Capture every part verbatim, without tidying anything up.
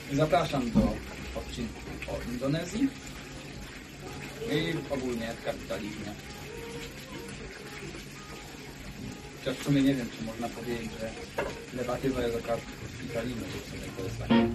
Zapraszam do odcinku o Indonezji i ogólnie w kapitalizmie. Chociaż w sumie nie wiem, czy można powiedzieć, że lewatywa jest o kapitalizmie, to w sumie to jest takie.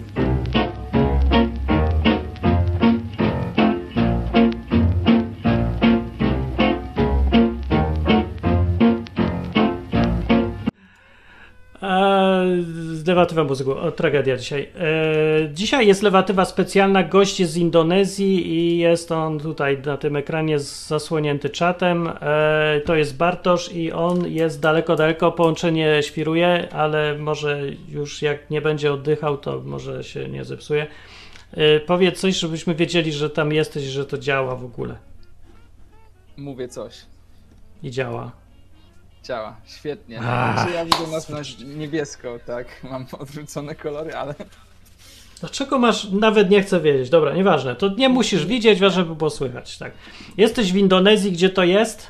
Lewatywa mózgu, o, tragedia dzisiaj. E, dzisiaj jest lewatywa specjalna, gość jest z Indonezji i jest on tutaj na tym ekranie zasłonięty czatem. E, to jest Bartosz i on jest daleko, daleko, połączenie świruje, ale może już jak nie będzie oddychał, to może się nie zepsuje. E, powiedz coś, żebyśmy wiedzieli, że tam jesteś, że to działa w ogóle. Mówię coś. I działa. Działa, świetnie. Ach. Znaczy, ja widzę nas na niebiesko, tak? Mam odwrócone kolory, ale... Dlaczego masz... Nawet nie chcę wiedzieć. Dobra, nieważne. To nie musisz widzieć, ważne by było słychać. Tak. Jesteś w Indonezji, gdzie to jest?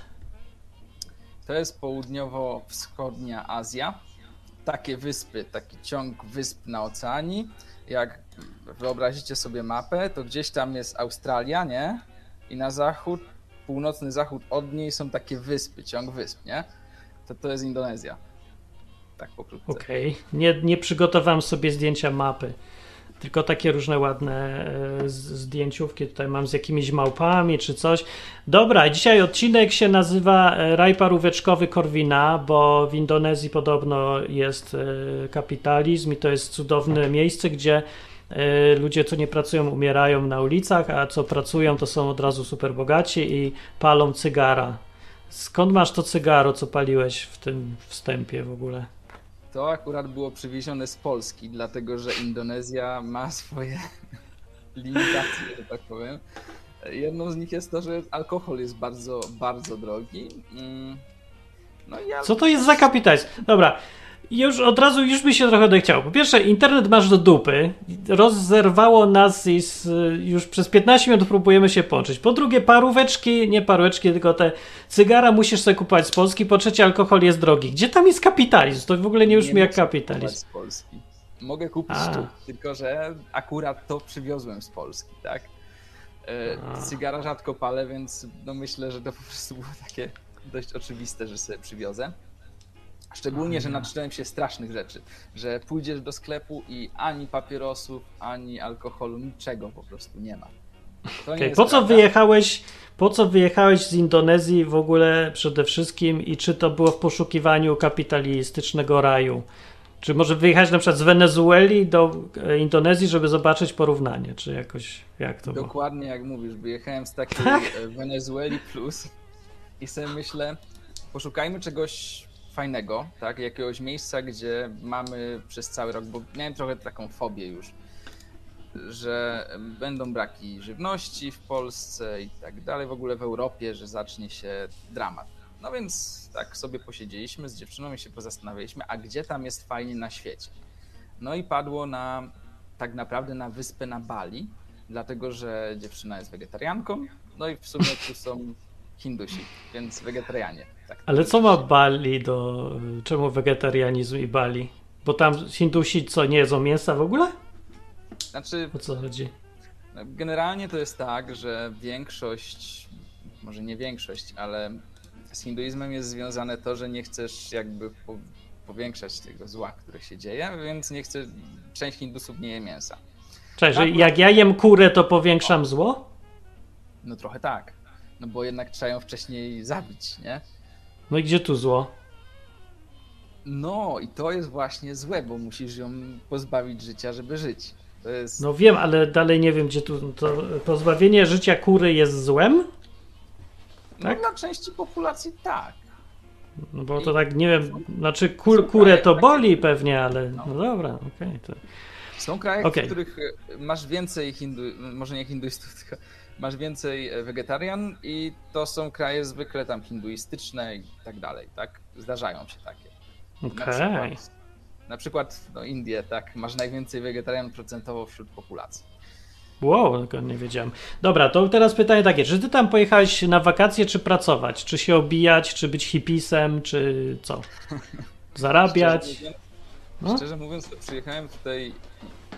To jest południowo-wschodnia Azja. Takie wyspy, taki ciąg wysp na oceanii. Jak wyobrazicie sobie mapę, to gdzieś tam jest Australia, nie? I na zachód, północny zachód od niej są takie wyspy, ciąg wysp, nie? To to jest Indonezja. Tak pokrótce. Okej. Okay. Nie, nie przygotowałem sobie zdjęcia mapy. Tylko takie różne ładne e, zdjęciówki tutaj mam z jakimiś małpami czy coś. Dobra, dzisiaj odcinek się nazywa Raj Paróweczkowy Korwina, bo w Indonezji podobno jest e, kapitalizm i to jest cudowne miejsce, gdzie e, ludzie, co nie pracują, umierają na ulicach, a co pracują, to są od razu super bogaci i palą cygara. Skąd masz to cygaro, co paliłeś w tym wstępie w ogóle? To akurat było przywiezione z Polski, dlatego że Indonezja ma swoje limitacje, że tak powiem. Jedną z nich jest to, że alkohol jest bardzo, bardzo drogi. No i ja... Co to jest za kapitalizm? Dobra, już od razu już mi się trochę chciało. Po pierwsze, internet masz do dupy, rozerwało nas i z, już przez piętnaście minut próbujemy się połączyć. Po drugie, paróweczki, nie paróweczki, tylko te cygara musisz sobie kupować z Polski. Po trzecie, alkohol jest drogi. Gdzie tam jest kapitalizm? To w ogóle nie brzmi jak kapitalizm. Z Polski. Mogę kupić A. tu, tylko że akurat to przywiozłem z Polski, tak? E, cygara rzadko palę, więc no myślę, że to po prostu było takie dość oczywiste, że sobie przywiozę. Szczególnie, że naczytałem się strasznych rzeczy, że pójdziesz do sklepu i ani papierosów, ani alkoholu, niczego po prostu nie ma. Okay. Po co wyjechałeś, po co wyjechałeś z Indonezji w ogóle przede wszystkim i czy to było w poszukiwaniu kapitalistycznego raju? Czy może wyjechać na przykład z Wenezueli do Indonezji, żeby zobaczyć porównanie, czy jakoś, jak to było? Dokładnie jak mówisz, wyjechałem z takiej tak? Wenezueli plus i sobie myślę, poszukajmy czegoś fajnego, tak, jakiegoś miejsca, gdzie mamy przez cały rok, bo miałem trochę taką fobię już, że będą braki żywności w Polsce i tak dalej, w ogóle w Europie, że zacznie się dramat. No więc tak sobie posiedzieliśmy z dziewczyną i się pozastanawialiśmy, a gdzie tam jest fajnie na świecie. No i padło na tak naprawdę na wyspę na Bali, dlatego że dziewczyna jest wegetarianką, no i w sumie tu są Hindusi, więc wegetarianie. Tak, ale co ma Bali do... Czemu wegetarianizm i Bali? Bo tam Hindusi co, nie jedzą mięsa w ogóle? Znaczy... O co chodzi? Generalnie to jest tak, że większość, może nie większość, ale z hinduizmem jest związane to, że nie chcesz jakby po, powiększać tego zła, które się dzieje, więc nie chce, część Hindusów nie je mięsa. Cześć, że jak ja jem kurę, to powiększam zło? No trochę tak, no bo jednak trzeba ją wcześniej zabić, nie? No i gdzie tu zło? No i to jest właśnie złe, bo musisz ją pozbawić życia, żeby żyć. To jest... No wiem, ale dalej nie wiem, gdzie tu... To pozbawienie życia kury jest złem? Tak? No dla części populacji tak. No bo to tak, nie wiem, znaczy kur, kurę to boli pewnie, ale no, no dobra, okej. Okay, to... Są kraje, okay. w których masz więcej hindu, może nie hinduistów, tylko masz więcej wegetarian i to są kraje zwykle tam hinduistyczne i tak dalej, tak? Zdarzają się takie. Okej. Na przykład, na przykład no Indie, tak? Masz najwięcej wegetarian procentowo wśród populacji. Wow, tego nie wiedziałem. Dobra, to teraz pytanie takie, czy ty tam pojechałeś na wakacje, czy pracować? Czy się obijać, czy być hipisem, czy co? Zarabiać? Szczerze mówiąc, no? szczerze mówiąc to przyjechałem tutaj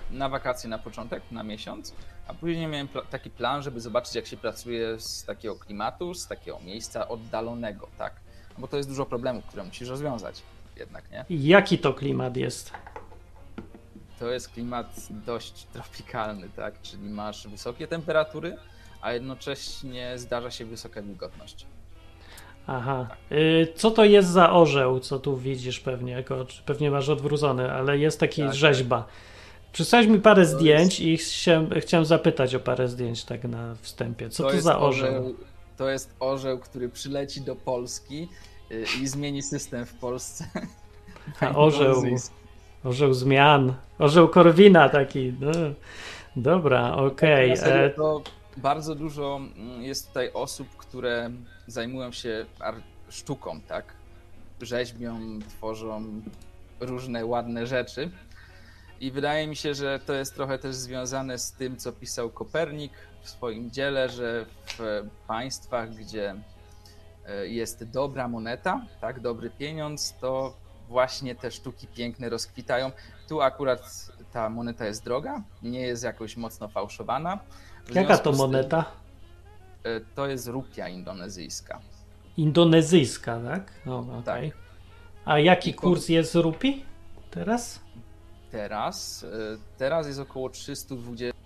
na wakacje na początek, na miesiąc, a później miałem pl- taki plan, żeby zobaczyć, jak się pracuje z takiego klimatu, z takiego miejsca oddalonego, tak? Bo to jest dużo problemów, które musisz rozwiązać jednak, nie? Jaki to klimat jest? To jest klimat dość tropikalny, tak? Czyli masz wysokie temperatury, a jednocześnie zdarza się wysoka wilgotność. Aha. Y, co to jest za orzeł, co tu widzisz pewnie, jako, pewnie masz odwrócony, ale jest taki Tak. rzeźba. Przysłałeś mi parę To zdjęć i chciałem, chciałem zapytać o parę zdjęć tak na wstępie. Co to, jest za orzeł? To jest orzeł, który przyleci do Polski y, i zmieni system w Polsce. A orzeł, orzeł zmian, orzeł Korwina taki. No. Dobra, okej. Na Okay. serio, to bardzo dużo jest tutaj osób, które zajmują się ar- sztuką, tak? Rzeźbią, tworzą różne ładne rzeczy. I wydaje mi się, że to jest trochę też związane z tym, co pisał Kopernik w swoim dziele, że w państwach, gdzie jest dobra moneta, tak, dobry pieniądz, to właśnie te sztuki piękne rozkwitają. Tu akurat ta moneta jest droga, nie jest jakoś mocno fałszowana. W Jaka to związku z tym, moneta? e, To jest rupia indonezyjska. Indonezyjska, tak? O, okay. Tak. A jaki I to- kurs jest rupi teraz? Teraz, e, teraz jest około trzysta dwadzieścia.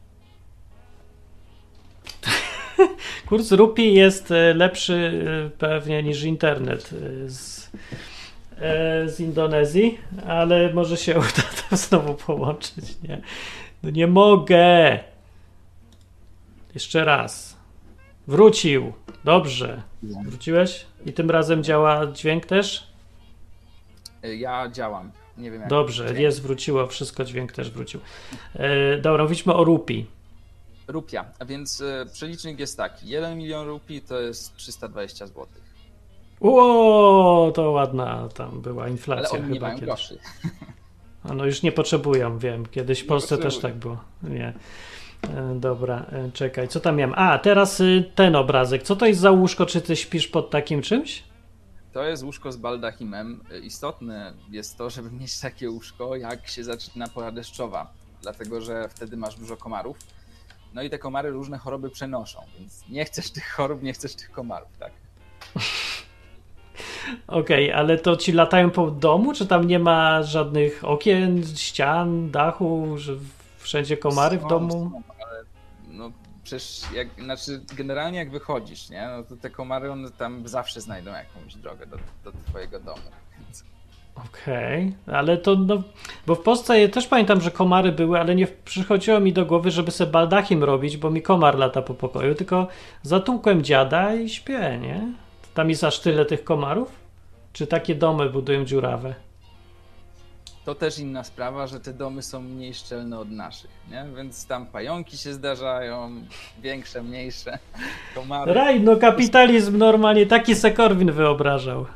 Kurs rupi jest e, lepszy e, pewnie niż internet e, z, e, z Indonezji, ale może się uda to znowu połączyć. Nie, no nie mogę. Jeszcze raz. Wrócił. Dobrze. Wróciłeś? I tym razem działa dźwięk też? E, Ja działam. Nie wiem jak. Dobrze, dźwięk. jest, wróciło, wszystko, dźwięk też wrócił. E, dobra, mówiliśmy o rupi. Rupia, a więc e, przelicznik jest taki. jeden milion rupii to jest trzysta dwadzieścia złotych. Ło, to ładna tam była Ale inflacja oni nie chyba mają kiedyś. groszy. A no już nie potrzebują, wiem. Kiedyś w Nie Polsce też potrzebują. tak było. Nie. E, Dobra, e, czekaj, co tam miałem? A, teraz y, ten obrazek. Co to jest za łóżko? Czy ty śpisz pod takim czymś? To jest łóżko z baldachimem. Istotne jest to, żeby mieć takie łóżko, jak się zaczyna pora deszczowa, dlatego że wtedy masz dużo komarów. No i te komary różne choroby przenoszą, więc nie chcesz tych chorób, nie chcesz tych komarów, tak? Okej, ale to ci latają po domu? Czy tam nie ma żadnych okien, ścian, dachu, że wszędzie komary w Są, domu? są, ale no przecież jak, znaczy generalnie jak wychodzisz, nie? No to te komary one tam zawsze znajdą jakąś drogę do, do twojego domu. Więc... Okej, ale to no, bo w Polsce ja też pamiętam, że komary były, ale nie przychodziło mi do głowy, żeby sobie baldachim robić, bo mi komar lata po pokoju, tylko zatłukłem dziada i śpię, nie? Tam jest aż tyle tych komarów? Czy takie domy budują dziurawe? To też inna sprawa, że te domy są mniej szczelne od naszych, nie? Więc tam pająki się zdarzają, większe, mniejsze, komary. Raj, no kapitalizm normalnie, taki se Korwin wyobrażał.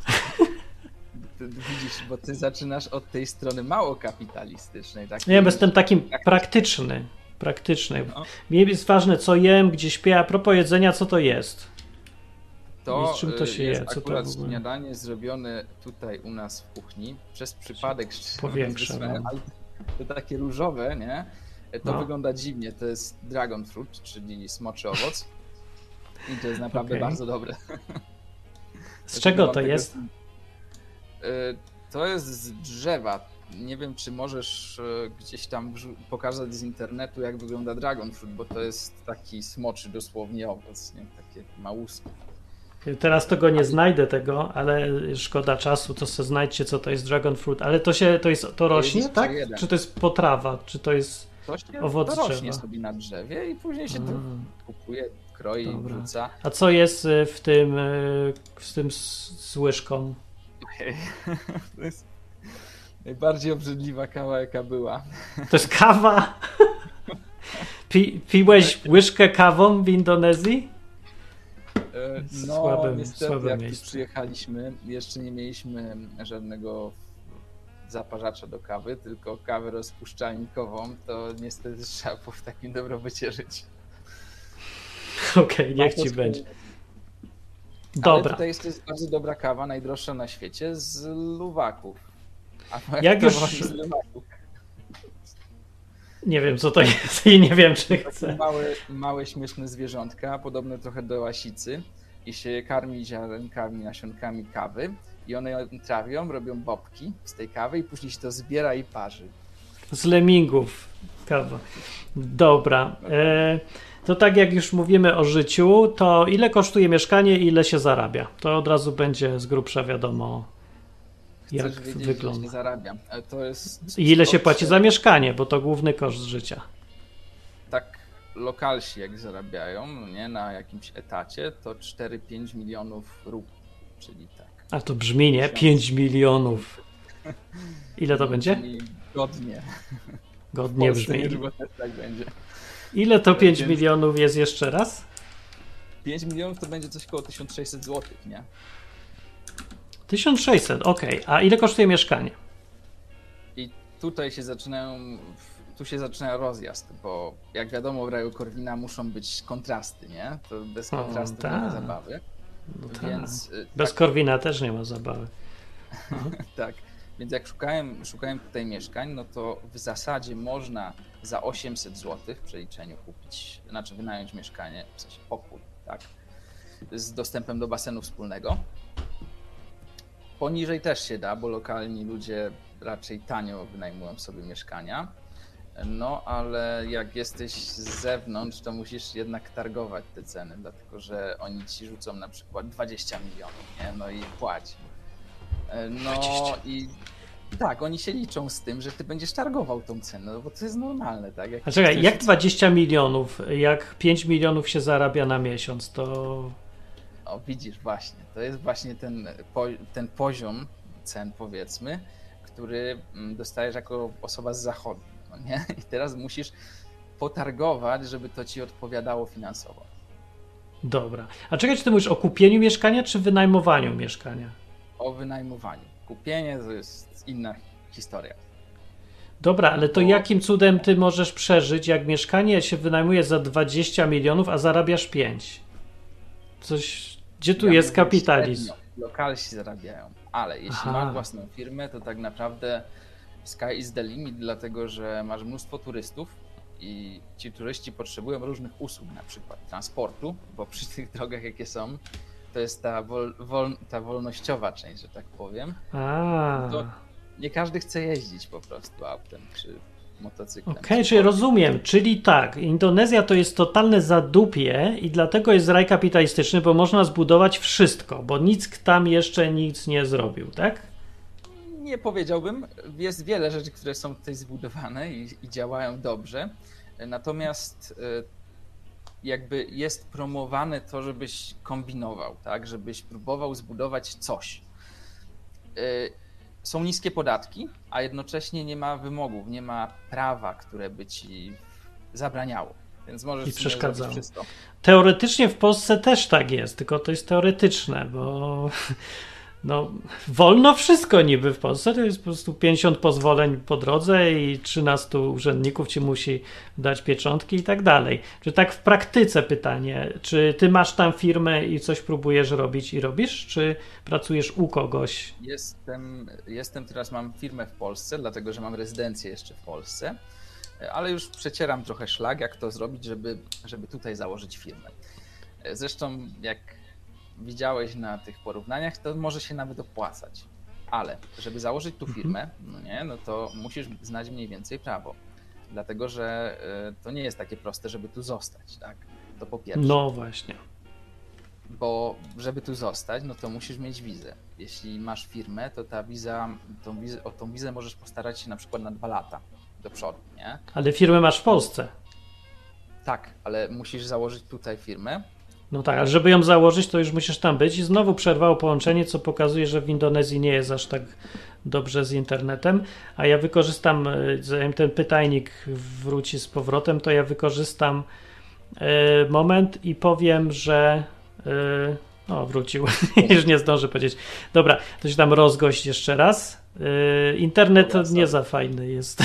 Ty, widzisz, bo ty zaczynasz od tej strony mało kapitalistycznej. Takiej, Nie, bo jestem takim praktyczny. Praktyczny. No. Mi jest ważne, co jem, gdzie śpię, a propos jedzenia, co to jest? To, I z czym to się jest je? Co to akurat w ogóle? śniadanie zrobione tutaj u nas w kuchni. Przez przypadek szczerze Powiększę, wysłałem, no. ale to takie różowe, nie? To No. wygląda dziwnie. To jest dragon fruit, czyli smoczy owoc. I to jest naprawdę Okej. bardzo dobre. Z czego mam to tego- jest? Y, To jest z drzewa. Nie wiem, czy możesz y, gdzieś tam wrzu- pokazać z internetu, jak wygląda dragon fruit, bo to jest taki smoczy dosłownie owoc, nie? Takie małuski. Teraz tego nie znajdę tego, ale szkoda czasu, to sobie znajdźcie, co to jest dragon fruit. Ale to się, to jest, to rośnie, jeszcze tak? jeden. Czy to jest potrawa? Czy to jest... To, się, Owoc to rośnie drzewa. sobie na drzewie i później się to Mm. kupuje, kroi, Dobra. wrzuca. A co jest y, w tym, y, z tym z, z łyżką? To jest najbardziej obrzydliwa kawa, jaka była. To jest kawa? Pi, piłeś łyżkę kawą w Indonezji? E, No, Słabe- niestety, słabe jak miejsce. tu przyjechaliśmy, jeszcze nie mieliśmy żadnego zaparzacza do kawy, tylko kawę rozpuszczalnikową, to niestety trzeba było w takim dobrobycie żyć. Okej, niech Warto ci spróbować. będzie. Ale Dobra. tutaj jest, jest bardzo dobra kawa, najdroższa na świecie, z luwaków. A jak, Jak to już- woli z luwaków? Nie wiem, co to jest i nie wiem, czy Takie chcę. małe, małe, śmieszne zwierzątka, podobne trochę do łasicy i się je karmi ziarenkami, nasionkami kawy i one ją trawią, robią bobki z tej kawy i później się to zbiera i parzy. Z lemmingów kawa. Dobra. E, to tak jak już mówimy o życiu, to ile kosztuje mieszkanie i ile się zarabia? To od razu będzie z grubsza wiadomo, jak Chcesz wiedzieć, wygląda. ile się zarabia. Ale to jest I ile się sto- płaci za mieszkanie, bo to główny koszt życia. Tak lokalsi jak zarabiają, no nie, na jakimś etacie, to cztery pięć milionów rubli, czyli tak. A to brzmi, nie? pięć milionów. Ile to będzie? Brzmi godnie. Godnie W Polsce brzmi. niedługo też tak będzie. Ile to pięć Więc- milionów jest jeszcze raz? pięć milionów to będzie coś koło tysiąc sześćset złotych, nie? tysiąc sześćset, okej. A ile kosztuje mieszkanie? I tutaj się zaczynają, tu się zaczyna rozjazd, bo jak wiadomo w raju Korwina muszą być kontrasty, nie? To bez O, kontrastów nie tak. ma zabawy. No tak. Więc y, Bez tak, Korwina też nie ma zabawy. tak. Więc jak szukałem, szukałem tutaj mieszkań, no to w zasadzie można za osiemset złotych w przeliczeniu kupić, znaczy wynająć mieszkanie, w sensie pokój, tak? Z dostępem do basenu wspólnego. Poniżej też się da, bo lokalni ludzie raczej tanio wynajmują sobie mieszkania. No, ale jak jesteś z zewnątrz, to musisz jednak targować te ceny, dlatego że oni ci rzucą na przykład dwadzieścia milionów, nie? No i płać. No dwadzieścia. i tak, oni się liczą z tym, że ty będziesz targował tą cenę, no bo to jest normalne, tak? Jak A czekaj, ktoś jak rzuca- dwadzieścia milionów, jak pięć milionów się zarabia na miesiąc, to O, widzisz, właśnie, to jest właśnie ten, po, ten poziom cen, powiedzmy, który mm, dostajesz jako osoba z zachodu, no nie? I teraz musisz potargować, żeby to ci odpowiadało finansowo. dobra. A czekaj, czy ty mówisz o kupieniu mieszkania, czy wynajmowaniu mieszkania? O wynajmowaniu. Kupienie to jest inna historia. Dobra, ale to Bo- jakim cudem ty możesz przeżyć, jak mieszkanie się wynajmuje za dwadzieścia milionów, a zarabiasz pięć? Coś, gdzie tu Ja jest mówię kapitalizm? średnio, lokalsi zarabiają, ale jeśli Aha. masz własną firmę, to tak naprawdę sky is the limit, dlatego że masz mnóstwo turystów i ci turyści potrzebują różnych usług, na przykład transportu, bo przy tych drogach jakie są, to jest ta, wol, wol, ta wolnościowa część, że tak powiem. A, To nie każdy chce jeździć po prostu autem czy motocyklem. okej, czy czyli koniem. rozumiem. Czyli tak, Indonezja to jest totalne zadupie i dlatego jest raj kapitalistyczny, bo można zbudować wszystko, bo nikt tam jeszcze nic nie zrobił, tak? Nie powiedziałbym. Jest wiele rzeczy, które są tutaj zbudowane i, i działają dobrze. Natomiast y, jakby jest promowane to, żebyś kombinował, tak? Żebyś próbował zbudować coś. Y, Są niskie podatki, a jednocześnie nie ma wymogów, nie ma prawa, które by ci zabraniało. Więc możesz I w sumie przeszkadzało. zrobić wszystko. Teoretycznie w Polsce też tak jest, tylko to jest teoretyczne, bo no, wolno wszystko niby w Polsce, to jest po prostu pięćdziesiąt pozwoleń po drodze i trzynastu urzędników ci musi dać pieczątki i tak dalej. Czy tak w praktyce pytanie, czy ty masz tam firmę i coś próbujesz robić i robisz, czy pracujesz u kogoś? Jestem, jestem teraz, mam firmę w Polsce, dlatego że mam rezydencję jeszcze w Polsce, ale już przecieram trochę szlak, jak to zrobić, żeby, żeby tutaj założyć firmę. Zresztą jak widziałeś na tych porównaniach, to może się nawet opłacać, ale żeby założyć tu firmę, no nie, no to musisz znać mniej więcej prawo, dlatego że y, to nie jest takie proste, żeby tu zostać, tak? To po pierwsze. No właśnie. Bo żeby tu zostać, no to musisz mieć wizę. Jeśli masz firmę, to ta wiza, tą wizę, o tą wizę możesz postarać się na przykład na dwa lata do przodu, nie? Ale firmę masz w Polsce. Tak, ale musisz założyć tutaj firmę. No tak, ale żeby ją założyć, to już musisz tam być i znowu przerwało połączenie, co pokazuje, że w Indonezji nie jest aż tak dobrze z internetem, a ja wykorzystam, y, zanim ten pytajnik wróci z powrotem, to ja wykorzystam y, moment i powiem, że y, o, wrócił, już nie zdążę powiedzieć. Dobra, to się tam rozgość jeszcze raz. Y, internet Dobra, nie sorry. za fajny jest,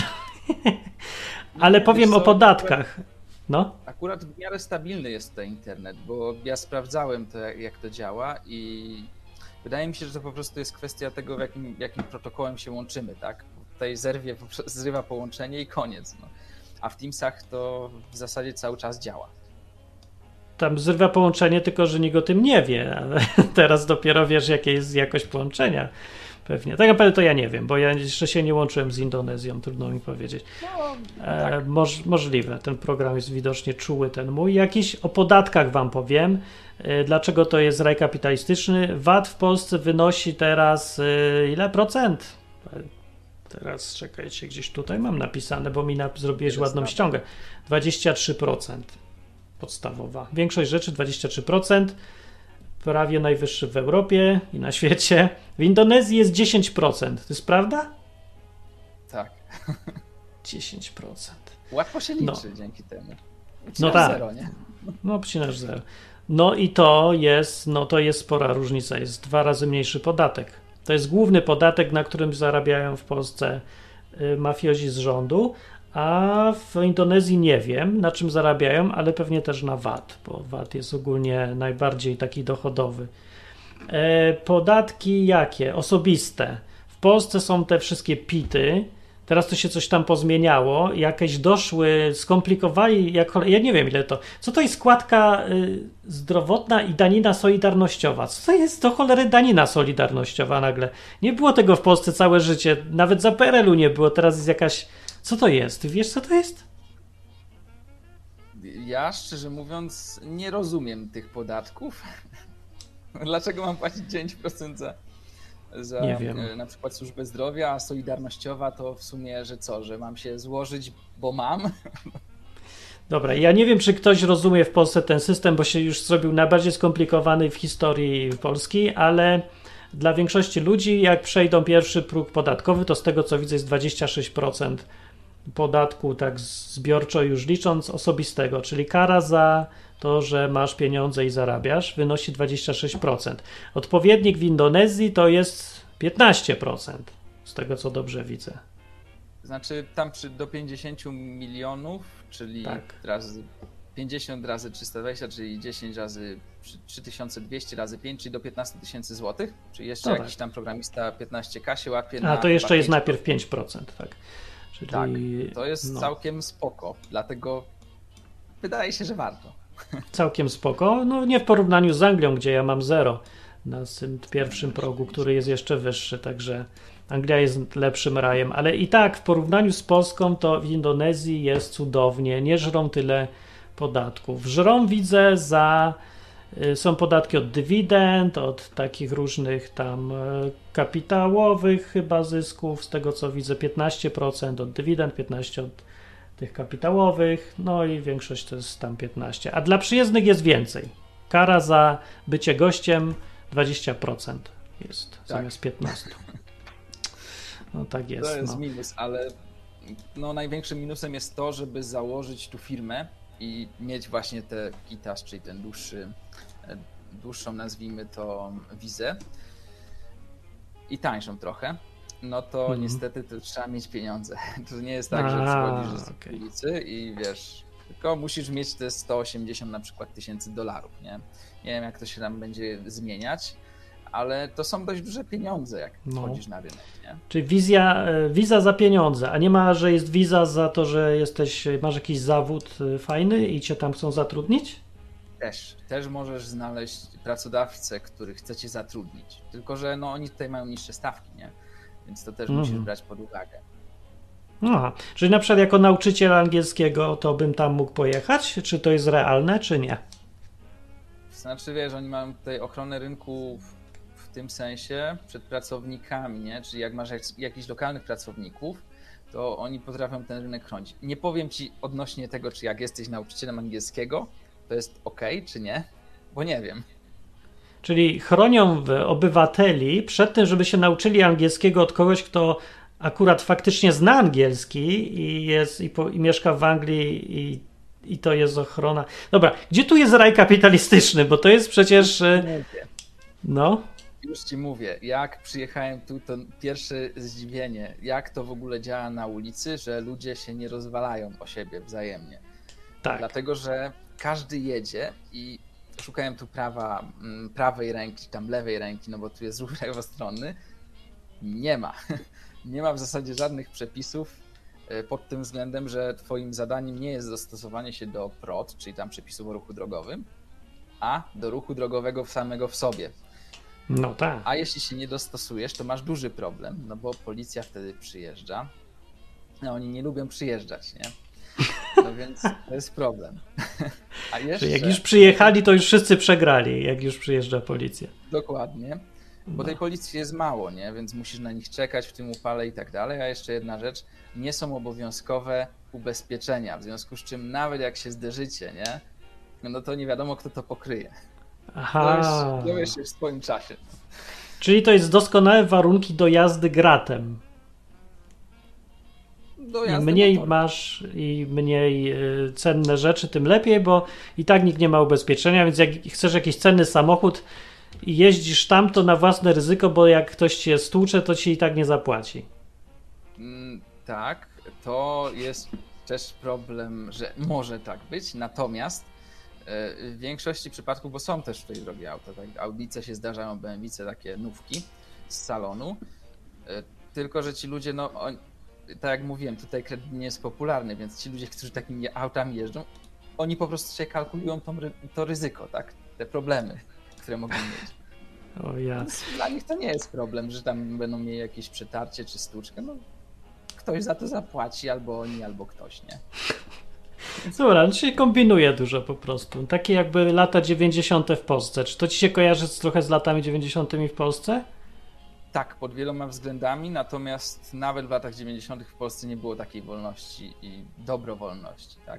ale Nie, powiem wiesz o co, podatkach. No. Akurat w miarę stabilny jest tutaj internet, bo ja sprawdzałem to, jak, jak to działa i wydaje mi się, że to po prostu jest kwestia tego, w jakim, jakim protokołem się łączymy, tak? Tutaj zerwie, zrywa połączenie i koniec. No. a w Teamsach to w zasadzie cały czas działa. Tam zrywa połączenie, tylko że nikt o tym nie wie, ale teraz dopiero wiesz, jakie jest jakość połączenia. Pewnie. Tak naprawdę to ja nie wiem, bo ja jeszcze się nie łączyłem z Indonezją, trudno mi powiedzieć. No, e, tak. moż, możliwe, ten program jest widocznie czuły, ten mój. Jakiś o podatkach wam powiem. E, dlaczego to jest raj kapitalistyczny? V A T w Polsce wynosi teraz e, ile procent? Teraz czekajcie, gdzieś tutaj mam napisane, bo mi na, zrobiłeś ładną znam. ściągę. dwadzieścia trzy procent podstawowa. Większość rzeczy dwadzieścia trzy procent. Prawie najwyższy w Europie i na świecie. W Indonezji jest dziesięć procent. To jest prawda? Tak. dziesięć procent. Łatwo się liczy No. dzięki temu. No tak. Zero, nie? No, obcinasz zero. No i to jest, no to jest spora różnica. Jest dwa razy mniejszy podatek. To jest główny podatek, na którym zarabiają w Polsce y, mafiozi z rządu, a w Indonezji nie wiem, na czym zarabiają, ale pewnie też na V A T, bo V A T jest ogólnie najbardziej taki dochodowy. E, podatki jakie? Osobiste. W Polsce są te wszystkie pity. Teraz to się coś tam pozmieniało. Jakieś doszły, skomplikowali. Jak, ja nie wiem ile to. Co to jest składka y, zdrowotna i danina solidarnościowa? Co to jest do cholery danina solidarnościowa nagle? Nie było tego w Polsce całe życie. Nawet za P R L u nie było. Teraz jest jakaś. Co to jest? Ty wiesz co to jest? Ja szczerze mówiąc nie rozumiem tych podatków. Dlaczego mam płacić dziewięć procent za, za Nie wiem. e, na przykład służbę zdrowia, a solidarnościowa to w sumie, że co, że mam się złożyć, bo mam? Dobra, ja nie wiem, czy ktoś rozumie w Polsce ten system, bo się już zrobił najbardziej skomplikowany w historii Polski, ale dla większości ludzi, jak przejdą pierwszy próg podatkowy, to z tego co widzę jest dwadzieścia sześć procent podatku, tak zbiorczo już licząc, osobistego, czyli kara za to, że masz pieniądze i zarabiasz, wynosi dwadzieścia sześć procent. Odpowiednik w Indonezji to jest piętnaście procent, z tego co dobrze widzę. Znaczy tam przy, do pięćdziesięciu milionów, czyli Tak. razy pięćdziesiąt razy trzysta dwadzieścia, czyli dziesięć razy trzy tysiące dwieście razy pięć, czyli do piętnastu tysięcy złotych. Czyli jeszcze No jakiś tak. tam programista piętnaście ka się łapie A na to jeszcze jest pięć procent. najpierw pięć procent, tak. Czyli, Tak, to jest no, całkiem spoko, dlatego wydaje się, że warto. całkiem spoko. No nie w porównaniu z Anglią, gdzie ja mam zero na tym pierwszym progu, który jest jeszcze wyższy, także Anglia jest lepszym rajem, ale i tak w porównaniu z Polską to w Indonezji jest cudownie, nie żrą tyle podatków. Żrą widzę za, y, są podatki od dywidend, od takich różnych tam y, kapitałowych chyba zysków, z tego co widzę piętnaście procent od dywidend, piętnaście procent od tych kapitałowych, no i większość to jest tam piętnaście procent. A dla przyjezdnych jest więcej. Kara za bycie gościem dwadzieścia procent jest Tak. zamiast piętnaście procent. No tak jest. To jest no. minus, ale no, największym minusem jest to, żeby założyć tu firmę i mieć właśnie te KITAS, czyli ten dłuższy, dłuższą nazwijmy to wizę i tańszą trochę. No to Mhm. niestety to trzeba mieć pieniądze. To nie jest tak, że A, przychodzisz z okej. ulicy i wiesz, tylko musisz mieć te sto osiemdziesiąt na przykład tysięcy dolarów, nie? Nie wiem jak to się tam będzie zmieniać, ale to są dość duże pieniądze, jak No. wchodzisz na rynek, nie? Czyli wizja, e, wiza za pieniądze, a nie ma, że jest wiza za to, że jesteś, masz jakiś zawód e, fajny i cię tam chcą zatrudnić? Też, też możesz znaleźć pracodawcę, który chce cię zatrudnić, tylko że no, oni tutaj mają niższe stawki, nie? Więc to też Mhm. musisz brać pod uwagę. Aha, czyli na przykład jako nauczyciel angielskiego to bym tam mógł pojechać? Czy to jest realne, czy nie? Znaczy wiesz, oni mają tutaj ochronę rynku w, w tym sensie przed pracownikami, nie? Czyli jak masz jak, jakichś lokalnych pracowników, to oni potrafią ten rynek chronić. Nie powiem ci odnośnie tego, czy jak jesteś nauczycielem angielskiego, to jest ok, czy nie, bo nie wiem. Czyli chronią w- obywateli przed tym, żeby się nauczyli angielskiego od kogoś, kto akurat faktycznie zna angielski i, jest, i, po, i mieszka w Anglii i, i to jest ochrona. Dobra, gdzie tu jest raj kapitalistyczny? Bo to jest przecież... e, Mówię. No, Już ci mówię, jak przyjechałem tu, to pierwsze zdziwienie, jak to w ogóle działa na ulicy, że ludzie się nie rozwalają o siebie wzajemnie. tak. Dlatego, że każdy jedzie i szukałem tu prawa, mm, prawej ręki, tam lewej ręki, no bo tu jest ruch lewostronny. Nie ma. Nie ma w zasadzie żadnych przepisów, pod tym względem, że twoim zadaniem nie jest dostosowanie się do P R O D, czyli tam przepisów o ruchu drogowym, a do ruchu drogowego samego w sobie. No tak. A jeśli się nie dostosujesz, to masz duży problem, no bo policja wtedy przyjeżdża. No oni nie lubią przyjeżdżać, nie? No więc to jest problem. A jeszcze... Jak już przyjechali, to już wszyscy przegrali, jak już przyjeżdża policja. Dokładnie. Bo No. tej policji jest mało, nie? Więc musisz na nich czekać w tym upale i tak dalej. A jeszcze jedna rzecz, nie są obowiązkowe ubezpieczenia, w związku z czym nawet jak się zderzycie, nie? No to nie wiadomo, kto to pokryje. Aha. Dowiesz się w swoim czasie. Czyli to jest doskonałe warunki do jazdy gratem. Do Im jazdy mniej motorem. masz i mniej y, cenne rzeczy, tym lepiej, bo i tak nikt nie ma ubezpieczenia, więc jak chcesz jakiś cenny samochód i jeździsz tam, to na własne ryzyko, bo jak ktoś cię stłucze, to ci i tak nie zapłaci. Mm, tak, to jest też problem, że może tak być, natomiast y, w większości przypadków, bo są też w tej drogie auta, tak, Audice się zdarzają, B M Wice, takie nówki z salonu, y, tylko że ci ludzie, no on, tak jak mówiłem, tutaj kredyt nie jest popularny, więc ci ludzie, którzy takimi autami jeżdżą, oni po prostu się kalkulują to, to ryzyko, tak, te problemy, które mogą mieć. O ja. Więc dla nich to nie jest problem, że tam będą mieli jakieś przetarcie czy stłuczkę, no ktoś za to zapłaci, albo oni, albo ktoś, nie? Dobra, no się kombinuje dużo po prostu. Takie jakby lata dziewięćdziesiąte w Polsce. Czy to ci się kojarzy z, trochę z latami dziewięćdziesiątymi w Polsce? Tak, pod wieloma względami, natomiast nawet w latach dziewięćdziesiątych w Polsce nie było takiej wolności i dobrowolności, tak?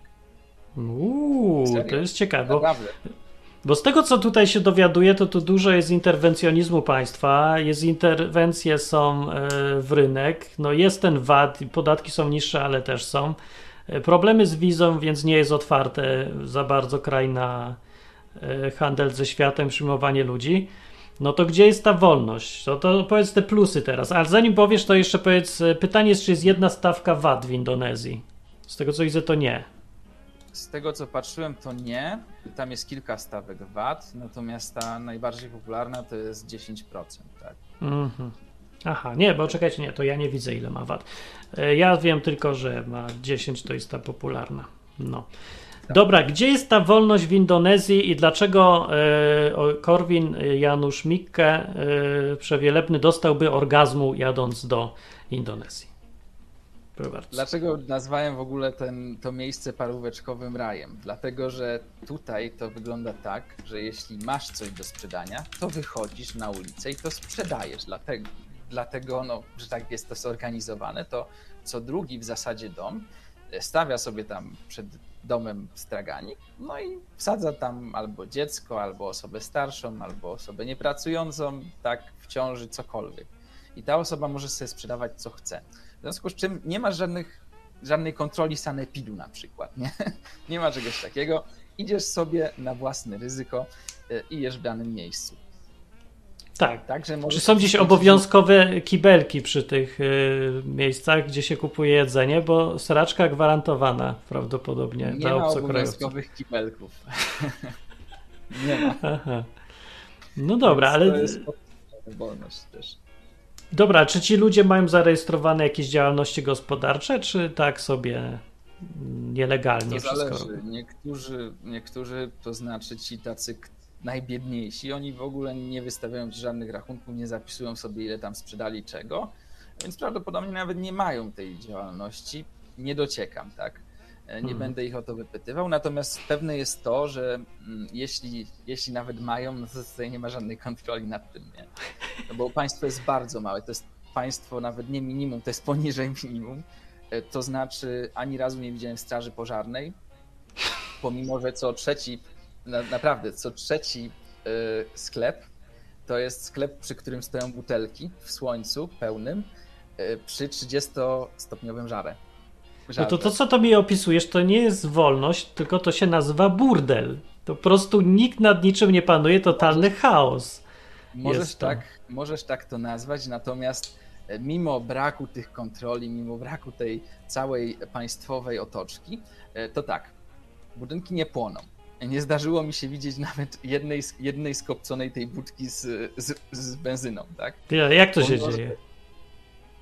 Uuu, Serio? to jest ciekawe, bo, Naprawdę. bo z tego co tutaj się dowiaduję, to tu dużo jest interwencjonizmu państwa, jest interwencje są e, w rynek, no jest ten V A T, podatki są niższe, ale też są. E, Problemy z wizą, więc nie jest otwarte za bardzo kraj na e, handel ze światem, przyjmowanie ludzi. No to gdzie jest ta wolność? To, to powiedz te plusy teraz. Ale zanim powiesz, to jeszcze powiedz, e, pytanie jest, czy jest jedna stawka V A T w Indonezji? Z tego co widzę, to nie. Z tego co patrzyłem, to nie. Tam jest kilka stawek V A T, natomiast ta najbardziej popularna to jest dziesięć procent, tak? Mhm. Aha, nie, bo czekajcie, nie, to ja nie widzę ile ma V A T. E, Ja wiem tylko, że ma dziesięć, to jest ta popularna. No. Dobra, gdzie jest ta wolność w Indonezji i dlaczego e, o- Korwin Janusz Mikke, e, przewielebny, dostałby orgazmu jadąc do Indonezji? Proszę bardzo. Dlaczego nazwałem w ogóle ten, to miejsce paróweczkowym rajem? Dlatego, że tutaj to wygląda tak, że jeśli masz coś do sprzedania, to wychodzisz na ulicę i to sprzedajesz. Dlatego, dlatego no, że tak jest to zorganizowane, to co drugi w zasadzie dom stawia sobie tam przed domem straganik, no i wsadza tam albo dziecko, albo osobę starszą, albo osobę niepracującą, tak w ciąży, cokolwiek. I ta osoba może sobie sprzedawać co chce. W związku z czym nie masz żadnych, żadnej kontroli sanepidu na przykład, nie? Nie ma czegoś takiego. Idziesz sobie na własne ryzyko i jesz w danym miejscu. Tak. Także Czy możesz są gdzieś skończyć- obowiązkowe kibelki przy tych y, miejscach, gdzie się kupuje jedzenie, bo sraczka gwarantowana prawdopodobnie Nie dla ma obcokrajowców. obowiązkowych kibelków. Nie ma. Aha. No dobra, Więc ale to jest wolność też. dobra, czy ci ludzie mają zarejestrowane jakieś działalności gospodarcze, czy tak sobie mm, nielegalnie To wszystko zależy. robią? Niektórzy, niektórzy, to znaczy ci tacy k- najbiedniejsi, oni w ogóle nie wystawiają ci żadnych rachunków, nie zapisują sobie ile tam sprzedali czego, więc prawdopodobnie nawet nie mają tej działalności. Nie dociekam, tak? E, Nie Mhm. będę ich o to wypytywał, natomiast pewne jest to, że mm, jeśli, jeśli nawet mają, no to tutaj nie ma żadnej kontroli nad tym, nie? No bo państwo jest bardzo małe, to jest państwo nawet nie minimum, to jest poniżej minimum. E, To znaczy ani razu nie widziałem straży pożarnej, pomimo że co trzeci, na, naprawdę co trzeci y, sklep to jest sklep, przy którym stoją butelki w słońcu pełnym y, przy trzydziestostopniowym żarze. No to to, co to mi opisujesz, to nie jest wolność, tylko to się nazywa burdel. To po prostu nikt nad niczym nie panuje, totalny chaos. Możesz jest to. tak, możesz tak to nazwać, natomiast e, mimo braku tych kontroli, mimo braku tej całej państwowej otoczki, e, to tak, budynki nie płoną. Nie zdarzyło mi się widzieć nawet jednej, jednej skopconej tej budki z, z, z benzyną, tak? Ja- Jak to się Pomimo, że- dzieje?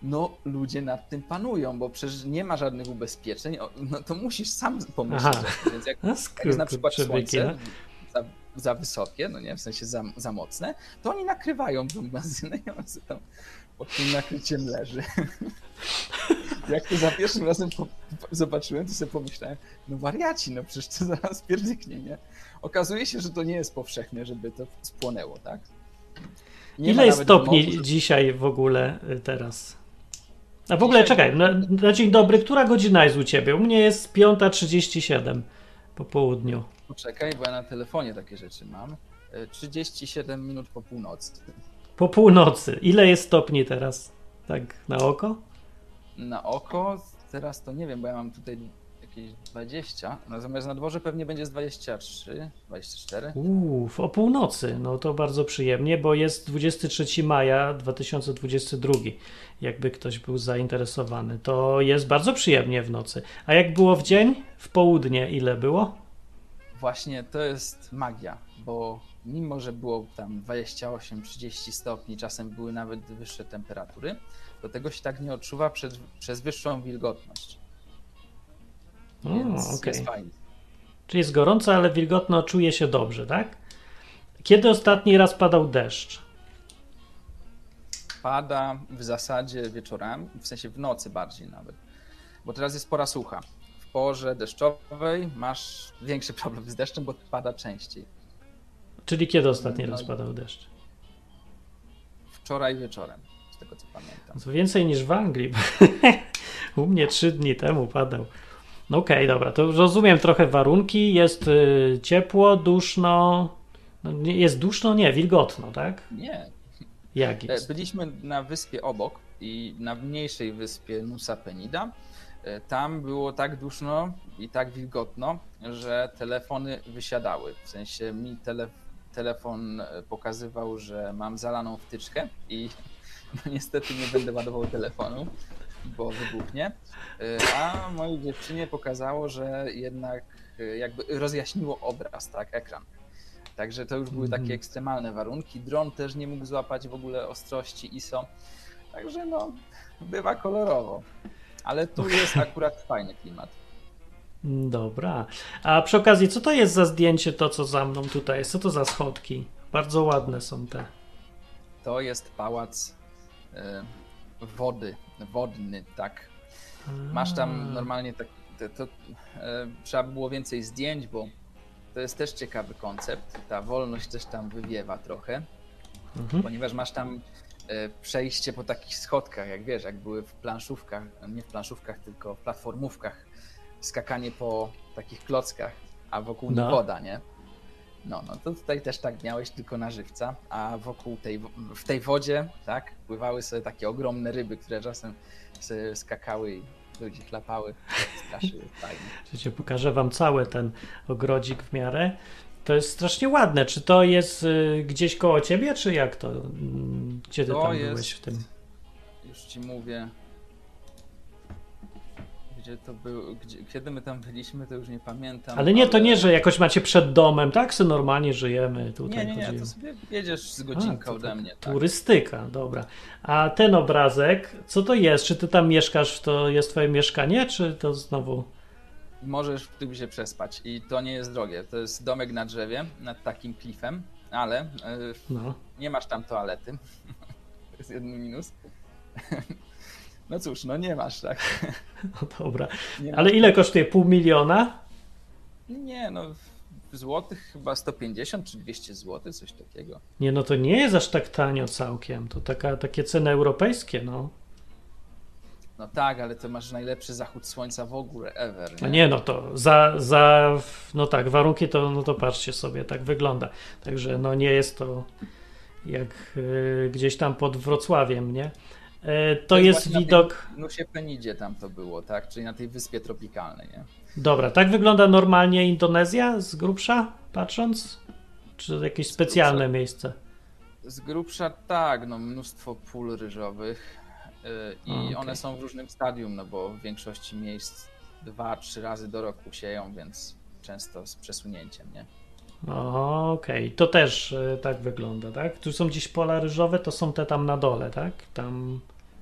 no ludzie nad tym panują, bo przecież nie ma żadnych ubezpieczeń, no to musisz sam pomyśleć. Aha. Więc jak, A jak jest na przykład skurczybyki, słońce no. za, za wysokie, no nie, w sensie za, za mocne, to oni nakrywają tą benzynę i on sobie tam pod tym nakryciem leży. Jak to za pierwszym razem po, po, zobaczyłem, to sobie pomyślałem, no wariaci, no przecież to zaraz pierdyknie, nie? Okazuje się, że to nie jest powszechne, żeby to spłonęło, tak? Nie Ile ma jest nawet stopni wymogu, że- dzisiaj w ogóle y, teraz? A w ogóle Dzisiaj- czekaj, na, na dzień dobry, która godzina jest u ciebie? U mnie jest piąta trzydzieści siedem po południu. Poczekaj, bo ja na telefonie takie rzeczy mam. E, trzydzieści siedem minut po północy. Po północy. Ile jest stopni teraz? Tak na oko? Na oko teraz to nie wiem, bo ja mam tutaj jakieś dwadzieścia, natomiast na dworze pewnie będzie z dwadzieścia trzy, dwadzieścia cztery. Uuu, o północy. No to bardzo przyjemnie, bo jest dwudziestego trzeciego maja dwa tysiące dwudziestego drugiego. Jakby ktoś był zainteresowany. To jest bardzo przyjemnie w nocy. A jak było w dzień? W południe ile było? Właśnie to jest magia, bo mimo, że było tam dwadzieścia osiem trzydzieści stopni, czasem były nawet wyższe temperatury, to tego się tak nie odczuwa przez, przez wyższą wilgotność. O, Więc okej. jest fajnie. Czyli jest gorąco, ale wilgotno, czuje się dobrze, tak? Kiedy ostatni raz padał deszcz? Pada w zasadzie wieczorami, w sensie w nocy bardziej nawet, bo teraz jest pora sucha. W porze deszczowej masz większy problem z deszczem, bo pada częściej. Czyli kiedy ostatni No raz i- padał deszcz? Wczoraj wieczorem, z tego co pamiętam. To więcej niż w Anglii. U mnie trzy dni temu padał. No okej, dobra, to rozumiem trochę warunki. Jest y, ciepło, duszno. No, nie- jest duszno? Nie, wilgotno, tak? Nie. Jak E, jest? Byliśmy na wyspie obok i na mniejszej wyspie Nusa Penida. E, Tam było tak duszno i tak wilgotno, że telefony wysiadały. W sensie mi tele, telefon e, pokazywał, że mam zalaną wtyczkę i no niestety nie będę ładował telefonu, bo wybuchnie. E, A mojej dziewczynie pokazało, że jednak e, jakby rozjaśniło obraz, tak, ekran. Także to już były Mhm. takie ekstremalne warunki. Dron też nie mógł złapać w ogóle ostrości I S O. Także no, bywa kolorowo. Ale tu jest akurat fajny klimat. Dobra. A przy okazji, co to jest za zdjęcie, to co za mną tutaj jest? Co to za schodki? Bardzo ładne są te. To jest pałac e, wody, wodny, tak. Masz tam normalnie tak, to, to e, trzeba by było więcej zdjęć, bo to jest też ciekawy koncept. Ta wolność też tam wywiewa trochę, Mhm. ponieważ masz tam e, przejście po takich schodkach, jak wiesz, jak były w planszówkach, nie w planszówkach, tylko w platformówkach, skakanie po takich klockach, a wokół No. no. woda, nie? No, no to tutaj też tak miałeś, tylko na żywca, a wokół tej, w tej wodzie, tak, pływały sobie takie ogromne ryby, które czasem sobie skakały i ludzi chlapały, straszyły, fajnie. Wiecie, pokażę wam cały ten ogrodzik w miarę. To jest strasznie ładne. Czy to jest y, gdzieś koło ciebie, czy jak to? Mm, Gdzie ty To tam jest- byłeś w tym? Już ci mówię, gdzie to było, gdzie, kiedy my tam byliśmy, to już nie pamiętam. Ale nie, to nie, że jakoś macie przed domem, tak? Se normalnie żyjemy tutaj. Nie, nie, nie, chodzimy. to sobie jedziesz z A, godzinkę to ode tak mnie. Tak. Turystyka, dobra. A ten obrazek, co to jest? Czy ty tam mieszkasz, to jest twoje mieszkanie, czy to znowu... Możesz w tym się przespać i to nie jest drogie. To jest domek na drzewie, nad takim klifem, ale y, No. nie masz tam toalety. To jest jeden minus. No cóż, no nie masz, tak. No dobra. Nie Ale masz. ile kosztuje? Pół miliona? Nie, no w złotych chyba sto pięćdziesiąt czy dwieście złotych, coś takiego. Nie, no to nie jest aż tak tanio całkiem. To taka, takie ceny europejskie, no. No tak, ale to masz najlepszy zachód słońca w ogóle, ever. No nie, no to za, za, no tak, warunki to, no to patrzcie sobie, tak wygląda. Także no nie jest to jak y, gdzieś tam pod Wrocławiem, nie? E, to jest właśnie na tej widok, Nusie Penidzie tam to było, tak? Czyli na tej wyspie tropikalnej, nie? dobra, tak wygląda normalnie Indonezja z grubsza, patrząc? Czy jakieś specjalne miejsce? Z grubsza tak, no mnóstwo pól ryżowych yy, i A, okej. one są w różnym stadium, no bo w większości miejsc dwa, trzy razy do roku sieją, więc często z przesunięciem, nie? O, Okej, to też y, tak wygląda, tak? Tu są gdzieś pola ryżowe, to są te tam na dole, tak? Tam,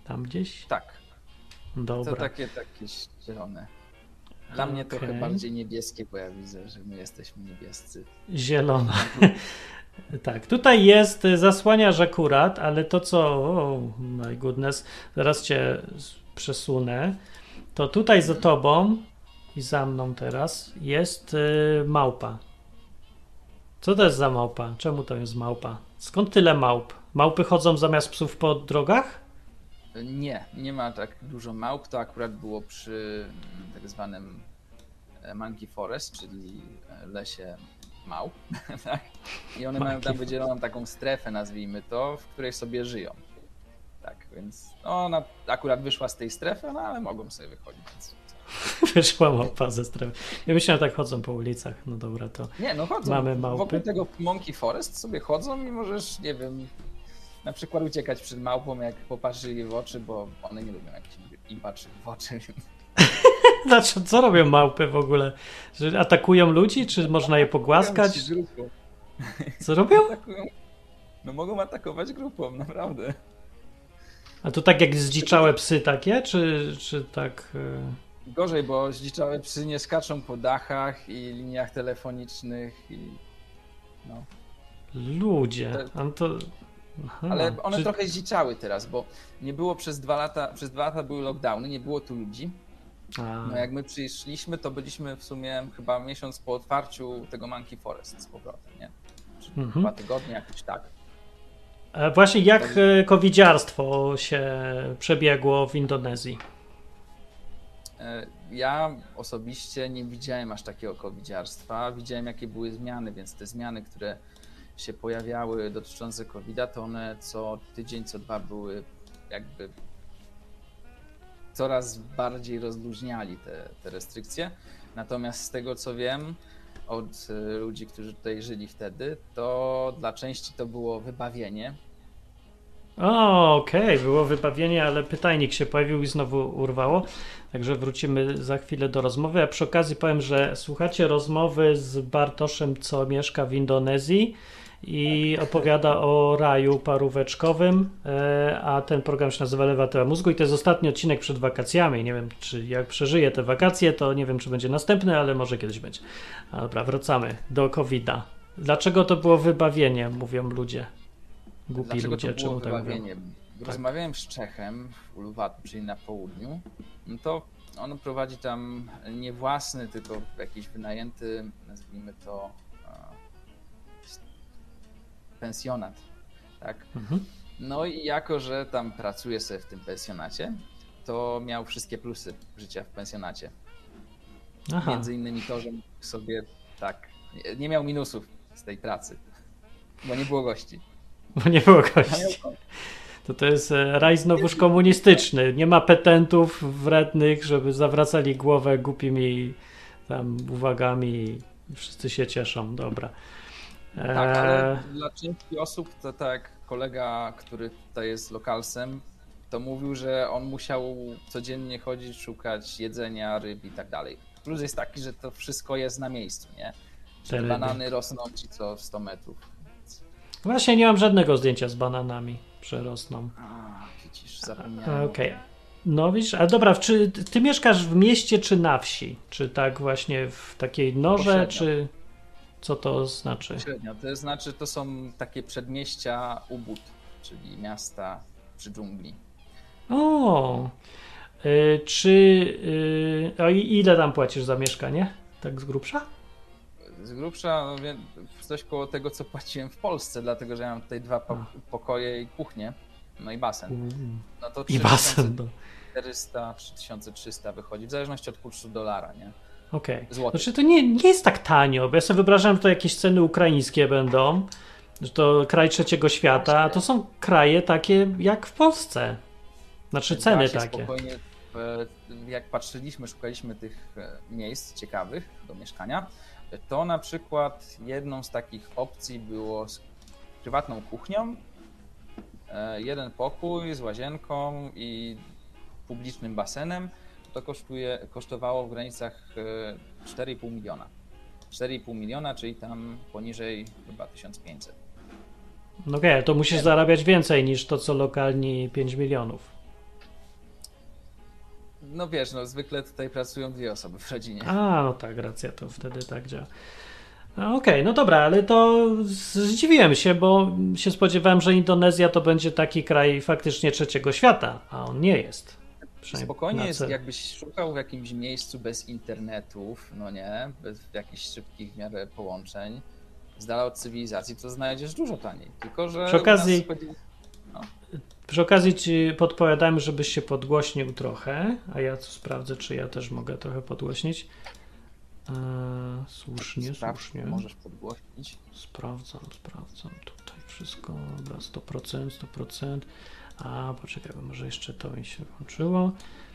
Tam gdzieś? Tak, Dobra. to takie, takie zielone. Dla mnie Okej. trochę bardziej niebieskie, bo ja widzę, że my jesteśmy niebiescy. Zielona. Tak, tutaj jest y, zasłaniasz akurat, ale to co, oh my goodness, zaraz cię z- przesunę, to tutaj za tobą i za mną teraz jest y, małpa. Co to jest za małpa? Czemu to jest małpa? Skąd tyle małp? Małpy chodzą zamiast psów po drogach? Nie, nie ma tak dużo małp, to akurat było przy mm, tak zwanym e, Monkey Forest, czyli e, lesie małp, tak? I one mają Monkey tam Forest. wydzieloną taką strefę, nazwijmy to, w której sobie żyją. Tak, więc no, ona akurat wyszła z tej strefy, no ale mogą sobie wychodzić. Więc... Wyszła małpa ze strefy. Ja myślałem, że tak chodzą po ulicach. No dobra, to Nie, no chodzą. Mamy małpy. Wokół tego Monkey Forest sobie chodzą i możesz, nie wiem, na przykład uciekać przed małpą, jak popatrzy jej w oczy, bo one nie lubią, jak się im patrzy w oczy. znaczy, co robią małpy w ogóle? Że atakują ludzi, czy można je pogłaskać? Ci grupą. Co robią? Atakują. No mogą atakować grupą, naprawdę. A to tak jak zdziczałe psy takie, czy, czy tak... y, Gorzej, bo zdziczałe psy nie skaczą po dachach i liniach telefonicznych i no. Ludzie. A no to... Aha, Ale one czy... trochę zdziczały teraz, bo nie było przez dwa lata, przez dwa lata były lockdowny, nie było tu ludzi. A, No jak my przyszliśmy, to byliśmy w sumie chyba miesiąc po otwarciu tego Monkey Forest z powrotem, nie? Czy Mhm. dwa tygodnie, jakoś tak. A właśnie jak y, covidziarstwo się przebiegło w Indonezji? E, Ja osobiście nie widziałem aż takiego covidziarstwa. Widziałem, jakie były zmiany, więc te zmiany, które się pojawiały dotyczące kowida, to one co tydzień, co dwa były jakby coraz bardziej rozluźniali te, te restrykcje. Natomiast z tego, co wiem od e, ludzi, którzy tutaj żyli wtedy, to dla części to było wybawienie. O, okej, było wybawienie, ale pytajnik się pojawił i znowu urwało. Także wrócimy za chwilę do rozmowy. A przy okazji powiem, że słuchacie rozmowy z Bartoszem, co mieszka w Indonezji i opowiada o raju paróweczkowym, e, a ten program się nazywa Lewa Teła Mózgu i to jest ostatni odcinek przed wakacjami. Nie wiem, czy jak przeżyję te wakacje, to nie wiem, czy będzie następny, ale może kiedyś będzie. A dobra, wracamy do kowida. Dlaczego to było wybawienie, mówią ludzie? Głupi Dlaczego ludzie, to było czemu tak mówią? wybawienie? Rozmawiałem z Czechem w Uluwatu, czyli na południu. No to on prowadzi tam nie własny, tylko jakiś wynajęty, nazwijmy to e, pensjonat. Tak? Mhm. No i jako, że tam pracuje sobie w tym pensjonacie, to miał wszystkie plusy życia w pensjonacie. Aha, Między innymi to, że mógł sobie tak, nie- nie miał minusów z tej pracy, bo nie było gości. bo nie było A miał gości. To to jest e, raj znowuż komunistyczny. Nie ma petentów wrednych, żeby zawracali głowę głupimi tam uwagami i wszyscy się cieszą. Dobra. E, Tak, ale dla części osób, to tak jak kolega, który tutaj jest lokalsem, to mówił, że on musiał codziennie chodzić, szukać jedzenia, ryb i tak dalej. Plus jest taki, że to wszystko jest na miejscu, nie? Te Że ryby. banany rosną ci co sto metrów. Właśnie nie mam żadnego zdjęcia z bananami. Przerosną. A, widzisz, A, zapomniałem. Okej. No widzisz, a dobra, czy ty ty mieszkasz w mieście czy na wsi? Czy tak właśnie w takiej norze, Pośrednio. czy co to znaczy? Średnio, to znaczy to są takie przedmieścia Ubud, czyli miasta przy dżungli. O, y, czy y, a i- ile tam płacisz za mieszkanie? Tak z grubsza? Z grubsza no, wie- coś koło tego, co płaciłem w Polsce, dlatego że ja mam tutaj dwa po- pokoje i kuchnię, no i basen. Mm. No to I basen. No. czterysta trzy tysiące trzysta wychodzi, w zależności od kursu dolara, nie? Okej. Złotych. Znaczy to nie, nie jest tak tanio, bo ja sobie wyobrażam, że to jakieś ceny ukraińskie będą, że to kraj trzeciego świata, a to są kraje takie jak w Polsce. Znaczy Da ceny się takie. Spokojnie, e, jak patrzyliśmy, szukaliśmy tych e, miejsc ciekawych do mieszkania, to na przykład jedną z takich opcji było z prywatną kuchnią, e, jeden pokój z łazienką i publicznym basenem. To kosztuje, kosztowało w granicach e, cztery i pół miliona. cztery i pół miliona, czyli tam poniżej chyba tysiąc pięćset. No okej, to musisz zarabiać więcej niż to, co lokalni pięć milionów. no wiesz, no zwykle tutaj pracują dwie osoby w rodzinie. A, no tak, racja, to wtedy tak działa. A, Okej, okay, no dobra, ale to zdziwiłem się, bo się spodziewałem, że Indonezja to będzie taki kraj faktycznie trzeciego świata, a on nie jest. Spokojnie jest, jakbyś szukał w jakimś miejscu bez internetów, no nie, bez jakichś szybkich w miarę połączeń, z dala od cywilizacji, to znajdziesz dużo taniej. Tylko, że przy okazji, chodzi... no. przy okazji ci podpowiadałem, żebyś się podgłośnił trochę, a ja tu sprawdzę, czy ja też mogę trochę podgłośnić. Eee, słusznie, Sprawdź, słusznie. możesz podgłośnić. Sprawdzam, sprawdzam tutaj wszystko, dobra, sto procent, sto procent. A, poczekaj, bo może jeszcze to mi się włączyło.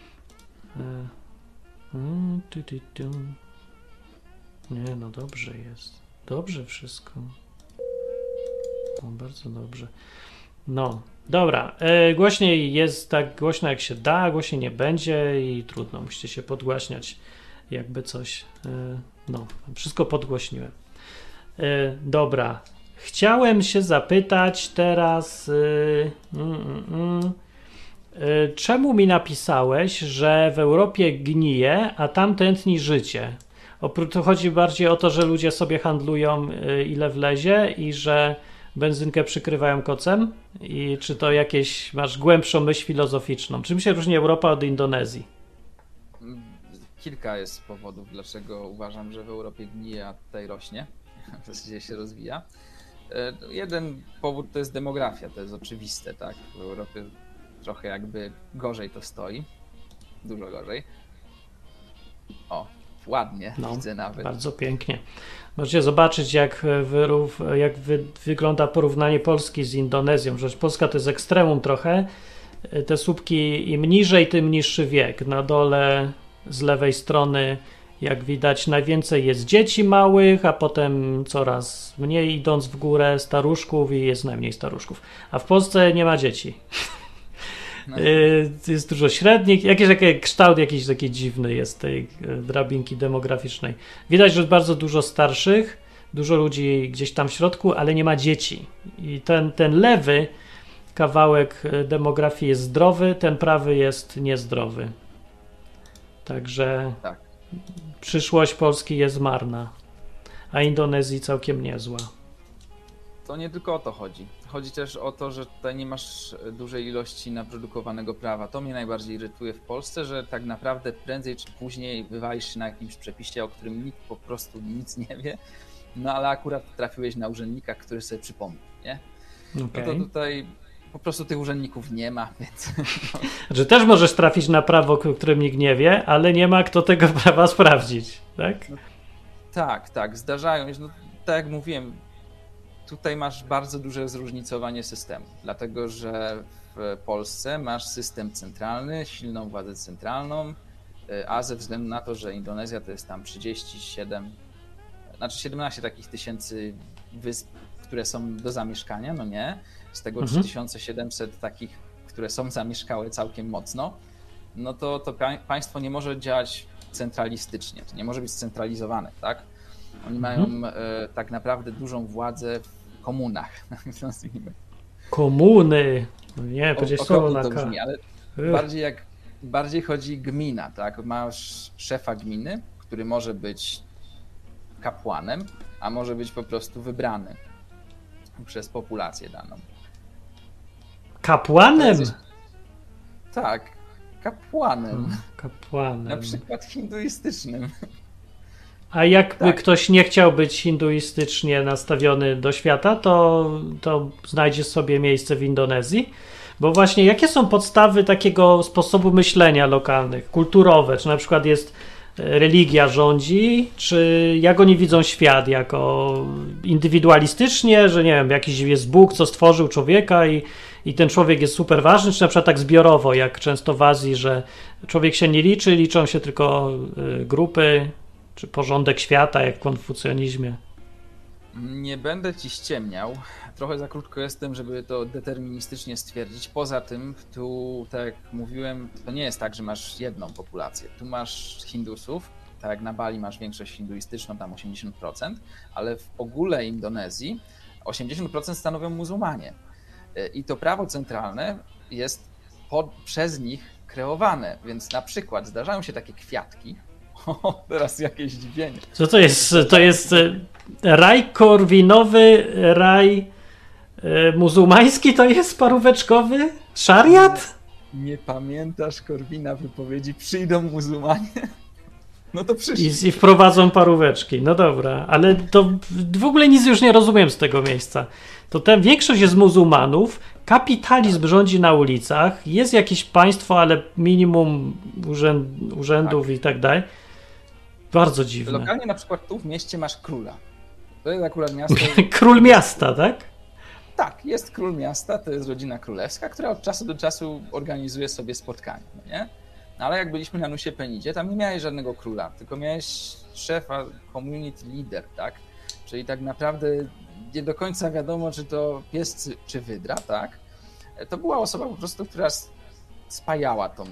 Eee, tu, tu, tu. Nie, no dobrze jest. Dobrze wszystko. No, bardzo dobrze. No, dobra. E, głośniej jest tak głośno jak się da, głośniej nie będzie i trudno, musicie się podgłaśniać jakby coś. E, no, wszystko podgłośniłem. E, dobra. Chciałem się zapytać teraz, e, mm, mm, e, czemu mi napisałeś, że w Europie gnije, a tam tętni życie? Oprócz to chodzi bardziej o to, że ludzie sobie handlują e, ile wlezie i że benzynkę przykrywają kocem? I czy to jakieś, masz głębszą myśl filozoficzną? Czym się różni Europa od Indonezji? Kilka jest powodów, dlaczego uważam, że w Europie gnije, a tutaj rośnie, w zasadzie się rozwija. Jeden powód to jest demografia, to jest oczywiste, tak? W Europie trochę jakby gorzej to stoi, dużo gorzej. O, ładnie, no, widzę nawet. Bardzo pięknie. Możecie zobaczyć, jak, wyrów, jak wy, wygląda porównanie Polski z Indonezją. Że Polska to jest ekstremum trochę. Te słupki im niżej, tym niższy wiek. Na dole z lewej strony, jak widać, najwięcej jest dzieci małych, a potem coraz mniej, idąc w górę, staruszków i jest najmniej staruszków. A w Polsce nie ma dzieci. No. Jest dużo średnich, jakiś taki kształt jakiś taki dziwny jest tej drabinki demograficznej. Widać, że bardzo dużo starszych, dużo ludzi gdzieś tam w środku, ale nie ma dzieci. I ten, ten lewy kawałek demografii jest zdrowy, ten prawy jest niezdrowy. Także tak. Przyszłość Polski jest marna, a Indonezji całkiem niezła. To nie tylko o to chodzi. Chodzi też o to, że tutaj nie masz dużej ilości naprodukowanego prawa. To mnie najbardziej irytuje w Polsce, że tak naprawdę prędzej czy później wywalisz się na jakimś przepisie, o którym nikt po prostu nic nie wie, no ale akurat trafiłeś na urzędnika, który sobie przypomniał, nie? Okay. No to tutaj po prostu tych urzędników nie ma, więc... Że też możesz trafić na prawo, o którym nikt nie wie, ale nie ma kto tego prawa sprawdzić, tak? No, tak, tak, zdarzają się. No, tak jak mówiłem, tutaj masz bardzo duże zróżnicowanie systemu, dlatego że w Polsce masz system centralny, silną władzę centralną, a ze względu na to, że Indonezja to jest tam trzydzieści siedem, znaczy siedemnaście takich tysięcy wysp, które są do zamieszkania, no nie, z tego mhm. trzy tysiące siedemset takich, które są zamieszkałe całkiem mocno, no to, to państwo nie może działać centralistycznie, to nie może być scentralizowane, tak? Oni mają mhm. e, tak naprawdę dużą władzę w komunach. Komuny! No nie, przecież słowo na to brzmi, ale bardziej jak bardziej chodzi gmina, tak? Masz szefa gminy, który może być kapłanem, a może być po prostu wybrany przez populację daną. Kapłanem? Jest... Tak, kapłanem. Hmm, kapłanem. Na przykład hinduistycznym. A jakby tak. ktoś nie chciał być hinduistycznie nastawiony do świata, to, to znajdzie sobie miejsce w Indonezji? Bo właśnie jakie są podstawy takiego sposobu myślenia lokalnych, kulturowe? Czy na przykład jest religia rządzi, czy jak oni widzą świat? Jako indywidualistycznie, że nie wiem, jakiś jest Bóg, co stworzył człowieka i, i ten człowiek jest super ważny, czy na przykład tak zbiorowo, jak często w Azji, że człowiek się nie liczy, liczą się tylko y, grupy, czy porządek świata, jak w konfucjonizmie? Nie będę ci ściemniał. Trochę za krótko jestem, żeby to deterministycznie stwierdzić. Poza tym, tu, tak jak mówiłem, to nie jest tak, że masz jedną populację. Tu masz Hindusów, tak jak na Bali masz większość hinduistyczną, tam osiemdziesiąt procent, ale w ogóle Indonezji osiemdziesiąt procent stanowią muzułmanie. I to prawo centralne jest pod, przez nich kreowane, więc na przykład zdarzają się takie kwiatki, o, teraz jakieś zdziwienie. Co to jest? To jest e, raj korwinowy, raj e, muzułmański to jest paróweczkowy? Szariat? Nie, nie pamiętasz, Korwina, wypowiedzi przyjdą muzułmanie? No to przyszli. I, I wprowadzą paróweczki. No dobra, ale to w ogóle nic już nie rozumiem z tego miejsca. To ten, większość jest muzułmanów, kapitalizm rządzi na ulicach, jest jakieś państwo, ale minimum urzęd, urzędów tak. i tak dalej. Bardzo dziwne. Lokalnie na przykład tu w mieście masz króla. To jest akurat miasto... Król miasta, tak? Tak, jest król miasta, to jest rodzina królewska, która od czasu do czasu organizuje sobie spotkania, no nie? Ale jak byliśmy na Nusie Penidzie, tam nie miałeś żadnego króla, tylko miałeś szefa, community leader, tak? Czyli tak naprawdę nie do końca wiadomo, czy to pies, czy wydra, tak? To była osoba po prostu, która spajała tą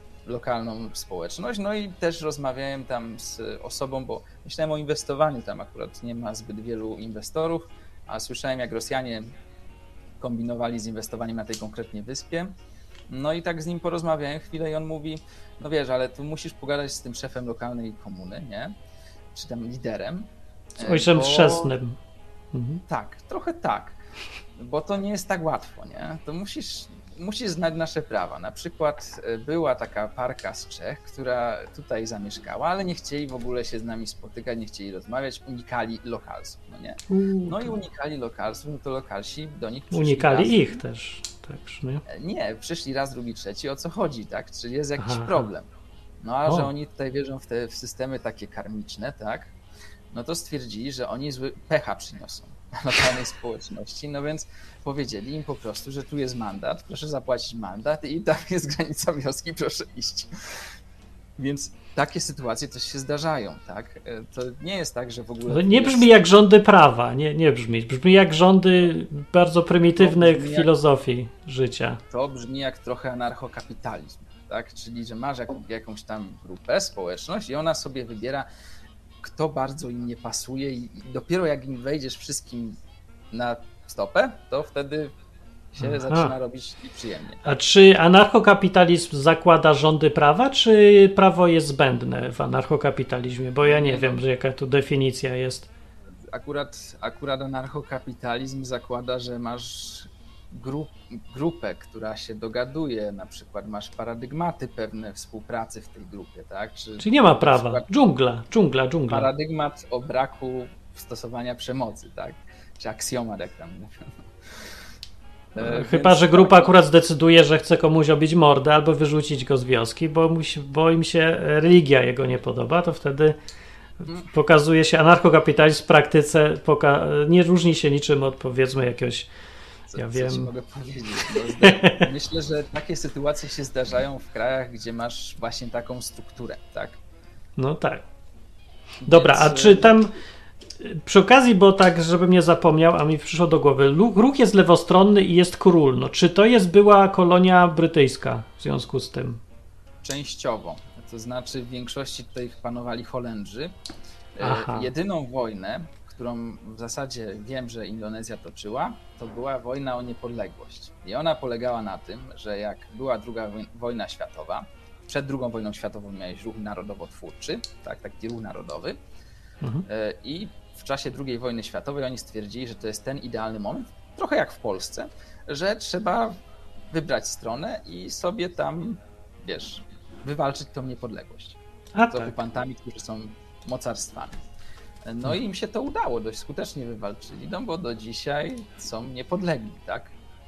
lokalną społeczność, no i też rozmawiałem tam z osobą, bo myślałem o inwestowaniu, tam akurat nie ma zbyt wielu inwestorów, a słyszałem, jak Rosjanie kombinowali z inwestowaniem na tej konkretnie wyspie. No i tak z nim porozmawiałem chwilę i on mówi, no wiesz, ale tu musisz pogadać z tym szefem lokalnej komuny, nie? Czy tam liderem. Z ojcem bo... chrzestnym. Mhm. Tak, trochę tak, bo to nie jest tak łatwo, nie? To musisz, musisz znać nasze prawa. Na przykład była taka parka z Czech, która tutaj zamieszkała, ale nie chcieli w ogóle się z nami spotykać, nie chcieli rozmawiać, unikali lokalsów, no nie? No i unikali lokalsów, no to lokalsi do nich przyszli. Unikali raz, ich też. Tak, nie? Nie, przyszli raz, drugi, trzeci, o co chodzi, tak? Czy jest jakiś Aha. problem? No a O. że oni tutaj wierzą w te w systemy takie karmiczne, tak? No to stwierdzili, że oni zły pecha przyniosą lokalnej społeczności, no więc powiedzieli im po prostu, że tu jest mandat, proszę zapłacić mandat i tam jest granica wioski, proszę iść. Więc takie sytuacje też się zdarzają, tak? To nie jest tak, że w ogóle... To nie jest... brzmi jak rządy prawa, nie, nie brzmi. Brzmi jak rządy bardzo prymitywnych brzmi jak- filozofii życia. To brzmi jak trochę anarchokapitalizm, tak? Czyli, że masz jak, jakąś tam grupę, społeczność i ona sobie wybiera, kto bardzo im nie pasuje i dopiero jak im wejdziesz wszystkim na stopę, to wtedy się Aha. zaczyna robić przyjemnie. A czy anarchokapitalizm zakłada rządy prawa, czy prawo jest zbędne w anarchokapitalizmie? Bo ja nie Nie, wiem, no. że jaka tu definicja jest. Akurat, akurat anarchokapitalizm zakłada, że masz grup, grupę, która się dogaduje, na przykład masz paradygmaty pewne współpracy w tej grupie, tak? Czy Czyli nie ma na prawa. przykład Dżungla, dżungla, dżungla. paradygmat o braku stosowania przemocy, tak? Czy aksjomat, jak tam mówią. E, Chyba, więc że grupa tak, akurat zdecyduje, że chce komuś obić mordę albo wyrzucić go z wioski, bo, musi, bo im się religia jego nie podoba, to wtedy pokazuje się anarchokapitalizm w praktyce, poka- nie różni się niczym od, powiedzmy, jakiegoś, co, ja co wiem... ci mogę powiedzieć? No, zda- myślę, że takie sytuacje się zdarzają w krajach, gdzie masz właśnie taką strukturę, tak? No tak. Dobra, Więc, a czy tam przy okazji, bo tak, żebym nie zapomniał, a mi przyszło do głowy, lu- ruch jest lewostronny i jest król. No, czy to jest była kolonia brytyjska w związku z tym? Częściowo, to znaczy w większości tutaj panowali Holendrzy. E, Aha. Jedyną wojnę, którą w zasadzie wiem, że Indonezja toczyła, to była wojna o niepodległość. I ona polegała na tym, że jak była druga woj- wojna światowa, przed drugą wojną światową miałeś ruch narodowo-twórczy, tak, taki ruch narodowy. Mhm. E, I w czasie drugiej wojny światowej oni stwierdzili, że to jest ten idealny moment, trochę jak w Polsce, że trzeba wybrać stronę i sobie tam, wiesz, wywalczyć tą niepodległość A z tak. okupantami, którzy są mocarstwami. No i im się to udało, dość skutecznie wywalczyli, no bo do dzisiaj są niepodlegli, tak?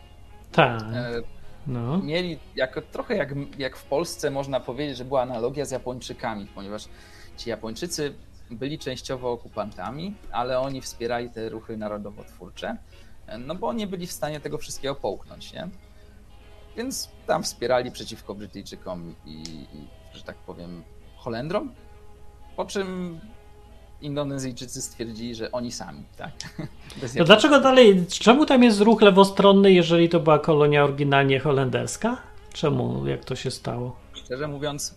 Tak. E, No. Mieli jako, trochę jak, jak w Polsce można powiedzieć, że była analogia z Japończykami, ponieważ ci Japończycy byli częściowo okupantami, ale oni wspierali te ruchy narodowo-twórcze, no bo nie byli w stanie tego wszystkiego połknąć, nie? Więc tam wspierali przeciwko Brytyjczykom i, i że tak powiem, Holendrom, po czym Indonezyjczycy stwierdzili, że oni sami, tak? Bez To dlaczego dalej, czemu tam jest ruch lewostronny, jeżeli to była kolonia oryginalnie holenderska? Czemu, jak to się stało? Szczerze mówiąc,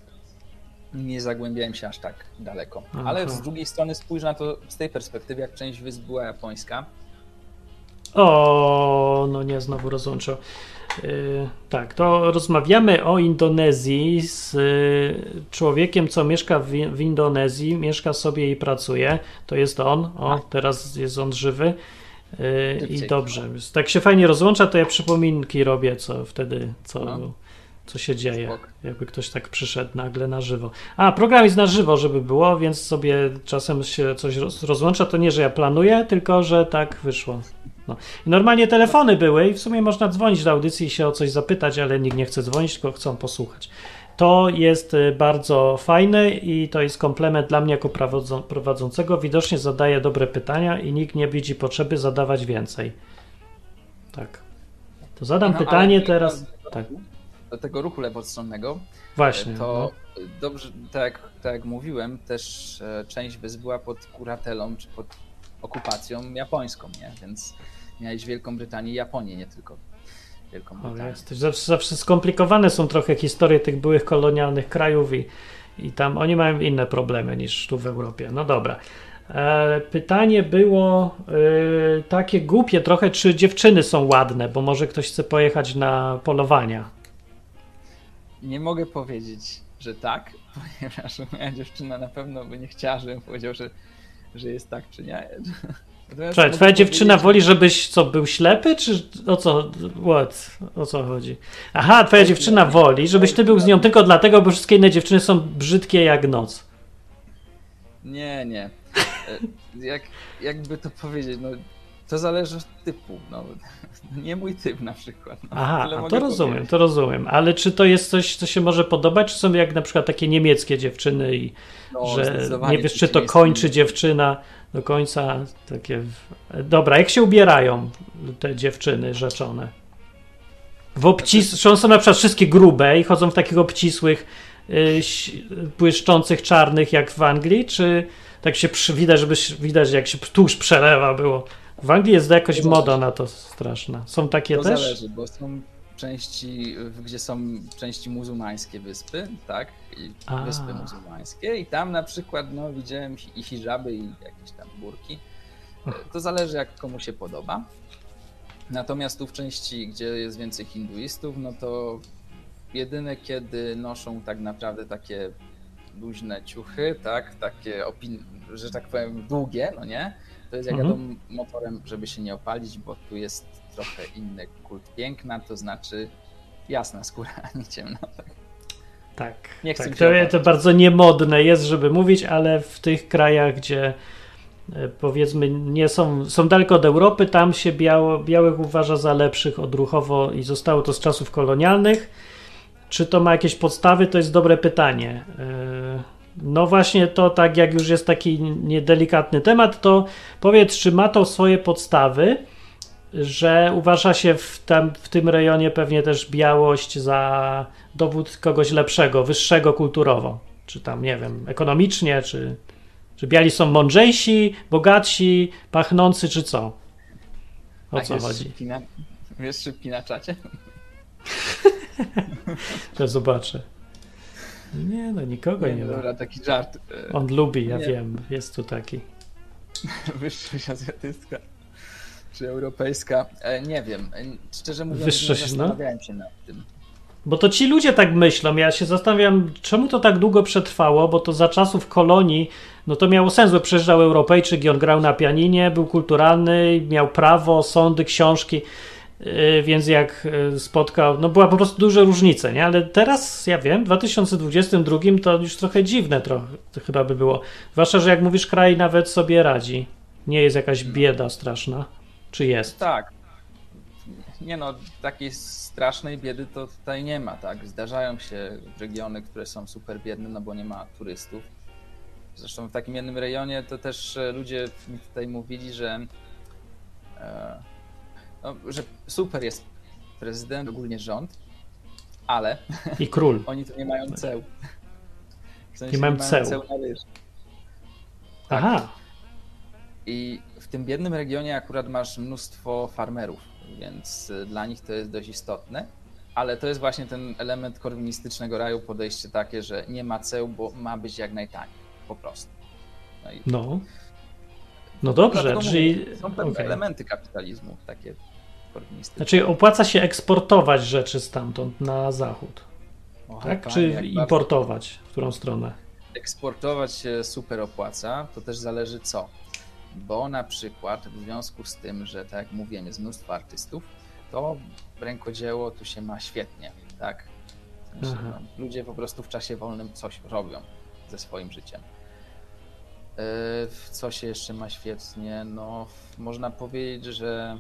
nie zagłębiałem się aż tak daleko. Aha. Ale z drugiej strony spójrz na to z tej perspektywy, jak część wysp była japońska. O, no nie, znowu rozłączył. Yy, tak, to rozmawiamy o Indonezji z yy, człowiekiem, co mieszka w, w Indonezji, mieszka sobie i pracuje. To jest on. O, teraz jest on żywy. Yy, I dobrze. Tak się fajnie rozłącza, to ja przypominki robię, co wtedy, co, No. co się dzieje. Spoko. Jakby ktoś tak przyszedł nagle na żywo. A, program jest na żywo, żeby było, więc sobie czasem się coś roz, rozłącza. To nie, że ja planuję, tylko że tak wyszło. No. I normalnie telefony były i w sumie można dzwonić do audycji i się o coś zapytać, ale nikt nie chce dzwonić, tylko chcą posłuchać. To jest y, bardzo fajne i to jest komplement dla mnie jako prowadzo- prowadzącego. Widocznie zadaje dobre pytania i nikt nie widzi potrzeby zadawać więcej. Tak. To zadam No, pytanie ale teraz. do, Tak, do tego ruchu lewostronnego, właśnie. to No. dobrze, tak, jak- tak jak mówiłem, też e, część wysp była pod kuratelą czy pod okupacją japońską, nie? Więc miałeś Wielką Brytanię i Japonię, nie tylko Wielką O, Brytanię. jesteś. Zawsze, zawsze skomplikowane są trochę historie tych byłych kolonialnych krajów i, i tam oni mają inne problemy niż tu w Europie. No dobra. E, pytanie było e, takie głupie trochę, czy dziewczyny są ładne, bo może ktoś chce pojechać na polowania. Nie mogę powiedzieć, że tak, ponieważ moja dziewczyna na pewno by nie chciała, żebym powiedział, że, że jest tak czy nie. Natomiast Czekaj, mogę twoja dziewczyna powiedzieć, woli, żebyś co, był ślepy, czy o co, what? O co chodzi? Aha, twoja dziewczyna woli, żebyś ty był z nią tylko dlatego, bo wszystkie inne dziewczyny są brzydkie jak noc. Nie, nie. E, Jak, jakby to powiedzieć, no to zależy od typu. No, nie mój typ na przykład. No, Aha, tyle a mogę to rozumiem, powiedzieć. to rozumiem. Ale czy to jest coś, co się może podobać, czy są jak na przykład takie niemieckie dziewczyny i No, że zdecydowanie nie wiesz, czy to przeciwieństwo. kończy dziewczyna do końca takie... Dobra, jak się ubierają te dziewczyny rzeczone? W obcis... Czy one są na przykład wszystkie grube i chodzą w takich obcisłych, yy, ś- błyszczących, czarnych jak w Anglii, czy tak się przy... widać, żeby się- widać, jak się tłuszcz przelewa było? W Anglii jest jakoś To moda zależy. na to straszna. Są takie To też? zależy, bo są części, gdzie są części muzułmańskie wyspy, tak? I A. wyspy muzułmańskie i tam na przykład no, widziałem i hijaby i jakieś tam burki. To zależy jak komu się podoba. Natomiast tu w części, gdzie jest więcej hinduistów, no to jedyne kiedy noszą tak naprawdę takie luźne ciuchy, tak? Takie, opin- że tak powiem, długie, no nie? To jest jak Mhm. jadą motorem, żeby się nie opalić, bo tu jest trochę inny kult piękna, to znaczy jasna skóra, a nie ciemna. Tak. Tak, Nie chcę tak. się To, obawiać. to bardzo niemodne jest, żeby mówić, ale w tych krajach, gdzie e, powiedzmy nie są, są daleko od Europy, tam się biało, białych uważa za lepszych odruchowo i zostało to z czasów kolonialnych. Czy to ma jakieś podstawy? To jest dobre pytanie. E, No właśnie to tak jak już jest taki niedelikatny temat, to powiedz, czy ma to swoje podstawy, że uważa się w, tam, w tym rejonie pewnie też białość za dowód kogoś lepszego, wyższego kulturowo, czy tam, nie wiem, ekonomicznie, czy, czy biali są mądrzejsi, bogatsi, pachnący, czy co? O A co jest chodzi? szybki na, jest szybki na czacie? Ja zobaczę. Nie, no nikogo nie ma. Dobra, taki żart. E, On lubi, ja Nie. wiem, jest tu taki. Wyższość azjatycka czy europejska? E, nie wiem. E, Szczerze mówiąc, Wyższość, nie no. zastanawiałem się nad tym. Bo to ci ludzie tak myślą. Ja się zastanawiam, czemu to tak długo przetrwało, bo to za czasów kolonii, no to miało sens, bo przyjeżdżał Europejczyk i on grał na pianinie, był kulturalny, miał prawo, sądy, książki, yy, więc jak yy, spotkał, no była po prostu duże różnice, nie? Ale teraz, ja wiem, w dwa tysiące dwudziestym drugim to już trochę dziwne trochę, to chyba by było. Zwłaszcza, że jak mówisz, kraj nawet sobie radzi. Nie jest jakaś bieda straszna. Czy jest? Tak. Nie no, takiej strasznej biedy to tutaj nie ma, tak? Zdarzają się regiony, które są super biedne, no bo nie ma turystów. Zresztą w takim jednym rejonie to też e, ludzie mi tutaj mówili, że, e, no, że super jest prezydent, ogólnie rząd, ale I król. oni tu nie mają ceł. W sensie Nie mają ceł. na ryż. Aha. I w tym biednym regionie akurat masz mnóstwo farmerów, więc y, dla nich to jest dość istotne, ale to jest właśnie ten element korwinistycznego raju, podejście takie, że nie ma ceł, bo ma być jak najtaniej, po prostu. No, i No. No dobrze, dlatego czyli... mówię, są pewne okej. elementy kapitalizmu, takie eksport niestety. Znaczy opłaca się eksportować rzeczy stamtąd na zachód, O, tak? panie, Czy jak importować? W którą stronę? eksportować się super opłaca, to też zależy co. Bo na przykład w związku z tym, że tak jak mówiłem, jest mnóstwo artystów, to rękodzieło tu się ma świetnie, tak? W sensie, no, ludzie po prostu w czasie wolnym coś robią ze swoim życiem. Yy, co się jeszcze ma świetnie? No, można powiedzieć, że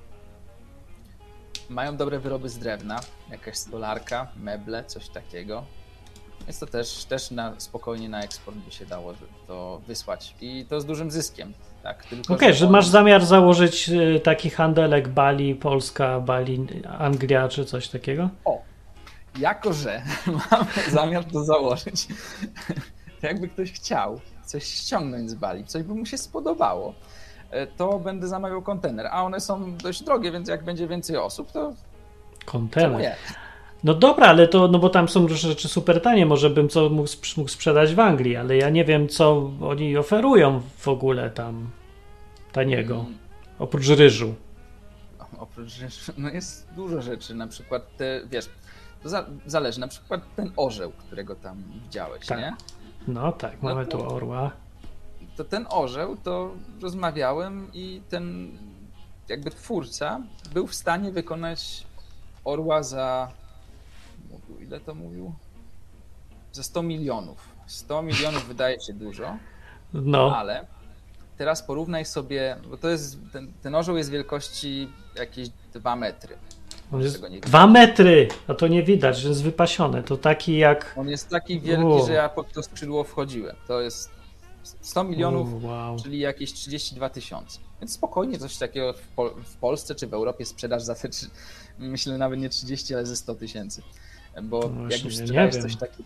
mają dobre wyroby z drewna, jakaś stolarka, meble, coś takiego. Więc to też, też na, spokojnie na eksport by się dało to wysłać. I to z dużym zyskiem. Tak, tylko, Okej, okay, że on... masz zamiar założyć y, taki handelek Bali, Polska, Bali, Anglia czy coś takiego? O, jako że mam zamiar to założyć, to jakby ktoś chciał coś ściągnąć z Bali, coś by mu się spodobało, to będę zamawiał kontener, a one są dość drogie, więc jak będzie więcej osób, to kontener. nie? No dobra, ale to, no bo tam są rzeczy super tanie, może bym co mógł, mógł sprzedać w Anglii, ale ja nie wiem, co oni oferują w ogóle tam taniego, hmm. oprócz ryżu. Oprócz ryżu, no jest dużo rzeczy, na przykład te, wiesz, to za, zależy, na przykład ten orzeł, którego tam widziałeś, tak. nie? No tak, mamy no to, tu orła. To ten orzeł, to rozmawiałem i ten jakby twórca był w stanie wykonać orła za, ile to mówił? Za sto milionów. sto milionów wydaje się dużo, no. ale teraz porównaj sobie, bo to jest, ten, ten orzeł jest wielkości jakieś dwa metry. On jest dwa metry, a to nie widać, że jest wypasione. To taki jak... On jest taki wielki, wow. że ja pod to skrzydło wchodziłem. To jest sto milionów, wow. czyli jakieś trzydzieści dwa tysiące. Więc spokojnie coś takiego w, Pol w Polsce czy w Europie sprzedaż za te, myślę nawet nie trzydzieści, ale ze sto tysięcy. Bo no jak już sprzedajesz coś takiego...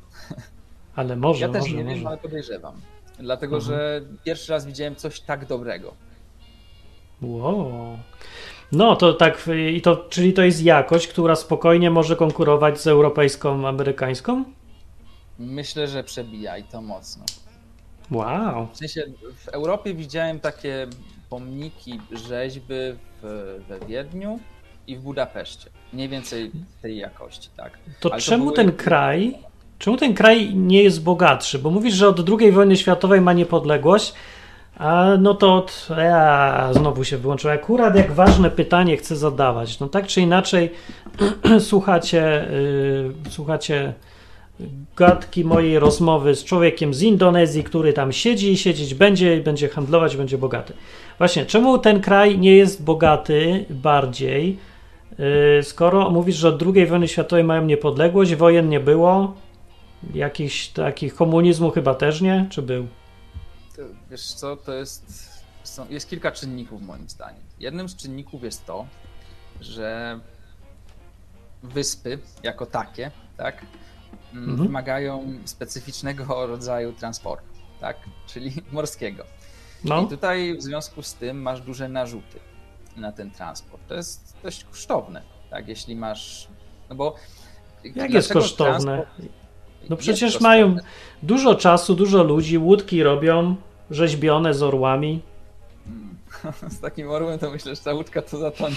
Ale może, Ja też może, nie może. wiem, ale podejrzewam. Dlatego, mhm. że pierwszy raz widziałem coś tak dobrego. Wow. No to tak, i to, czyli to jest jakość, która spokojnie może konkurować z europejską, amerykańską? Myślę, że przebija i to mocno. Wow. W sensie w Europie widziałem takie pomniki rzeźby w, we Wiedniu i w Budapeszcie. Mniej więcej tej jakości, tak. To Ale czemu to były... ten kraj, czemu ten kraj nie jest bogatszy? Bo mówisz, że od drugiej wojny światowej ma niepodległość, a no to od, ja, znowu się wyłączyło. Akurat jak ważne pytanie chcę zadawać. No tak czy inaczej słuchacie, yy, słuchacie gadki mojej rozmowy z człowiekiem z Indonezji, który tam siedzi i siedzieć będzie i będzie handlować, będzie bogaty. Właśnie, czemu ten kraj nie jest bogaty bardziej, yy, skoro mówisz, że od drugiej wojny światowej mają niepodległość, wojen nie było, jakichś takich komunizmu chyba też nie, czy był? Wiesz co, to jest, są, jest kilka czynników moim zdaniem. Jednym z czynników jest to, że wyspy jako takie, tak, mhm. wymagają specyficznego rodzaju transportu, tak, czyli morskiego. No. I tutaj w związku z tym masz duże narzuty na ten transport. To jest dość kosztowne, tak, jeśli masz, no bo... Jak jest kosztowne? No przecież mają dużo czasu, dużo ludzi, łódki robią, rzeźbione z orłami. Hmm. Z takim orłem to myślę, że ta łódka to zatonie.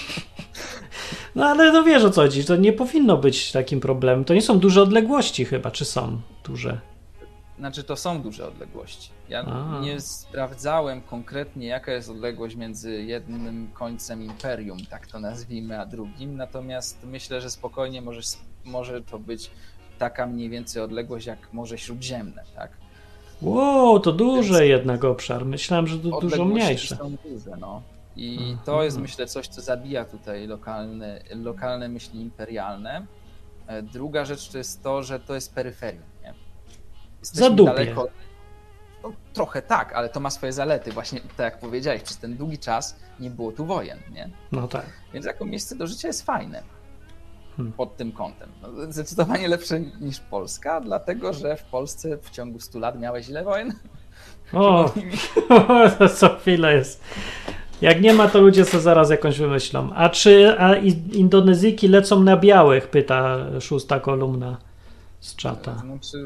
No ale no wiesz o co chodzi, to nie powinno być takim problemem. To nie są duże odległości chyba, czy są duże? Znaczy to są duże odległości. Ja a. nie sprawdzałem konkretnie jaka jest odległość między jednym końcem imperium, tak to nazwijmy, a drugim, natomiast myślę, że spokojnie może, może to być taka mniej więcej odległość jak Morze Śródziemne, tak? Wow, to duże Więc jednak obszar. Myślałem, że to dużo mniejsze. Są duże, no. I mhm. to jest, myślę, coś, co zabija tutaj lokalne, lokalne myśli imperialne. Druga rzecz to jest to, że to jest peryferium, nie? Jesteśmy Za dupie. daleko. No, trochę tak, ale to ma swoje zalety. Właśnie tak jak powiedziałeś, przez ten długi czas nie było tu wojen, nie? No tak. Więc jako miejsce do życia jest fajne. Hmm. Pod tym kątem. No, zdecydowanie lepsze niż Polska, dlatego że w Polsce w ciągu stu lat miałeś ile wojen? O, to co chwilę jest. Jak nie ma, to ludzie sobie zaraz jakąś wymyślą. A czy a Indonezyjki lecą na białych? Pyta szósta kolumna z czata. Znaczy,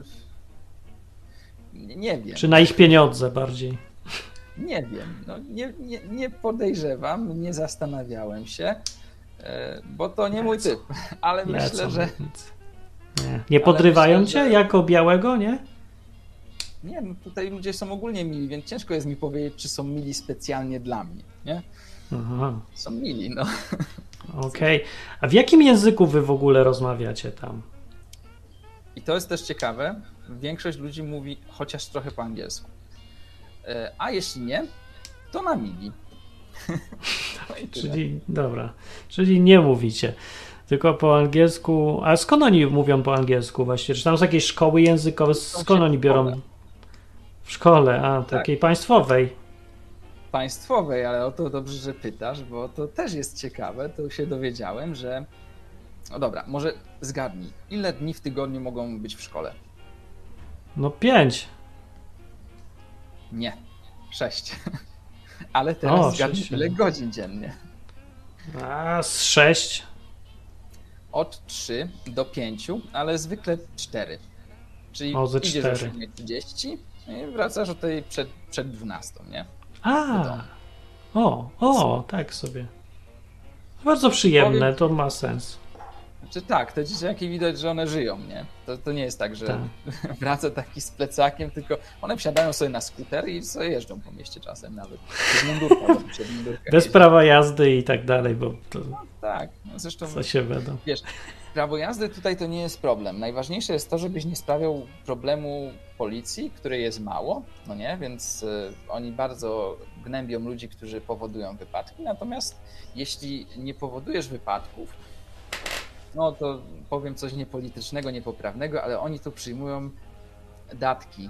nie wiem. Czy na ich pieniądze bardziej? Nie wiem. No, nie, nie, nie podejrzewam, nie zastanawiałem się. E, bo to nie mój typ, ale Lecą, myślę, że... Nie, nie podrywają myślę, cię że... jako białego, nie? Nie, no tutaj ludzie są ogólnie mili, więc ciężko jest mi powiedzieć, czy są mili specjalnie dla mnie, nie? Aha. Są mili, no. Okej. Okay. A w jakim języku wy w ogóle rozmawiacie tam? I to jest też ciekawe, większość ludzi mówi chociaż trochę po angielsku. A jeśli nie, to na migi. Czyli, dobra, czyli nie mówicie, tylko po angielsku. A skąd oni mówią po angielsku właściwie? Czy tam są jakieś szkoły językowe? Skąd oni biorą? W szkole, a takiej tak. Państwowej. Państwowej, ale o to dobrze, że pytasz, bo to też jest ciekawe. To się dowiedziałem, że... No dobra, może zgadnij. Ile dni w tygodniu mogą być w szkole? No pięć. Nie, sześć. Ale teraz o, zgadnij, sześć. Ile godzin dziennie? A, z sześć. Od trzy do pięciu, ale zwykle cztery. Czyli o, ze idziesz cztery. o siódma trzydzieści i wracasz o tej przed, przed dwunastą, nie? A, o, o, tak sobie. Bardzo przyjemne, Powiem... to ma sens. Znaczy tak, te dzieciaki widać, że one żyją, nie? To, to nie jest tak, że tak. wraca taki z plecakiem, tylko one wsiadają sobie na skuter i sobie jeżdżą po mieście czasem nawet. Przed mundurka, bo przed mundurka Bez jeździ. prawa jazdy i tak dalej, bo to... No, tak, no zresztą... Co się będą. Wiesz, prawo jazdy tutaj to nie jest problem. Najważniejsze jest to, żebyś nie sprawiał problemu policji, której jest mało, no nie? Więc y, oni bardzo gnębią ludzi, którzy powodują wypadki, natomiast jeśli nie powodujesz wypadków, no to powiem coś niepolitycznego, niepoprawnego, ale oni tu przyjmują datki.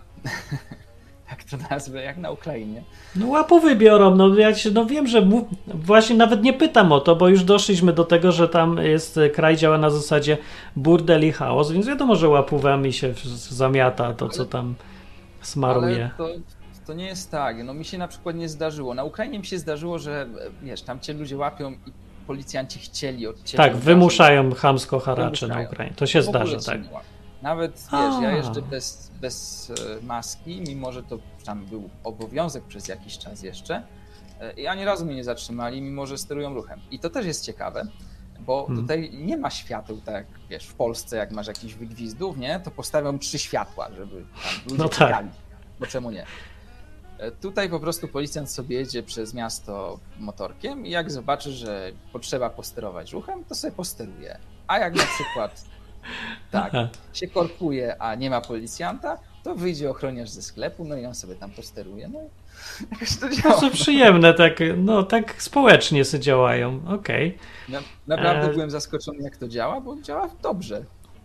Tak to nazwę, jak na Ukrainie. No łapowy biorą, no ja się, no wiem, że mów... właśnie nawet nie pytam o to, bo już doszliśmy do tego, że tam jest, kraj działa na zasadzie burdel i chaos, więc wiadomo, że łapówami się zamiata to, co tam smaruje. Ale to, to nie jest tak, no mi się na przykład nie zdarzyło. Na Ukrainie mi się zdarzyło, że wiesz, tam cię ludzie łapią i policjanci chcieli od ciebie... Tak, wymuszają chamsko haracze na Ukrainie. To się zdarza, tak. Nawet, wiesz, A. ja jeżdżę bez, bez maski, mimo że to tam był obowiązek przez jakiś czas jeszcze i ani razu mnie nie zatrzymali, mimo że sterują ruchem. I to też jest ciekawe, bo hmm. tutaj nie ma świateł, tak jak wiesz, w Polsce jak masz jakichś wygwizdów, nie, to postawią trzy światła, żeby tam ludzie no czekali. Tak. Bo czemu nie? Tutaj po prostu policjant sobie jedzie przez miasto motorkiem i jak zobaczy, że potrzeba posterować ruchem, to sobie posteruje. A jak na przykład tak, Aha. się korkuje, a nie ma policjanta, to wyjdzie ochroniarz ze sklepu, no i on sobie tam posteruje. No i jakoś to działa. To przyjemne, tak, no tak społecznie sobie działają, okej. Okay. Na, naprawdę e... byłem zaskoczony, jak to działa, bo działa dobrze.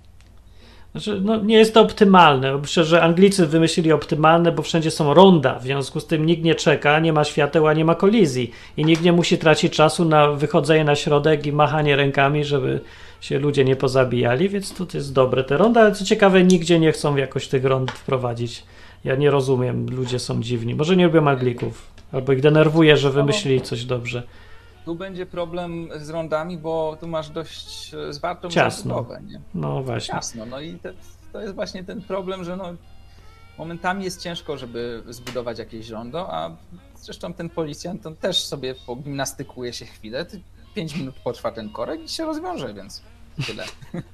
Znaczy, no nie jest to optymalne. Myślę, że Anglicy wymyślili optymalne, bo wszędzie są ronda, w związku z tym nikt nie czeka, nie ma świateł, a nie ma kolizji i nikt nie musi tracić czasu na wychodzenie na środek i machanie rękami, żeby się ludzie nie pozabijali, więc to jest dobre te ronda, ale co ciekawe, nigdzie nie chcą jakoś tych rond wprowadzić. Ja nie rozumiem, ludzie są dziwni. Może nie lubią Anglików, albo ich denerwuje, że wymyślili coś dobrze. Tu będzie problem z rondami, bo tu masz dość zwartą zabudowę, nie? No właśnie. Ciasno, no i te, to jest właśnie ten problem, że no, momentami jest ciężko, żeby zbudować jakieś rondo, a zresztą ten policjant on też sobie pogimnastykuje się chwilę, pięć minut potrwa ten korek i się rozwiąże, więc tyle.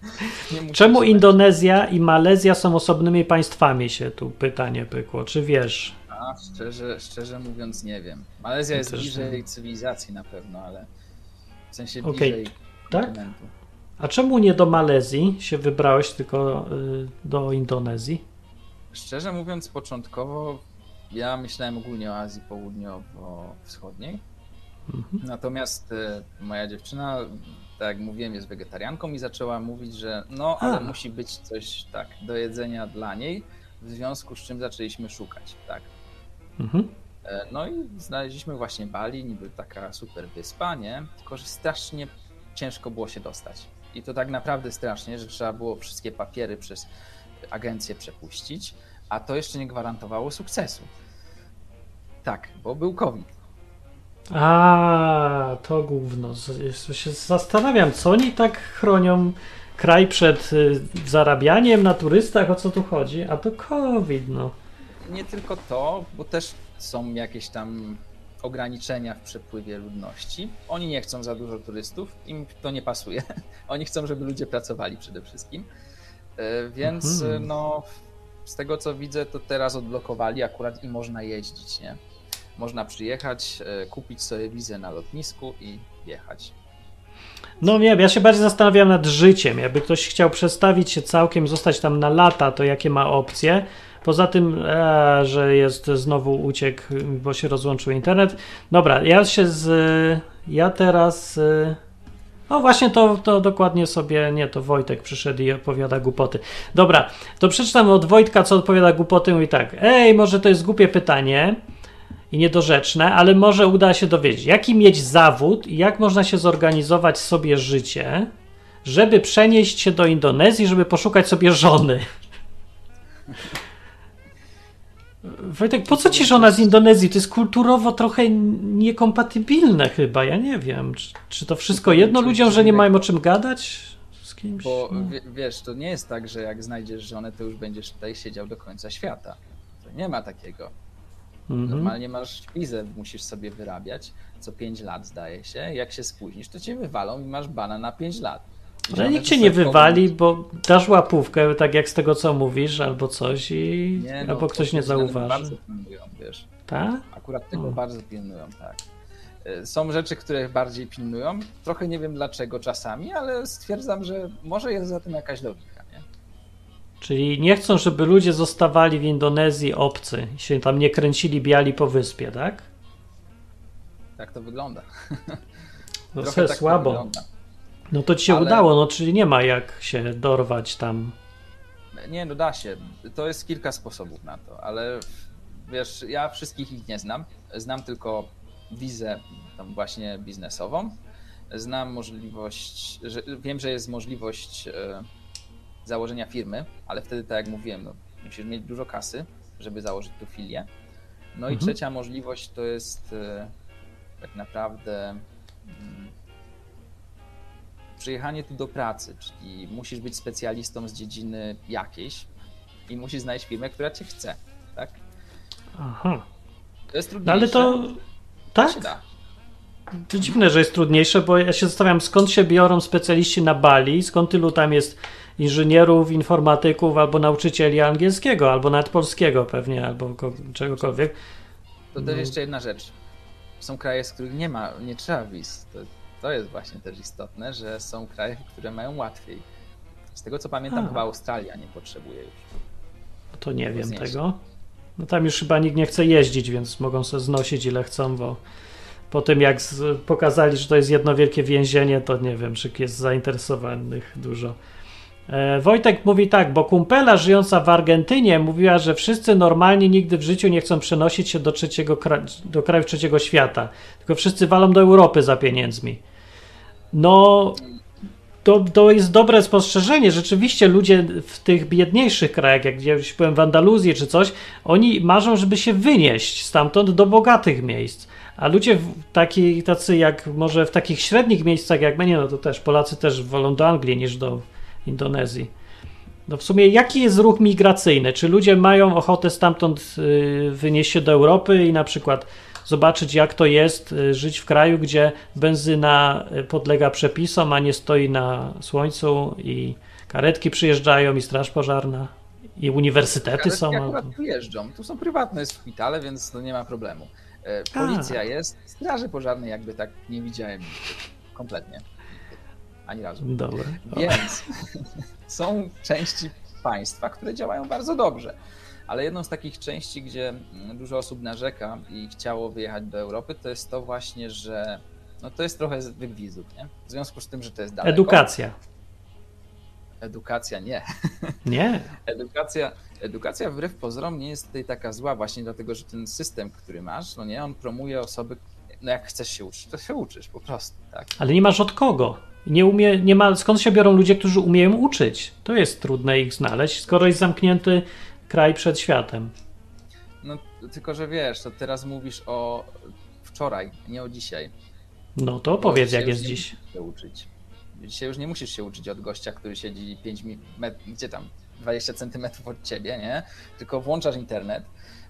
Czemu Indonezja i Malezja są osobnymi państwami, się tu pytanie pykło, czy wiesz? A, szczerze, szczerze mówiąc nie wiem. Malezja jest bliżej cywilizacji na pewno, ale w sensie bliżej okay. kontynentu. Tak? A czemu nie do Malezji się wybrałeś, tylko y, do Indonezji? Szczerze mówiąc, początkowo ja myślałem ogólnie o Azji Południowo-Wschodniej. Mhm. Natomiast y, moja dziewczyna, tak jak mówiłem, jest wegetarianką i zaczęła mówić, że no, ale A. musi być coś tak do jedzenia dla niej, w związku z czym zaczęliśmy szukać, tak. Mhm. No i znaleźliśmy właśnie Bali, niby taka super wyspa, nie? Tylko że strasznie ciężko było się dostać. I to tak naprawdę strasznie, że trzeba było wszystkie papiery przez agencję przepuścić, a to jeszcze nie gwarantowało sukcesu. Tak, bo był COVID. A, to gówno. Się zastanawiam, co oni tak chronią kraj przed zarabianiem na turystach, o co tu chodzi, a to COVID, no. Nie tylko to, bo też są jakieś tam ograniczenia w przepływie ludności. Oni nie chcą za dużo turystów, im to nie pasuje. Oni chcą, żeby ludzie pracowali przede wszystkim. Więc Mhm. no, z tego co widzę, to teraz odblokowali akurat i można jeździć, nie? Można przyjechać, kupić sobie wizę na lotnisku i jechać. No wiem, ja się bardziej zastanawiam nad życiem. Jakby ktoś chciał przestawić się całkiem, zostać tam na lata, to jakie ma opcje? Poza tym, e, że jest znowu uciekł, bo się rozłączył internet. Dobra, ja się z... Ja teraz... No właśnie to, to dokładnie sobie... Nie, to Wojtek przyszedł i opowiada głupoty. Dobra, to przeczytam od Wojtka, co odpowiada głupoty. Mówi tak. Ej, może to jest głupie pytanie i niedorzeczne, ale może uda się dowiedzieć, jaki mieć zawód i jak można się zorganizować sobie życie, żeby przenieść się do Indonezji, żeby poszukać sobie żony. Wojtek, po co ci żona z Indonezji? To jest kulturowo trochę niekompatybilne chyba, ja nie wiem. Czy, czy to wszystko jedno ludziom, że nie mają o czym gadać z kimś? Bo No. w, wiesz, to nie jest tak, że jak znajdziesz żonę, to już będziesz tutaj siedział do końca świata. To nie ma takiego. Mhm. Normalnie masz wizę, musisz sobie wyrabiać co pięć lat, zdaje się. Jak się spóźnisz, to cię wywalą i masz bana na pięć lat. I Ale żonę nikt to cię sobie nie wywali, powinien- bo dasz łapówkę, tak jak z tego co mówisz, albo coś i Nie, no, albo ktoś pod nie tym względem zauważy. Bardzo pilnują, wiesz. Tak? Akurat tego O. bardzo pilnują, tak. Y, Są rzeczy, które bardziej pilnują. Trochę nie wiem dlaczego czasami, ale stwierdzam, że może jest za tym jakaś logika, nie? Czyli nie chcą, żeby ludzie zostawali w Indonezji obcy i się tam nie kręcili biali po wyspie, tak? Tak to wygląda. To Trochę jest tak to słabo. wygląda. No to ci się Ale- udało, no czyli nie ma jak się dorwać tam. Nie, no da się. To jest kilka sposobów na to, ale wiesz, ja wszystkich ich nie znam. Znam tylko wizę tam właśnie biznesową. Znam możliwość, że, wiem, że jest możliwość e, założenia firmy, ale wtedy, tak jak mówiłem, no, musisz mieć dużo kasy, żeby założyć tu filię. No i Mhm. trzecia możliwość to jest e, tak naprawdę mm, przyjechanie tu do pracy, czyli musisz być specjalistą z dziedziny jakiejś i musisz znaleźć firmę, która cię chce, tak? Aha. To jest No trudniejsze, ale to to tak? się da. To dziwne, że jest trudniejsze, bo ja się zastanawiam, skąd się biorą specjaliści na Bali, skąd tylu tam jest inżynierów, informatyków, albo nauczycieli angielskiego, albo nawet polskiego pewnie, albo ko- czegokolwiek. To też jeszcze jedna rzecz. Są kraje, z których nie ma, nie trzeba wiz. To, to jest właśnie też istotne, że są kraje, które mają łatwiej. Z tego co pamiętam, A. chyba Australia nie potrzebuje już. To nie wiem znieść. tego. No tam już chyba nikt nie chce jeździć, więc mogą sobie znosić ile chcą, bo po tym jak z, pokazali, że to jest jedno wielkie więzienie, to nie wiem, czy jest zainteresowanych dużo. E, Wojtek mówi tak, bo kumpela żyjąca w Argentynie mówiła, że wszyscy normalnie nigdy w życiu nie chcą przenosić się do, trzeciego kra- do krajów trzeciego świata, tylko wszyscy walą do Europy za pieniędzmi. No, to, to jest dobre spostrzeżenie. Rzeczywiście ludzie w tych biedniejszych krajach, jak gdzieś byłem w Andaluzji czy coś, oni marzą, żeby się wynieść stamtąd do bogatych miejsc. A ludzie w taki, tacy jak może w takich średnich miejscach jak my, nie, no to też Polacy też wolą do Anglii niż do Indonezji. No w sumie jaki jest ruch migracyjny? Czy ludzie mają ochotę stamtąd y, wynieść się do Europy i na przykład zobaczyć jak to jest y, żyć w kraju, gdzie benzyna y, podlega przepisom, a nie stoi na słońcu i karetki przyjeżdżają i straż pożarna i uniwersytety Ale są. akurat Albo... tu jeżdżą. Tu są prywatne szpitale, więc to nie ma problemu. E, Policja A. jest, straży pożarnej jakby tak nie widziałem nigdy. Kompletnie. Ani razu. Dobra. Więc są części państwa, które działają bardzo dobrze. Ale jedną z takich części, gdzie dużo osób narzeka i chciało wyjechać do Europy, to jest to właśnie, że no to jest trochę zbyt widzów, nie? W związku z tym, że to jest daleko. Edukacja. Edukacja nie. Nie. Edukacja, edukacja wbrew pozorom nie jest tutaj taka zła właśnie dlatego, że ten system, który masz, no nie, on promuje osoby, no jak chcesz się uczyć, to się uczysz po prostu, tak? Ale nie masz od kogo. Nie umie, nie ma, skąd się biorą ludzie, którzy umieją uczyć? To jest trudne ich znaleźć, skoro jest zamknięty kraj przed światem. No tylko, że wiesz, to teraz mówisz o wczoraj, nie o dzisiaj. No to Bo powiedz, dzisiaj jak już jest nie dziś. musisz się uczyć. Dzisiaj już nie musisz się uczyć od gościa, który siedzi pięć metrów, gdzie tam, dwadzieścia centymetrów od ciebie, nie? Tylko włączasz internet,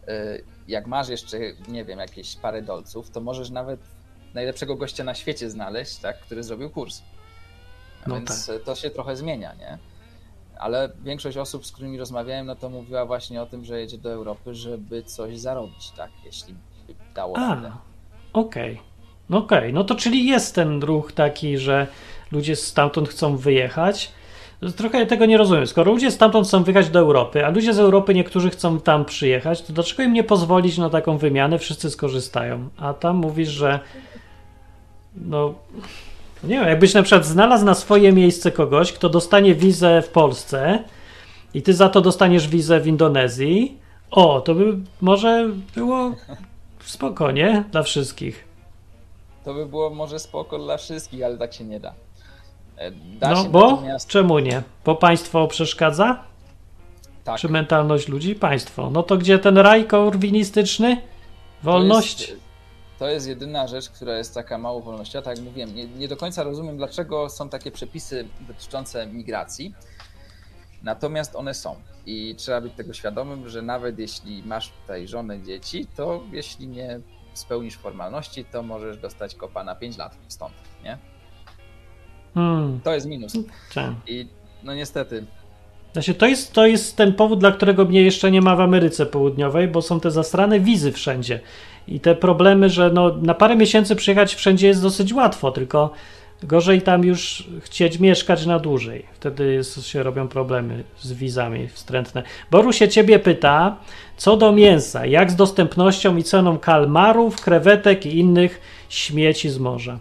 jak masz jeszcze, nie wiem, jakieś parę dolców, to możesz nawet najlepszego gościa na świecie znaleźć, tak, który zrobił kurs. A No więc tak. to się trochę zmienia, nie? Ale większość osób, z którymi rozmawiałem, no to mówiła właśnie o tym, że jedzie do Europy, żeby coś zarobić, tak, jeśli by dało radę. A, okej. No okej, no to czyli jest ten ruch taki, że ludzie stamtąd chcą wyjechać. Trochę tego nie rozumiem. Skoro ludzie stamtąd chcą wyjechać do Europy, a ludzie z Europy niektórzy chcą tam przyjechać, to dlaczego im nie pozwolić na taką wymianę? Wszyscy skorzystają. A tam mówisz, że no nie wiem, jakbyś na przykład znalazł na swoje miejsce kogoś, kto dostanie wizę w Polsce i ty za to dostaniesz wizę w Indonezji, o, to by może było spokojnie dla wszystkich. To by było może spoko dla wszystkich, ale tak się nie da. Da No się bo? natomiast... Czemu nie? Bo państwo przeszkadza? Tak. Czy mentalność ludzi? Państwo. No to gdzie ten raj korwinistyczny? Wolność? To jest, to jest jedyna rzecz, która jest taka mało wolnościowa. Tak jak mówiłem, nie, nie do końca rozumiem, dlaczego są takie przepisy dotyczące migracji. Natomiast one są i trzeba być tego świadomym, że nawet jeśli masz tutaj żonę, dzieci, to jeśli nie spełnisz formalności, to możesz dostać kopa na pięć lat stąd, nie? Hmm. To jest minus. Tak. I no niestety. Znaczy, to jest, to jest ten powód, dla którego mnie jeszcze nie ma w Ameryce Południowej, bo są te zastrane wizy wszędzie. I te problemy, że no, na parę miesięcy przyjechać wszędzie jest dosyć łatwo, tylko gorzej tam już chcieć mieszkać na dłużej. Wtedy jest, się robią problemy z wizami wstrętne. Boru się ciebie pyta, co do mięsa, jak z dostępnością i ceną kalmarów, krewetek i innych śmieci z morza.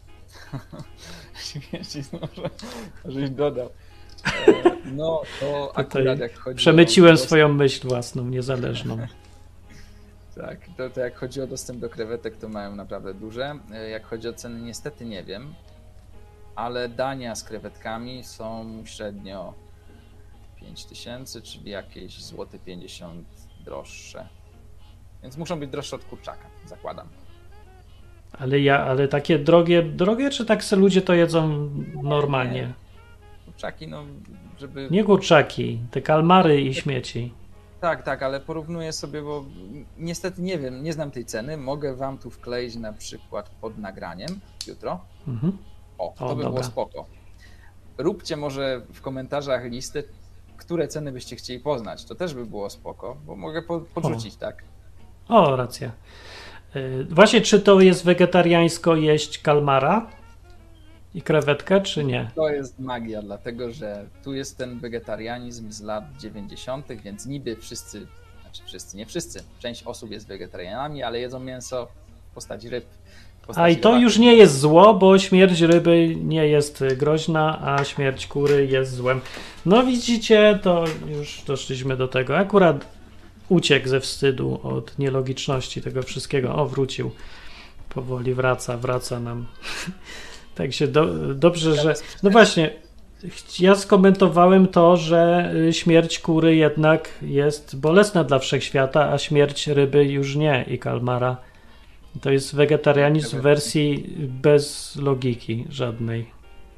Śmieci z morza, żeś dodał. No to akurat jak chodzi Przemyciłem o... swoją myśl własną, niezależną. Tak, to, to jak chodzi o dostęp do krewetek, to mają naprawdę duże. Jak chodzi o ceny, niestety nie wiem, ale dania z krewetkami są średnio pięć tysięcy, czyli jakieś złoty pięćdziesiąt droższe. Więc muszą być droższe od kurczaka, zakładam. Ale ja, ale takie drogie, drogie, czy tak se ludzie to jedzą normalnie? Nie. Kurczaki, no żeby... Nie kurczaki, te kalmary i śmieci. Tak, tak, ale porównuję sobie, bo niestety nie wiem, nie znam tej ceny. Mogę wam tu wkleić na przykład pod nagraniem jutro. Mhm. O, to O, by dobra. było spoko. Róbcie może w komentarzach listy, które ceny byście chcieli poznać. To też by było spoko, bo mogę po, podrzucić, o. tak. O, racja. Yy, właśnie, czy to jest wegetariańsko jeść kalmara i krewetkę, czy nie? To jest magia, dlatego że tu jest ten wegetarianizm z lat dziewięćdziesiątych, więc niby wszyscy, znaczy wszyscy, nie wszyscy, część osób jest wegetarianami, ale jedzą mięso w postaci ryb. W postaci A i to robaków. już nie jest zło, bo śmierć ryby nie jest groźna, a śmierć kury jest złem. No widzicie, to już doszliśmy do tego. Akurat uciekł ze wstydu od nielogiczności tego wszystkiego. O, wrócił. Powoli wraca, wraca nam. Tak się do, dobrze, że... No właśnie, ja skomentowałem to, że śmierć kury jednak jest bolesna dla wszechświata, a śmierć ryby już nie i kalmara. To jest wegetarianizm w wersji bez logiki żadnej.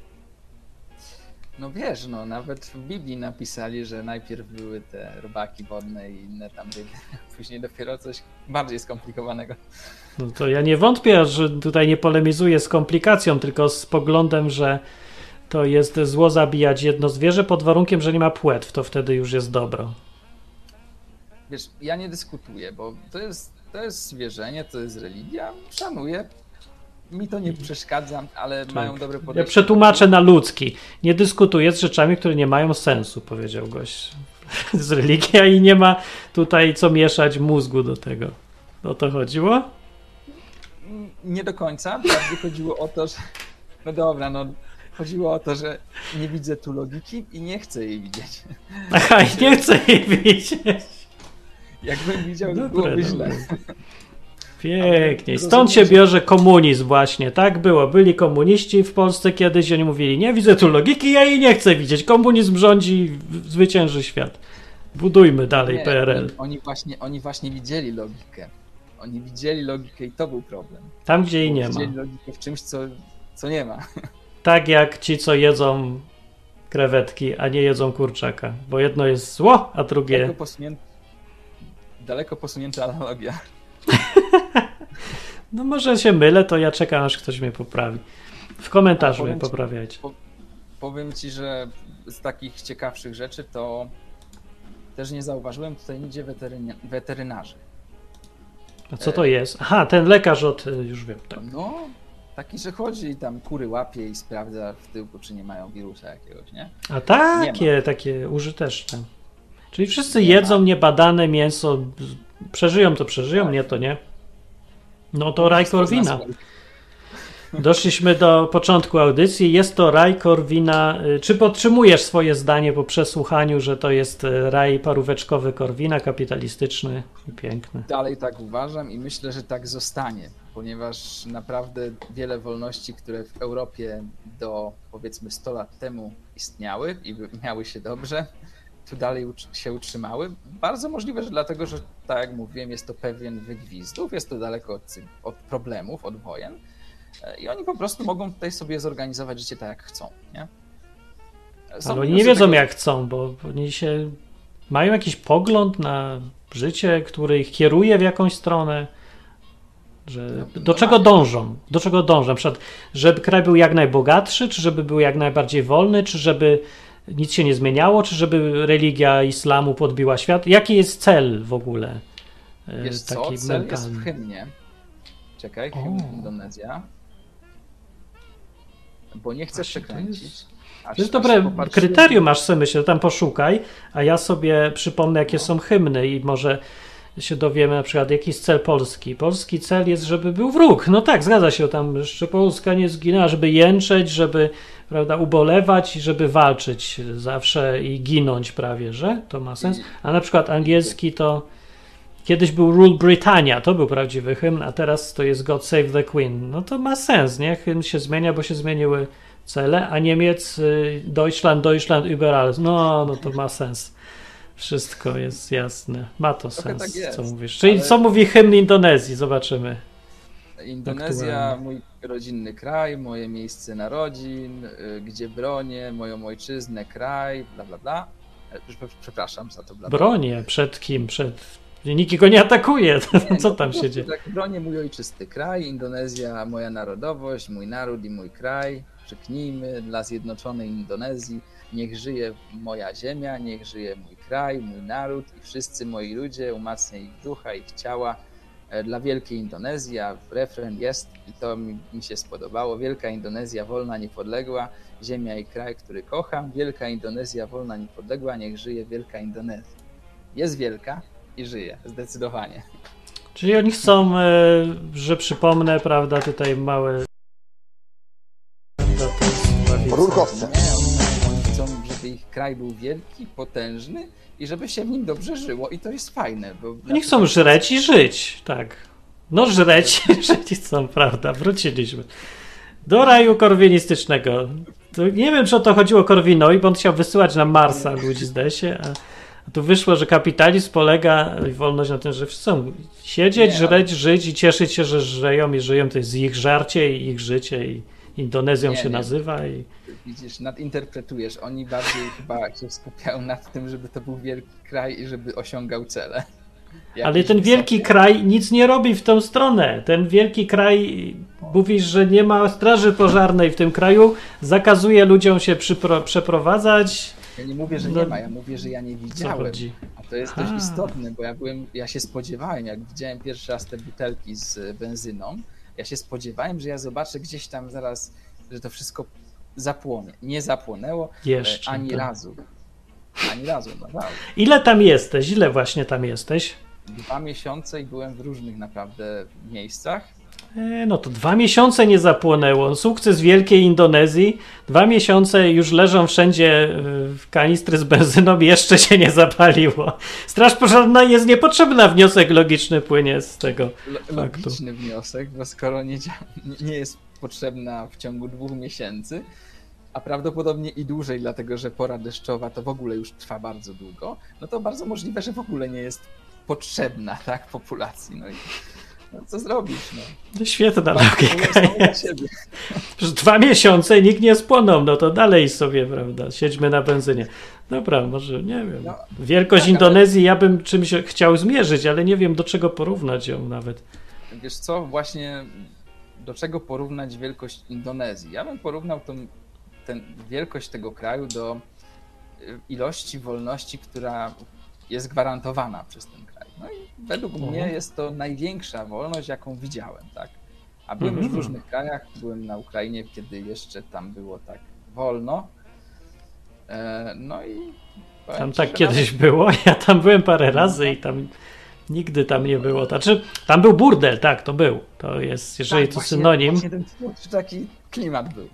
No wiesz, no nawet w Biblii napisali, że najpierw były te robaki wodne i inne tam ryby, później dopiero coś bardziej skomplikowanego. No to ja nie wątpię, że tutaj nie polemizuję z komplikacją, tylko z poglądem, że to jest zło zabijać jedno zwierzę pod warunkiem, że nie ma płetw, to wtedy już jest dobro. Wiesz, ja nie dyskutuję, bo to jest, to jest zwierzenie, to jest religia, szanuję, mi to nie przeszkadza, ale tak. Mają dobre podejście. Ja przetłumaczę na ludzki. Nie dyskutuję z rzeczami, które nie mają sensu, powiedział gość z religia i nie ma tutaj co mieszać mózgu do tego. O to chodziło? Nie do końca, bardziej chodziło o to, że no dobra, no chodziło o to, że nie widzę tu logiki i nie chcę jej widzieć. Aha, i nie chcę jej widzieć. Jakbym widział, to byłoby źle. Pięknie. Stąd się bierze komunizm właśnie. Tak było. Byli komuniści w Polsce kiedyś i oni mówili, nie widzę tu logiki, ja jej nie chcę widzieć. Komunizm rządzi, zwycięży świat. Budujmy dalej nie, P R L. Oni, oni, właśnie, oni właśnie widzieli logikę. Oni widzieli logikę i to był problem. Tam, gdzie jej nie ma. Widzieli logikę w czymś, co, co nie ma. Tak jak ci, co jedzą krewetki, a nie jedzą kurczaka. Bo jedno jest zło, a drugie... Lekko posunięte, daleko posunięta analogia. No może się mylę, to ja czekam, aż ktoś mnie poprawi. W komentarzu mnie ci, poprawiajcie. Po, powiem ci, że z takich ciekawszych rzeczy to też nie zauważyłem tutaj nigdzie weteryna, weterynarzy. A co to jest? Aha, ten lekarz od... już wiem. Tak. No, taki, że chodzi i tam kury łapie i sprawdza w tyłku, czy nie mają wirusa jakiegoś, nie? A takie, takie użyteczne. Czyli wszyscy Nie jedzą ma. niebadane mięso, przeżyją to przeżyją, Tak. nie to nie. No to raj Korwina. Nas- Doszliśmy do początku audycji. Jest to raj Korwina. Czy podtrzymujesz swoje zdanie po przesłuchaniu, że to jest raj paróweczkowy Korwina, kapitalistyczny i piękny? Dalej tak uważam i myślę, że tak zostanie, ponieważ naprawdę wiele wolności, które w Europie do powiedzmy sto lat temu istniały i miały się dobrze, tu dalej utrz- się utrzymały. Bardzo możliwe, że dlatego, że tak jak mówiłem, jest to pewien wygwizdów, jest to daleko od, cy- od problemów, od wojen i oni po prostu mogą tutaj sobie zorganizować życie tak, jak chcą, nie? Są Ale oni nie minusy wiedzą tego, jak chcą, bo oni się mają jakiś pogląd na życie, który ich kieruje w jakąś stronę. Że No, do no czego mają. dążą? Do czego dążą? Na przykład, żeby kraj był jak najbogatszy, czy żeby był jak najbardziej wolny, czy żeby nic się nie zmieniało, czy żeby religia islamu podbiła świat? Jaki jest cel w ogóle? e, Wiesz co, taki cel jest w mentalny? hymnie. Czekaj, O. hymn Indonezja. Bo nie chcę Właśnie to przekręcić. jest- Aż- To jest aż dobre popatrzyłem- kryterium, masz sobie myślę, tam poszukaj, a ja sobie przypomnę, jakie No. są hymny i może się dowiemy na przykład, jaki jest cel Polski. Polski cel jest, żeby był wróg. No tak, zgadza się, tam jeszcze Polska nie zginęła, żeby jęczeć, żeby, prawda, ubolewać i żeby walczyć zawsze i ginąć prawie, że? To ma sens. A na przykład angielski to kiedyś był Rule Britannia, to był prawdziwy hymn, a teraz to jest God Save the Queen. No to ma sens, nie? Hymn się zmienia, bo się zmieniły cele, a Niemiec y, Deutschland, Deutschland über alles. No, no to ma sens. Wszystko jest jasne. Ma to Trochę sens, tak jest, co mówisz. Czyli ale- co mówi hymn Indonezji? Zobaczymy. Indonezja, aktualnie. mój rodzinny kraj, moje miejsce narodzin, y, gdzie bronię, moją ojczyznę, kraj, bla bla bla. E, już pe- Przepraszam za to bla bla. Bronię. Przed kim? Przed... Nikt go nie atakuje. Nie, Co no, tam po się prostu dzieje? Tak, bronię mój ojczysty kraj, Indonezja moja narodowość, mój naród i mój kraj. Krzyknijmy dla zjednoczonej Indonezji, niech żyje moja ziemia, niech żyje mój kraj, mój naród i wszyscy moi ludzie, umacniaj ich ducha, ich ciała. E, Dla wielkiej Indonezji, a refren jest, i to mi, mi się spodobało, wielka Indonezja wolna, niepodległa, ziemia i kraj, który kocham, wielka Indonezja wolna, niepodległa, niech żyje wielka Indonezja. Jest wielka i żyje, zdecydowanie. Czyli oni chcą, e, że przypomnę, prawda, tutaj małe... Rurkowce. Nie, oni chcą, żeby ich kraj był wielki, potężny i żeby się w nim dobrze żyło i to jest fajne. Bo Oni chcą żreć i żyć, tak. No żreć i żyć chcą, prawda, wróciliśmy. Do raju korwinistycznego. To nie wiem, czy o to chodziło Korwinowi, bo on chciał wysyłać na Marsa ludzi, zdaje się, a, a tu wyszło, że kapitalizm polega, i wolność na tym, że chcą siedzieć, Nie, żreć, żyć i cieszyć się, że żyją i żyją, to jest ich żarcie i ich życie i Indonezją Nie, się nie. nazywa i... Widzisz, nadinterpretujesz. Oni bardziej chyba się skupiają nad tym, żeby to był wielki kraj i żeby osiągał cele. Ale Jakieś ten wielki wysokie. kraj nic nie robi w tą stronę. Ten wielki kraj, mówisz, że nie ma straży pożarnej w tym kraju, zakazuje ludziom się przypro- przeprowadzać. Ja nie mówię, że No, nie ma, ja mówię, że ja nie Co widziałem. chodzi? A to jest A. dość istotne, bo ja byłem, ja się spodziewałem, jak widziałem pierwszy raz te butelki z benzyną, ja się spodziewałem, że ja zobaczę gdzieś tam zaraz, że to wszystko zapłonie. Nie zapłonęło Jeszcze, e, ani tak. razu. Ani razu, naprawdę. Ile tam jesteś? Ile właśnie tam jesteś? Dwa miesiące i byłem w różnych naprawdę miejscach. E, no to dwa miesiące nie zapłonęło. Sukces wielkiej Indonezji. Dwa miesiące już leżą wszędzie e, kanistry z benzyną i jeszcze się nie zapaliło. Straż pożarna jest niepotrzebna. Wniosek logiczny płynie z tego. Lo- Logiczny wniosek, bo skoro nie, dzia- nie jest potrzebna w ciągu dwóch miesięcy, a prawdopodobnie i dłużej, dlatego że pora deszczowa to w ogóle już trwa bardzo długo, no to bardzo możliwe, że w ogóle nie jest potrzebna, tak, populacji. No i No co zrobisz, no. No świetna Dwa- logika. dwa- dla siebie. Że Dwa miesiące i nikt nie spłonął, no to dalej sobie, prawda, siedźmy na benzynie. Dobra, może, nie wiem. No, Wielkość tak, ale- Indonezji ja bym czymś chciał zmierzyć, ale nie wiem do czego porównać ją nawet. Wiesz co, właśnie do czego porównać wielkość Indonezji? Ja bym porównał tą, ten, wielkość tego kraju do y, ilości wolności, która jest gwarantowana przez ten kraj. No i według Mhm. mnie jest to największa wolność, jaką widziałem, tak? A byłem już w Mhm. różnych krajach, byłem na Ukrainie, kiedy jeszcze tam było tak wolno. E, no i powiem Tam ci, tak że kiedyś było, ja tam byłem parę razy i tam nigdy tam nie było. Znaczy, tam był burdel, tak, to był. To jest, jeżeli tak, to właśnie- synonim, Właśnie ten twórczy taki klimat był.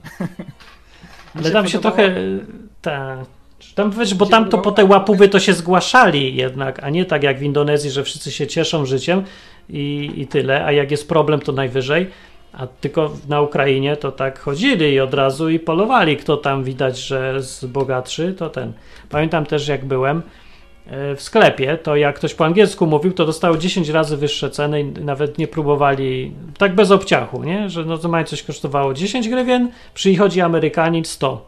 Mi ale tam się podobało- trochę, ta, tam wiesz, bo Mi się tam to po te podobało- łapówy to się zgłaszali jednak, a nie tak jak w Indonezji, że wszyscy się cieszą życiem i, i tyle, a jak jest problem, to najwyżej. A tylko na Ukrainie to tak chodzili i od razu i polowali, kto tam widać, że jest bogatszy, to ten. Pamiętam też, jak byłem e, w sklepie, to jak ktoś po angielsku mówił, to dostał dziesięć razy wyższe ceny i nawet nie próbowali, tak bez obciachu, nie? Że no to mają coś kosztowało dziesięć grywien, przychodzi Amerykanin sto.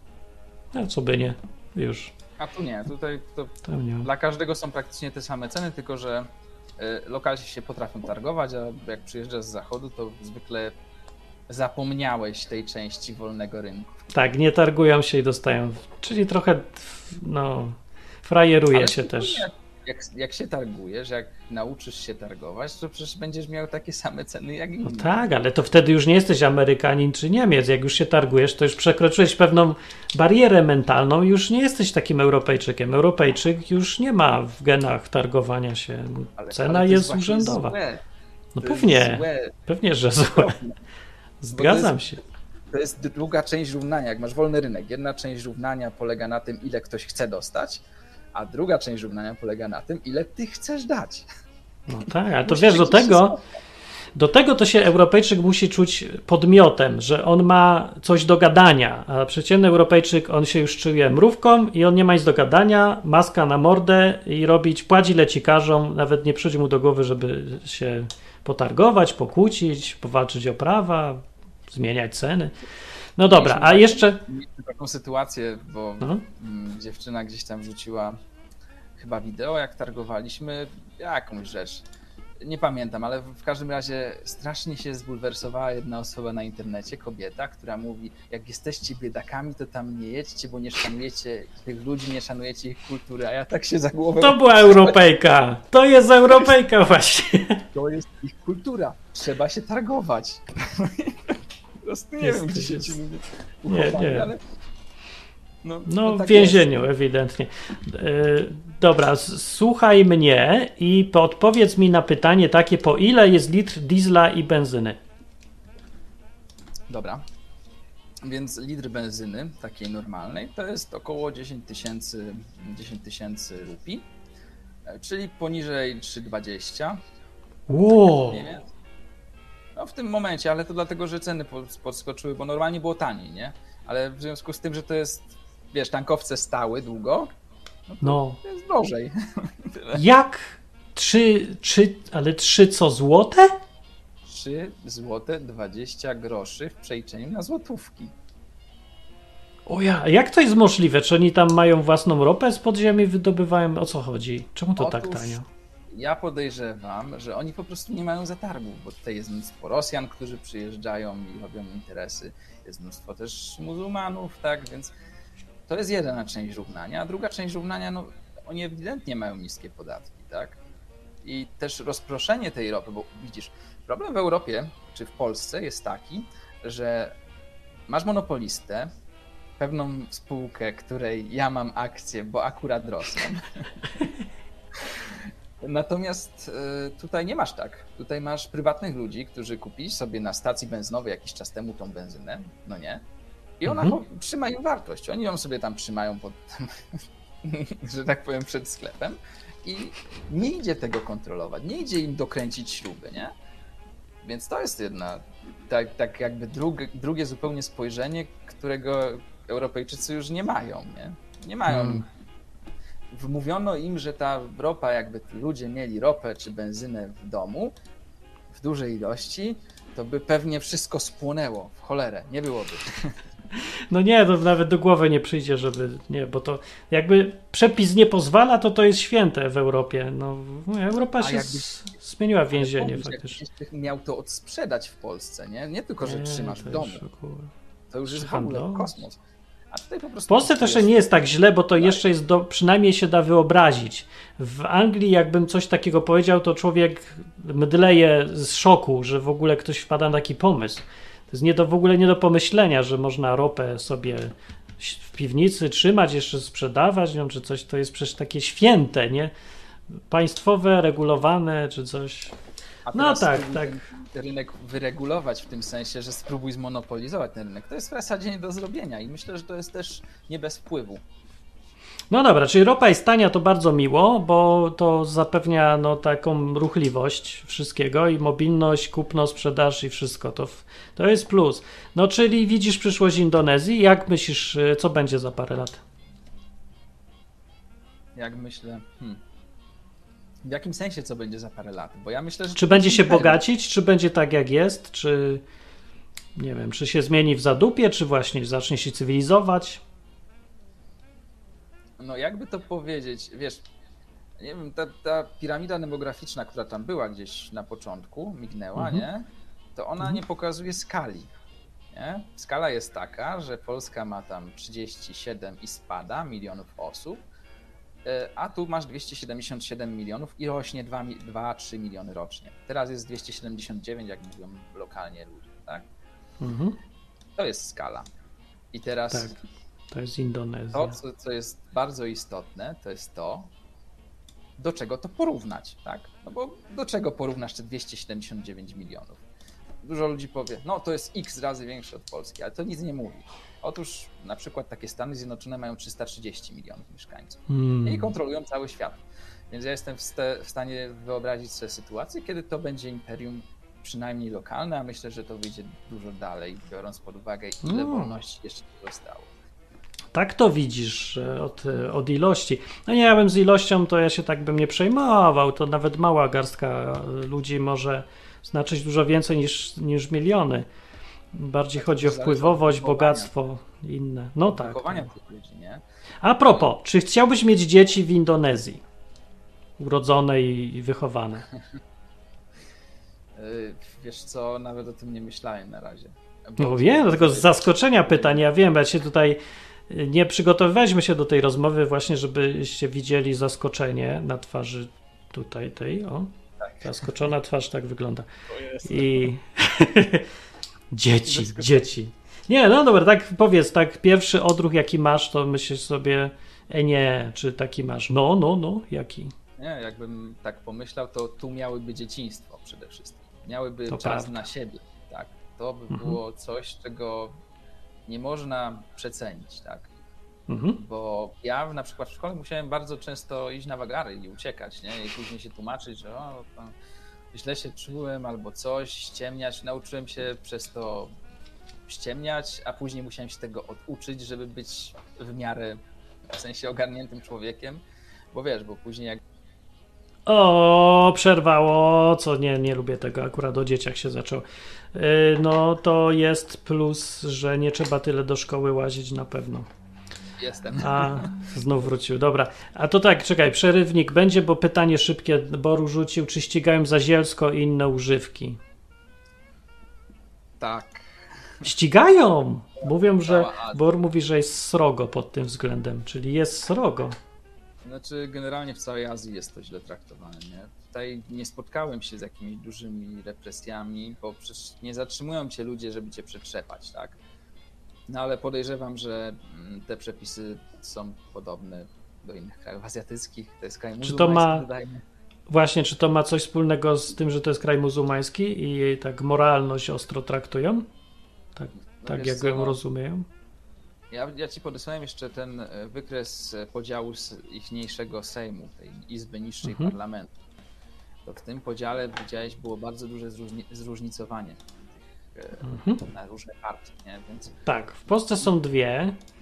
No co by nie, już. A tu nie, tutaj to Tam nie. dla każdego są praktycznie te same ceny, tylko że y, lokalsi się potrafią targować, a jak przyjeżdżasz z zachodu, to zwykle zapomniałeś tej części wolnego rynku. Tak, nie targują się i dostają, czyli trochę, no, frajeruje Ale się spokojnie, też. Jak, jak, jak się targujesz, jak nauczysz się targować, to przecież będziesz miał takie same ceny jak inni. No tak, ale to wtedy już nie jesteś Amerykanin czy Niemiec. Jak już się targujesz, to już przekroczyłeś pewną barierę mentalną i już nie jesteś takim Europejczykiem. Europejczyk już nie ma w genach targowania się. Ale- Cena ale to jest właśnie urzędowa. Złe. No To jest pewnie, złe. pewnie, że złe. Zgadzam się. To jest druga część równania. Jak masz wolny rynek, jedna część równania polega na tym, ile ktoś chce dostać, a druga część równania polega na tym, ile ty chcesz dać. No tak, ale to Musisz wiesz, do gdzieś się tego, spotkać. do tego to się Europejczyk musi czuć podmiotem, że on ma coś do gadania, a przeciętny Europejczyk, on się już czuje mrówką i on nie ma nic do gadania, maska na mordę i robić, płaci lecikarzom, nawet nie przychodzi mu do głowy, żeby się potargować, pokłócić, powalczyć o prawa, zmieniać ceny. No dobra, a jeszcze... Mieliśmy taką sytuację, bo No. mm, dziewczyna gdzieś tam wrzuciła chyba wideo, jak targowaliśmy jakąś rzecz. Nie pamiętam, ale w każdym razie strasznie się zbulwersowała jedna osoba na internecie, kobieta, która mówi, jak jesteście biedakami, to tam nie jedźcie, bo nie szanujecie tych ludzi, nie szanujecie ich kultury, a ja tak się za głowę... To była Europejka! To jest Europejka właśnie! To jest ich kultura, trzeba się targować. Po prostu nie Jest- wiem, gdzie się jest- ci ludzie Nie, uchowali, nie. ale... No, No, tak w więzieniu ewidentnie. Yy, dobra, s- słuchaj mnie i podpowiedz mi na pytanie takie, po ile jest litr diesla i benzyny? Dobra. Więc litr benzyny, takiej normalnej, to jest około dziesięć tysięcy dziesięć tysięcy rupii, e, czyli poniżej trzy dwadzieścia. Wow. Nie wiem. No w tym momencie, ale to dlatego, że ceny po- podskoczyły, bo normalnie było taniej, nie? Ale w związku z tym, że to jest, wiesz, tankowce stały długo, no to No, jest drożej. Tyle. jak? Trzy, trzy, ale trzy co, złote? trzy złote dwadzieścia groszy w przeliczeniu na złotówki. O ja, jak to jest możliwe? Czy oni tam mają własną ropę z podziemi, wydobywają? O co chodzi? Czemu to tak Otóż tanio? Ja podejrzewam, że oni po prostu nie mają zatargów, bo tutaj jest mnóstwo Rosjan, którzy przyjeżdżają i robią interesy, jest mnóstwo też muzułmanów, tak, więc to jest jedna część równania, a druga część równania, no oni ewidentnie mają niskie podatki, tak, i też rozproszenie tej ropy, bo widzisz, problem w Europie, czy w Polsce jest taki, że masz monopolistę, pewną spółkę, której ja mam akcję, bo akurat rosną. Natomiast y, tutaj nie masz tak. Tutaj masz prywatnych ludzi, którzy kupili sobie na stacji benzynowej jakiś czas temu tą benzynę, no nie? I ona Mhm. cho- trzyma im wartość. Oni ją sobie tam trzymają pod, że tak powiem, przed sklepem i nie idzie tego kontrolować, nie idzie im dokręcić śruby, nie? Więc to jest jedna, tak, tak jakby drugie, drugie zupełnie spojrzenie, którego Europejczycy już nie mają, nie? Nie mają. Hmm. Wmówiono im, że ta ropa, jakby ludzie mieli ropę czy benzynę w domu, w dużej ilości, to by pewnie wszystko spłonęło w cholerę, nie byłoby. No nie, to nawet do głowy nie przyjdzie, żeby, nie, bo to jakby przepis nie pozwala, to to jest święte w Europie. No, Europa się jakbyś- s- zmieniła w więzienie Pomyśl, faktycznie. jakbyś miał to odsprzedać w Polsce, nie? Nie tylko, że Nie, trzymasz to w domu. już, kurwa. To już jest w ogóle handlować. kosmos. A tutaj po prostu... W Polsce też nie jest tak źle, bo to jeszcze jest, do, przynajmniej się da wyobrazić. W Anglii jakbym coś takiego powiedział, to człowiek mdleje z szoku, że w ogóle ktoś wpada na taki pomysł. To jest nie do, w ogóle nie do pomyślenia, że można ropę sobie w piwnicy trzymać, jeszcze sprzedawać ją, czy coś. To jest przecież takie święte, nie? Państwowe, regulowane, czy coś. A No teraz tak, spróbuj tak. ten rynek wyregulować w tym sensie, że spróbuj zmonopolizować ten rynek. To jest w zasadzie nie do zrobienia i myślę, że to jest też nie bez wpływu. No dobra, czyli ropa jest tania, to bardzo miło, bo to zapewnia no, taką ruchliwość wszystkiego i mobilność, kupno, sprzedaż i wszystko. To, w- to jest plus. No czyli widzisz przyszłość Indonezji. Jak myślisz, y, co będzie za parę lat? Jak myślę, hmm. w jakim sensie co będzie za parę lat? Bo ja myślę, że Czy to będzie się imperium. bogacić, czy będzie tak jak jest, czy nie wiem, czy się zmieni w zadupie, czy właśnie zacznie się cywilizować? No jakby to powiedzieć, wiesz, nie wiem, ta, ta piramida demograficzna, która tam była gdzieś na początku, mignęła, Mhm. nie? To ona Mhm. nie pokazuje skali. Nie? Skala jest taka, że Polska ma tam trzydzieści siedem i spada milionów osób, e, a tu masz dwieście siedemdziesiąt siedem milionów i rośnie dwa trzy miliony rocznie. Teraz jest dwieście siedemdziesiąt dziewięć, jak mówią lokalnie ludzie, tak? Mhm. To jest skala. I teraz Tak, to jest Indonezja. to, co, co jest bardzo istotne, to jest to, do czego to porównać, tak? No bo do czego porównasz te dwieście siedemdziesiąt dziewięć milionów? Dużo ludzi powie, no to jest x razy większe od Polski, ale to nic nie mówi. Otóż na przykład takie Stany Zjednoczone mają trzysta trzydzieści milionów mieszkańców Hmm. i kontrolują cały świat. Więc ja jestem w, ste, w stanie wyobrazić sobie sytuację, kiedy to będzie imperium przynajmniej lokalne, a myślę, że to wyjdzie dużo dalej, biorąc pod uwagę, ile No. wolności jeszcze zostało. Tak to widzisz e, od, e, od ilości. No nie, ja bym z ilością, to ja się tak bym nie przejmował. To nawet mała garstka e, ludzi może znaczyć dużo więcej niż, niż miliony. Bardziej chodzi o zależy od wpływowość, wychowania. bogactwo i inne. No tak. Wychowania tak. tych ludzi, nie? A propos, czy chciałbyś mieć dzieci w Indonezji? Urodzone i, i wychowane. Yy, Wiesz co, nawet o tym nie myślałem na razie. No wiem, dlatego z zaskoczenia pytań, ja wiem, ja się tutaj nie przygotowywaliśmy się do tej rozmowy właśnie, żebyście widzieli zaskoczenie na twarzy tutaj tej, o. Zaskoczona twarz tak wygląda. I dzieci, dzieci. Nie, no dobra, tak powiedz, tak pierwszy odruch jaki masz, to myślisz sobie, e nie, czy taki masz, no, no, no, jaki? Nie, jakbym tak pomyślał, to tu miałyby dzieciństwo przede wszystkim. Miałyby To czas prawda. na siebie, tak. To by Mhm. było coś, czego nie można przecenić, tak. Mhm. Bo ja na przykład w szkole musiałem bardzo często iść na wagary i uciekać, nie? I później się tłumaczyć, że o, to źle się czułem albo coś, ściemniać. Nauczyłem się przez to ściemniać, a później musiałem się tego oduczyć, żeby być w miarę, w sensie ogarniętym człowiekiem. Bo wiesz, bo później jak O, przerwało, co nie, nie lubię tego, akurat o dzieciach się zaczął. Yy, no to jest plus, że nie trzeba tyle do szkoły łazić na pewno. jestem, A, znów wrócił, dobra. A to tak, czekaj, przerywnik będzie, bo pytanie szybkie Boru rzucił, czy ścigają za zielsko i inne używki? tak. Ścigają! Mówią, że Cała Azja. Bor mówi, że jest srogo pod tym względem, czyli jest srogo. Znaczy generalnie w całej Azji jest to źle traktowane, nie? Tutaj nie spotkałem się z jakimiś dużymi represjami, bo przecież nie zatrzymują cię ludzie, żeby cię przetrzepać, tak? No ale podejrzewam, że mm, te przepisy są podobne do innych krajów azjatyckich. To jest kraj Czy muzułmański, to ma- dodajmy. Właśnie, czy to ma coś wspólnego z tym, że to jest kraj muzułmański i tak moralność ostro traktują? Tak, No tak wiesz jak co, ją no, rozumieją? Ja, ja ci podesłałem jeszcze ten e, wykres e, podziału z ichniejszego Sejmu, tej Izby Niższej Mhm. Parlamentu. To w tym podziale, widziałeś, było bardzo duże zróżni- zróżnicowanie tych, e, Mhm. na różne partie, nie? Więc Tak, w Polsce są dwie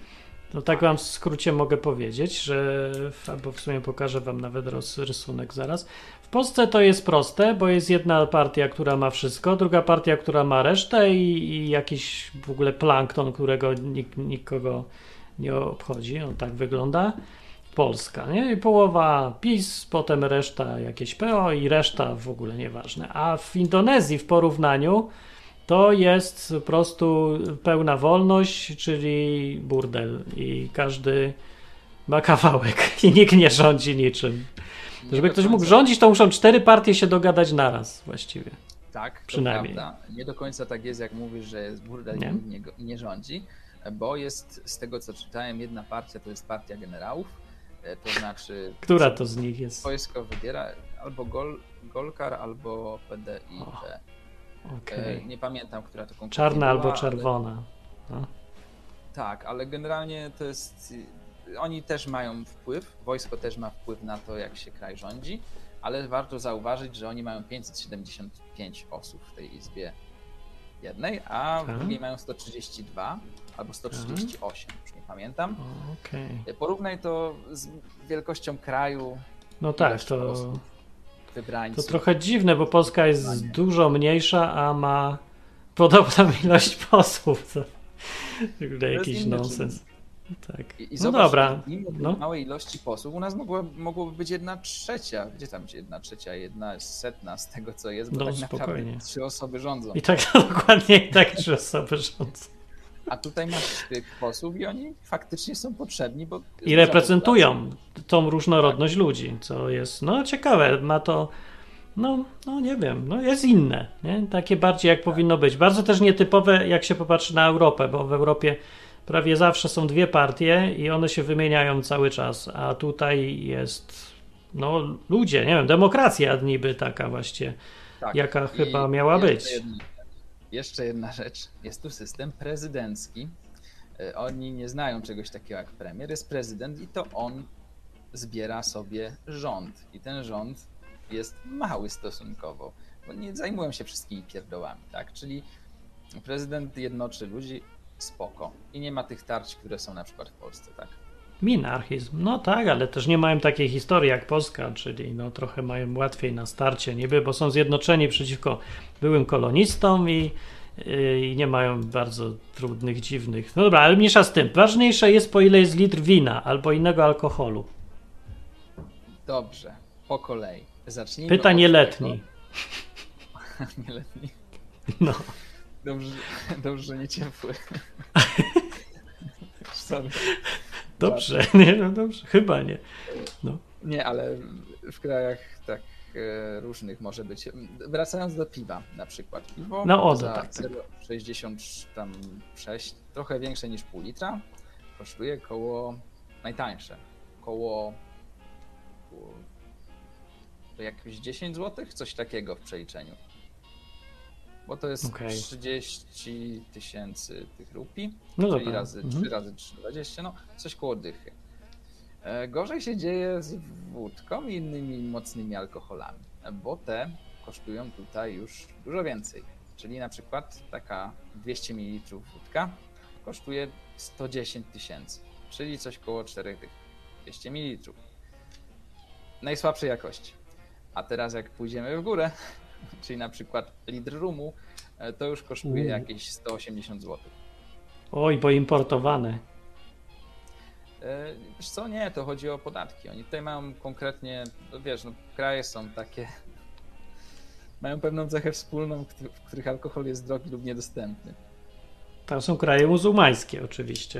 To tak wam w skrócie mogę powiedzieć, że, albo w sumie pokażę wam nawet roz, rysunek zaraz. W Polsce to jest proste, bo jest jedna partia, która ma wszystko, druga partia, która ma resztę i, i jakiś w ogóle plankton, którego nik, nikogo nie obchodzi. On tak wygląda. Polska, nie? I połowa PiS, potem reszta jakieś P O i reszta w ogóle nieważne. A w Indonezji w porównaniu to jest po prostu pełna wolność, czyli burdel i każdy ma kawałek i nikt nie rządzi niczym. Nie Żeby do ktoś mógł końca- rządzić, to muszą cztery partie się dogadać naraz właściwie. Tak, to Przynajmniej. prawda. Nie do końca tak jest, jak mówisz, że jest burdel Nie? i nikt nie, go- nie rządzi, bo jest, z tego co czytałem, jedna partia to jest partia generałów, e, to znaczy Która to z nich jest? wojsko wybiera albo Gol, Golkar, albo P D I O, P. Okej. E, Nie pamiętam, która to konkretnie Czarna była, albo ale- czerwona. No. Tak, ale generalnie to jest. Oni też mają wpływ, wojsko też ma wpływ na to, jak się kraj rządzi, ale warto zauważyć, że oni mają pięćset siedemdziesiąt pięć osób w tej izbie jednej, a w Tak. drugiej mają sto trzydzieści dwa albo sto trzydzieści osiem, już nie pamiętam. Okej. Porównaj to z wielkością kraju, No tak, Ilość to, osób, to wybrańców. trochę dziwne, bo Polska jest Zdanie. dużo mniejsza, a ma podobną ilość posłów. To w ogóle jest jakiś inny nonsens. Tak. I, i No zobacz, dobra. mimo tej No. małej ilości posłów, u nas mogło, mogłoby być jedna trzecia. Gdzie tam będzie jedna trzecia, jedna setna z tego, co jest, bo No, tak spokojnie. naprawdę trzy osoby rządzą. I tak dokładnie i tak trzy osoby rządzą. A tutaj masz tych posłów i oni faktycznie są potrzebni, bo... jest I duża reprezentują tą różnorodność ludzi, co jest no ciekawe. Ma to, no, no nie wiem, no jest inne, nie? Takie bardziej jak powinno być. Bardzo też nietypowe, jak się popatrzy na Europę, bo w Europie prawie zawsze są dwie partie i one się wymieniają cały czas, a tutaj jest, no ludzie, nie wiem, demokracja niby taka właśnie, Tak. jaka I chyba miała jeszcze być. Jedna, jeszcze jedna rzecz. Jest tu system prezydencki. E, Oni nie znają czegoś takiego jak premier. Jest prezydent i to on zbiera sobie rząd. I ten rząd jest mały stosunkowo, bo nie zajmują się wszystkimi pierdołami, tak? Czyli prezydent jednoczy ludzi, spoko. I nie ma tych tarć, które są na przykład w Polsce, tak? Minarchizm, no tak, ale też nie mają takiej historii jak Polska, czyli no trochę mają łatwiej na starcie niby, bo są zjednoczeni przeciwko byłym kolonistom i, i nie mają bardzo trudnych, dziwnych. No dobra, ale mniejsza z tym. Ważniejsze jest, po ile jest litr wina albo innego alkoholu. Dobrze, po kolei. Zacznijmy Pyta od nieletni. tego- Nieletni. No. Dobrze, dobrze, że nie ciepły. Sorry. Dobrze, nie, no dobrze, chyba nie. No. Nie, ale w krajach tak e, różnych może być. Wracając do piwa na przykład. Piwo No, o, za tak, tak. zero przecinek sześćdziesiąt sześć, trochę większe niż pół litra, kosztuje koło, najtańsze, koło, koło to jakieś dziesięć złotych, coś takiego w przeliczeniu. Bo to jest Okej. trzydzieści tysięcy tych rupii, No czyli dobra. razy Mhm. trzy razy trzy, dwadzieścia, no coś koło dychy. E, Gorzej się dzieje z wódką i innymi mocnymi alkoholami, bo te kosztują tutaj już dużo więcej. Czyli na przykład taka dwieście mililitrów wódka kosztuje sto dziesięć tysięcy, czyli coś koło czterech dych. dwieście mililitrów. Najsłabszej jakości. A teraz jak pójdziemy w górę, czyli na przykład litr rumu, e, to już kosztuje U. jakieś sto osiemdziesiąt złotych. Oj, bo importowane. E, Wiesz co, nie, to chodzi o podatki. Oni tutaj mają konkretnie, no wiesz, no, kraje są takie, mają pewną cechę wspólną, któ- w których alkohol jest drogi lub niedostępny. To są kraje muzułmańskie oczywiście.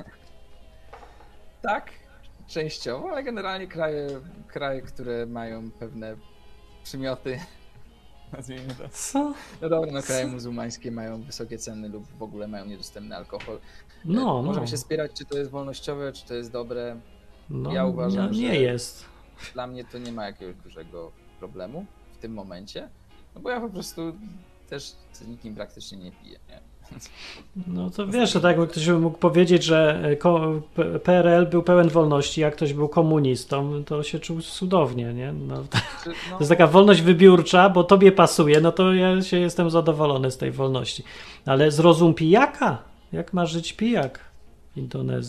Tak, częściowo, ale generalnie kraje, kraje, które mają pewne przymioty, nazwijmy to. Co? No dobra, no kraje muzułmańskie mają wysokie ceny lub w ogóle mają niedostępny alkohol. No, Możemy no. się spierać, czy to jest wolnościowe, czy to jest dobre. No, Ja uważam, no, nie że- jest. Dla mnie to nie ma jakiegoś dużego problemu w tym momencie, no bo ja po prostu też z nikim praktycznie nie piję, nie? No to wiesz, to tak jakby ktoś by mógł powiedzieć, że ko- P- PRL był pełen wolności, jak ktoś był komunistą, to się czuł cudownie, nie? No, to Czy, no, jest taka wolność wybiórcza, bo tobie pasuje, no to ja się jestem zadowolony z tej wolności. Ale zrozum pijaka. Jak ma żyć pijak w Indonezji?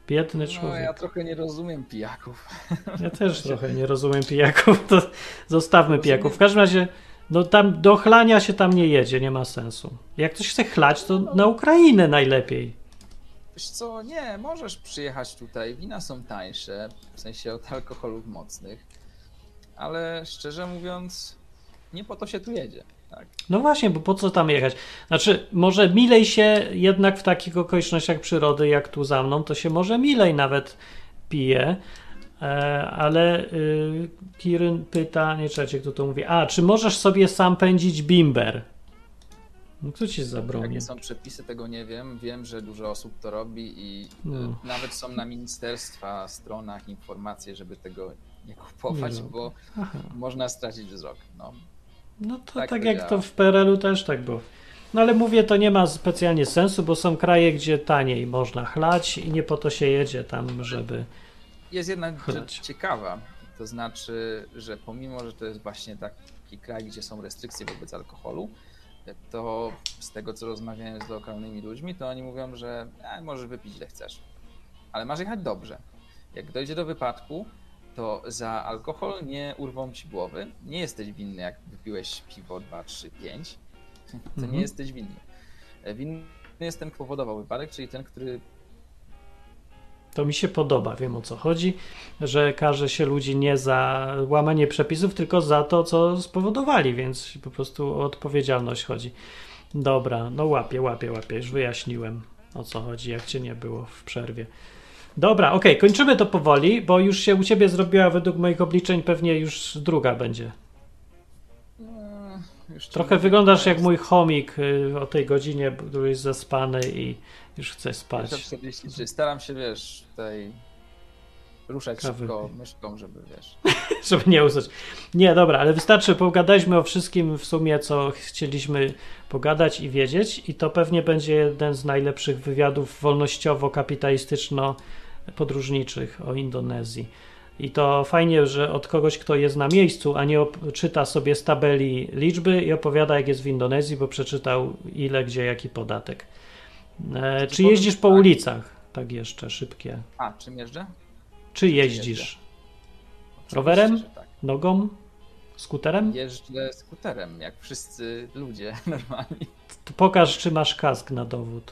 Biedny No, człowiek. ja trochę nie rozumiem pijaków. Ja też trochę nie rozumiem pijaków, to zostawmy Rozumiem. pijaków. W każdym razie, no tam do chlania się tam nie jedzie, nie ma sensu. Jak ktoś chce chlać, to na Ukrainę najlepiej. Wiesz co, nie, możesz przyjechać tutaj, wina są tańsze, w sensie od alkoholów mocnych, ale szczerze mówiąc, nie po to się tu jedzie, tak? No właśnie, bo po co tam jechać? Znaczy, może milej się jednak w takich okolicznościach przyrody, jak tu za mną, to się może milej nawet pije, e, ale y, Kiryn pyta, nie czekajcie, kto to mówi, a, czy możesz sobie sam pędzić bimber? No kto ci zabroni? Jakie są przepisy, tego nie wiem. Wiem, że dużo osób to robi i No. y, nawet są na ministerstwa stronach informacje, żeby tego nie kupować, Nie bo Aha. można stracić wzrok. No. No to Tak tak, to jak działa. to w P R L u też tak było. No ale mówię, to nie ma specjalnie sensu, bo są kraje, gdzie taniej można chlać i nie po to się jedzie tam, żeby... Jest jedna Chlać. rzecz ciekawa, to znaczy, że pomimo, że to jest właśnie taki kraj, gdzie są restrykcje wobec alkoholu, to z tego, co rozmawiałem z lokalnymi ludźmi, to oni mówią, że a, możesz wypić ile chcesz, ale masz jechać dobrze. Jak dojdzie do wypadku, to za alkohol nie urwą ci głowy, nie jesteś winny, jak wypiłeś piwo dwa, trzy, pięć, to Mhm. nie jesteś winny. Winny jest ten, kto powodował wypadek, czyli ten, który To mi się podoba, wiem o co chodzi, że karze się ludzi nie za łamanie przepisów, tylko za to, co spowodowali, więc po prostu o odpowiedzialność chodzi. Dobra, no łapię, łapię, łapię, już wyjaśniłem o co chodzi, jak cię nie było w przerwie. Dobra, okej, kończymy to powoli, bo już się u ciebie zrobiła według moich obliczeń pewnie już druga będzie. no, już Trochę wyglądasz jak mój chomik y, o tej godzinie, który jest zaspany i już chce spać. czterdzieści trzy. Staram się, wiesz, tutaj ruszać Kawy szybko pi- myszką, żeby, wiesz. Żeby nie usnąć. Nie, dobra, ale wystarczy, pogadaliśmy o wszystkim w sumie, co chcieliśmy pogadać i wiedzieć i to pewnie będzie jeden z najlepszych wywiadów wolnościowo-kapitalistyczno-podróżniczych o Indonezji. I to fajnie, że od kogoś, kto jest na miejscu, a nie op- czyta sobie z tabeli liczby i opowiada, jak jest w Indonezji, bo przeczytał ile, gdzie, jaki podatek. E, czy powiem jeździsz po tak. ulicach? Tak jeszcze, szybkie. A, czym jeżdżę? Czy jeżdżę? jeździsz? Rowerem? Oczywiście, że tak. Nogą? Skuterem? Jeżdżę skuterem, jak wszyscy ludzie normalni. To pokaż, czy masz kask na dowód.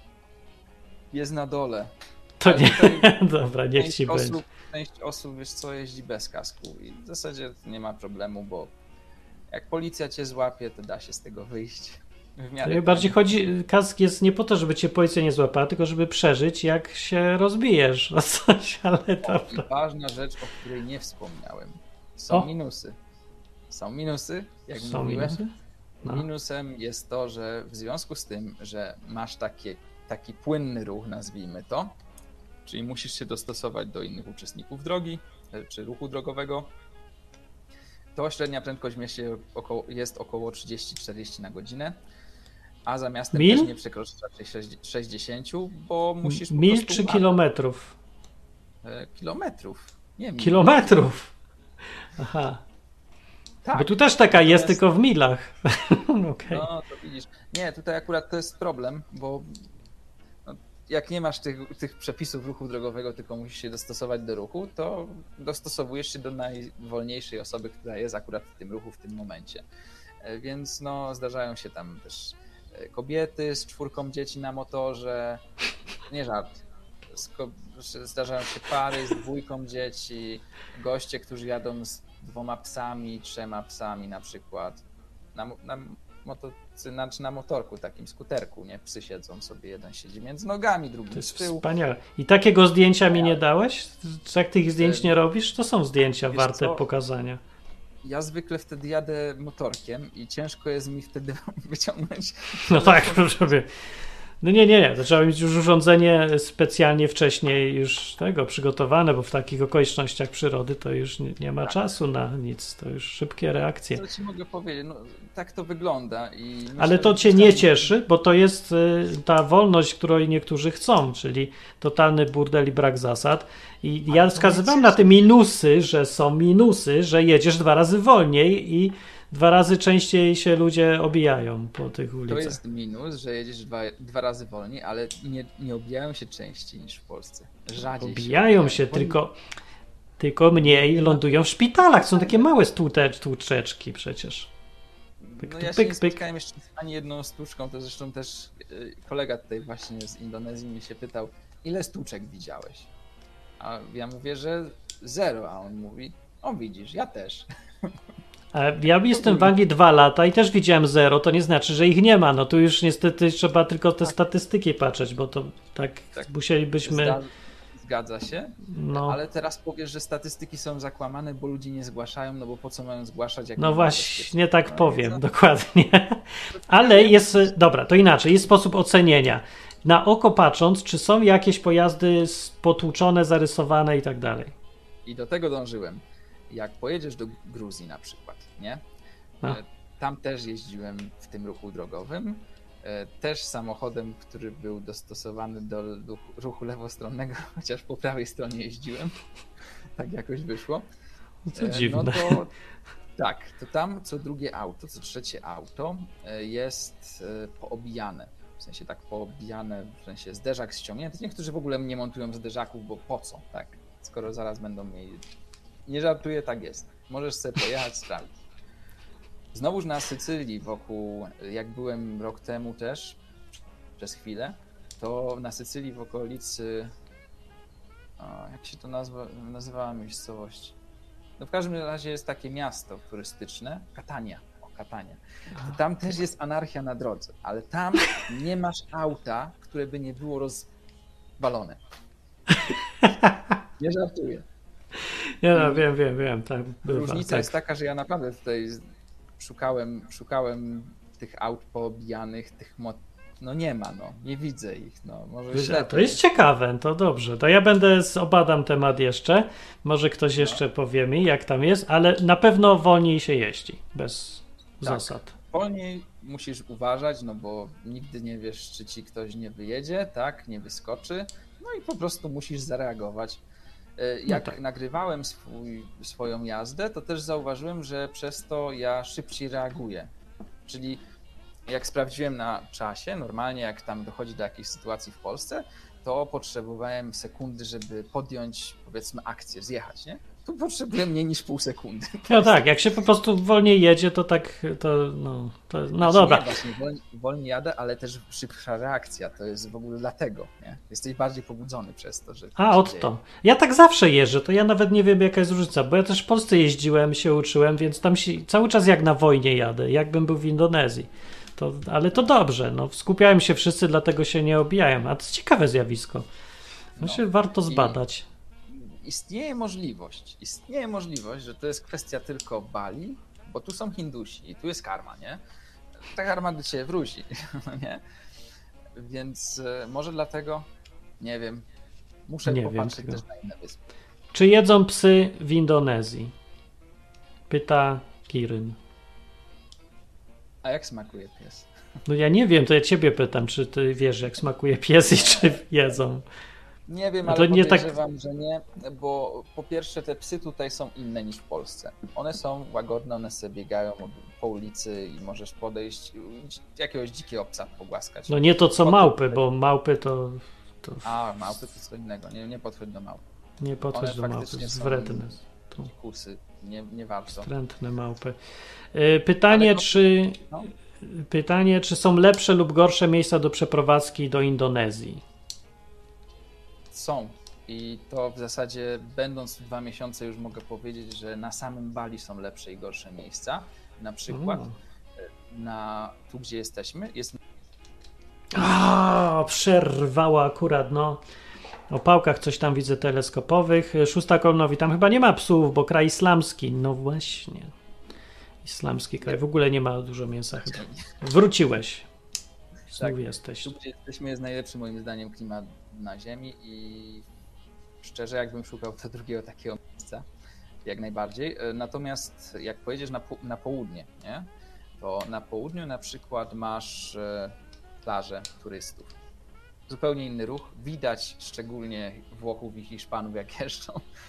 Jest na dole. To Ale nie. tutaj Dobra, niech część ci będzie. osób, część osób, wiesz co, jeździ bez kasku i w zasadzie nie ma problemu, bo jak policja cię złapie, to da się z tego wyjść. W miarę To bardziej fajnie. chodzi, kask jest nie po to, żeby cię policja nie złapała, tylko żeby przeżyć, jak się rozbijesz o coś, ale I dobra. ważna rzecz, o której nie wspomniałem. Są O. minusy. Są minusy, jak Są mówiłem. minusy? No. Minusem jest to, że w związku z tym, że masz takie, taki płynny ruch, nazwijmy to, czyli musisz się dostosować do innych uczestników drogi e, czy ruchu drogowego, to średnia prędkość w mieście około, jest około trzydzieści czterdzieści na godzinę, a za miastem Mil? też nie przekroczysz raczej sześćdziesiąt, bo musisz po Mil prostu czy latać. kilometrów? E, Kilometrów. Nie mil. Kilometrów! Aha, Tak. bo tu też taka jest, Natomiast- tylko w milach. Okej. No, to widzisz. Nie, tutaj akurat to jest problem, bo no, jak nie masz tych, tych przepisów ruchu drogowego, tylko musisz się dostosować do ruchu, to dostosowujesz się do najwolniejszej osoby, która jest akurat w tym ruchu w tym momencie. E, Więc no, zdarzają się tam też e, kobiety z czwórką dzieci na motorze. Nie żart. Z ko- Zdarzają się pary z dwójką dzieci, goście, którzy jadą z dwoma psami, trzema psami na przykład. Na, mo- na motocy, znaczy na motorku, takim skuterku, nie? Psy siedzą sobie, jeden siedzi między nogami, drugi To jest z tyłu. wspaniałe. I takiego zdjęcia mi nie dałeś? Jak tych zdjęć E, nie robisz, to są zdjęcia wiesz warte co? pokazania. Ja zwykle wtedy jadę motorkiem i ciężko jest mi wtedy wyciągnąć. No tak, żeby. No nie, nie, nie. To trzeba mieć już urządzenie specjalnie wcześniej już tego przygotowane, bo w takich okolicznościach przyrody to już nie, nie ma Tak. czasu na nic. To już szybkie reakcje. Co ci mogę powiedzieć? No, tak to wygląda. I myślę, Ale to że cię gdzieś nie tam- cieszy, bo to jest y, ta wolność, której niektórzy chcą, czyli totalny burdel i brak zasad. I Ale ja to wskazywałem nie na cieszy. te minusy, że są minusy, że jedziesz dwa razy wolniej i dwa razy częściej się ludzie obijają po tych ulicach. To jest minus, że jedziesz dwa, dwa razy wolniej, ale nie, nie obijają się częściej niż w Polsce. Rzadziej Obijają się, się, tylko, tylko mniej lądują w szpitalach. Są takie małe stłucze, stłuczeczki przecież. Pyk, No ja się pyk, nie pyk. spotkałem jeszcze z ani jedną stłuczką, to zresztą też y, kolega tutaj właśnie z Indonezji mi się pytał, ile stłuczek widziałeś? A ja mówię, że zero, a on mówi, o widzisz, ja też. A ja jestem w Anglii dwa lata i też widziałem zero, to nie znaczy, że ich nie ma. No tu już niestety trzeba tylko te statystyki patrzeć, bo to tak, Tak. musielibyśmy... Zda- Zgadza się, No, ale teraz powiesz, że statystyki są zakłamane, bo ludzie nie zgłaszają, no bo po co mają zgłaszać, jak no nie ma właśnie tak bezpieczeństwa? powiem, No i co? dokładnie. Ale jest, dobra, to inaczej, jest sposób ocenienia. Na oko patrząc, czy są jakieś pojazdy potłuczone, zarysowane i tak dalej. I do tego dążyłem. Jak pojedziesz do Gruzji na przykład, nie? No. E, Tam też jeździłem w tym ruchu drogowym. E, Też samochodem, który był dostosowany do ruchu- ruchu lewostronnego, chociaż po prawej stronie jeździłem. Tak jakoś wyszło. To E, dziwne. No to tak, to tam co drugie auto, co trzecie auto e, jest e, poobijane. W sensie tak poobijane, w sensie zderzak ściągnięty. Niektórzy w ogóle nie montują zderzaków, bo po co, tak? Skoro zaraz będą mieli. Nie żartuję, tak jest. Możesz sobie pojechać, sprawdzić. Znowuż na Sycylii wokół, jak byłem rok temu też, przez chwilę, to na Sycylii w okolicy, o, jak się to nazwa, nazywała miejscowość? No w każdym razie jest takie miasto turystyczne, Catania, o Catania. To tam też jest anarchia na drodze, ale tam nie masz auta, które by nie było rozwalone. Nie żartuję. Ja no, wiem, wiem, wiem, tak bywa. Różnica tak. jest taka, że ja naprawdę tutaj szukałem, szukałem tych aut poobijanych, tych mo... no nie ma, no, nie widzę ich, no, może A ślepy. to jest ciekawe, to dobrze. To ja będę obadam temat jeszcze. Może ktoś No. jeszcze powie mi, jak tam jest, ale na pewno wolniej się jeździ, bez Tak. zasad. Wolniej musisz uważać, no bo nigdy nie wiesz, czy ci ktoś nie wyjedzie, tak, nie wyskoczy, no i po prostu musisz zareagować. E, Jak tak. nagrywałem swój, swoją jazdę, to też zauważyłem, że przez to ja szybciej reaguję. Czyli jak sprawdziłem na czasie, normalnie jak tam dochodzi do jakiejś sytuacji w Polsce, to potrzebowałem sekundy, żeby podjąć, powiedzmy, akcję, zjechać, nie? Tu potrzebuję mniej niż pół sekundy. No tak, jak się po prostu wolniej jedzie, to tak, to no, to, no Znaczy, dobra. Nie, właśnie, wolniej, wolniej jadę, ale też szybsza reakcja, to jest w ogóle dlatego, nie? Jesteś bardziej pobudzony przez to, że... A, się od dzieje. to. Ja tak zawsze jeżdżę, to ja nawet nie wiem, jaka jest różnica, bo ja też w Polsce jeździłem, się uczyłem, więc tam się, cały czas jak na wojnie jadę, jakbym był w Indonezji. To, ale to dobrze, no, skupiają się wszyscy, dlatego się nie obijają. A to jest ciekawe zjawisko. No, No. się warto I- zbadać. Istnieje możliwość, istnieje możliwość, że to jest kwestia tylko Bali, bo tu są Hindusi i tu jest karma, nie? Ta karma do ciebie wróci, no nie? Więc e, może dlatego, nie wiem, muszę Nie wiem, popatrzeć tylko- też na inne wyspy. Czy jedzą psy w Indonezji? Pyta Kiryn. A jak smakuje pies? No ja nie wiem, to ja ciebie pytam, czy ty wiesz, jak smakuje pies i czy jedzą. Nie wiem, A to ale nie tak- podejrzewam, że nie, bo po pierwsze te psy tutaj są inne niż w Polsce. One są łagodne, one sobie biegają po ulicy i możesz podejść, jakiegoś dzikiego psa pogłaskać. No nie to co Koty małpy, tutaj- bo małpy to, to A, małpy to co innego, nie, nie podchodź do małp. nie podchodź one do małpy, faktycznie jest są- wredne. To Kusy, nie, nie warto. wstrętne małpy. Y, Pytanie, Ale to- czy no. pytanie, czy są lepsze lub gorsze miejsca do przeprowadzki do Indonezji? Są. I to w zasadzie, będąc tu dwa miesiące, już mogę powiedzieć, że na samym Bali są lepsze i gorsze miejsca. Na przykład O. na tu, gdzie jesteśmy, jest A, przerwała akurat, no. O pałkach coś tam widzę teleskopowych. Szósta kolnowi, tam chyba nie ma psów, bo kraj islamski. No właśnie. Islamski kraj. W ogóle nie ma dużo mięsa chyba. Wróciłeś. Znów Tak. jesteś. Tu, gdzie jesteśmy, jest najlepszy moim zdaniem klimat na Ziemi i szczerze, jakbym szukał to drugiego takiego miejsca, jak najbardziej. Natomiast jak pojedziesz na, po, na południe, nie? To na południu na przykład masz e, plaże turystów. Zupełnie inny ruch. Widać szczególnie Włochów i Hiszpanów, jak jeżdżą.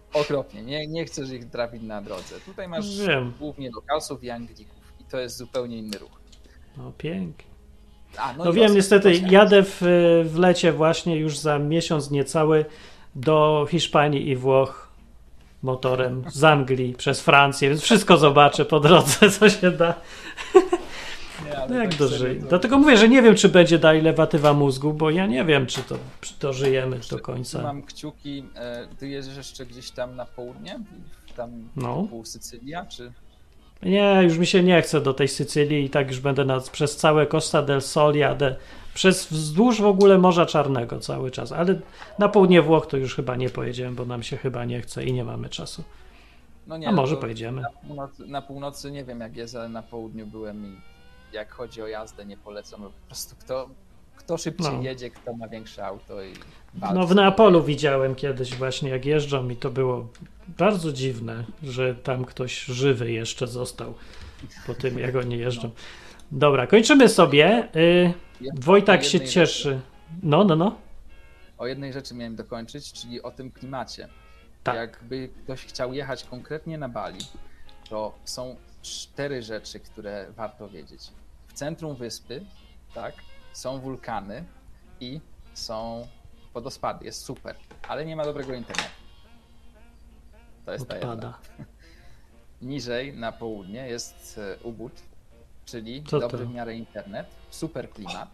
okropnie. Nie, nie chcesz ich trafić na drodze. Tutaj masz Wiem. głównie lokalsów i Anglików i to jest zupełnie inny ruch. No pięknie. A, no No i wiem, Rosja, niestety Rosja. jadę w, w lecie właśnie już za miesiąc niecały do Hiszpanii i Włoch motorem z Anglii przez Francję, więc wszystko zobaczę po drodze, co się da. Nie, ale No jak tak dożyję. serio, to- Dlatego mówię, że nie wiem, czy będzie dalej lewatywa mózgu, bo ja nie wiem, czy to czy dożyjemy do Tu końca. mam kciuki. e, Ty jedziesz jeszcze gdzieś tam na południe? Tam No. pół Sycylia, czy... Nie, już mi się nie chce do tej Sycylii i tak już będę na, przez całe Costa del Sol jadę, przez wzdłuż w ogóle Morza Czarnego cały czas, ale na południe Włoch to już chyba nie pojedziemy, bo nam się chyba nie chce i nie mamy czasu. No nie, A może to pojedziemy. Na północy, na północy nie wiem jak jest, ale na południu byłem i jak chodzi o jazdę nie polecam, bo po prostu kto, kto szybciej No. jedzie, kto ma większe auto i No walczy. w Neapolu widziałem kiedyś właśnie jak jeżdżą i to było bardzo dziwne, że tam ktoś żywy jeszcze został po tym jak oni jeżdżą. Dobra, kończymy sobie. Y, Ja- Wojtak o się jednej cieszy. No, no, no. O jednej rzeczy miałem dokończyć, czyli o tym klimacie. Tak. Jakby ktoś chciał jechać konkretnie na Bali, to są cztery rzeczy, które warto wiedzieć. W centrum wyspy, tak, są wulkany i są wodospady, jest super, ale nie ma dobrego internetu. To jest ta jedna. Odpada. Niżej na południe jest e, Ubud, czyli Co dobry to? w miarę internet, super klimat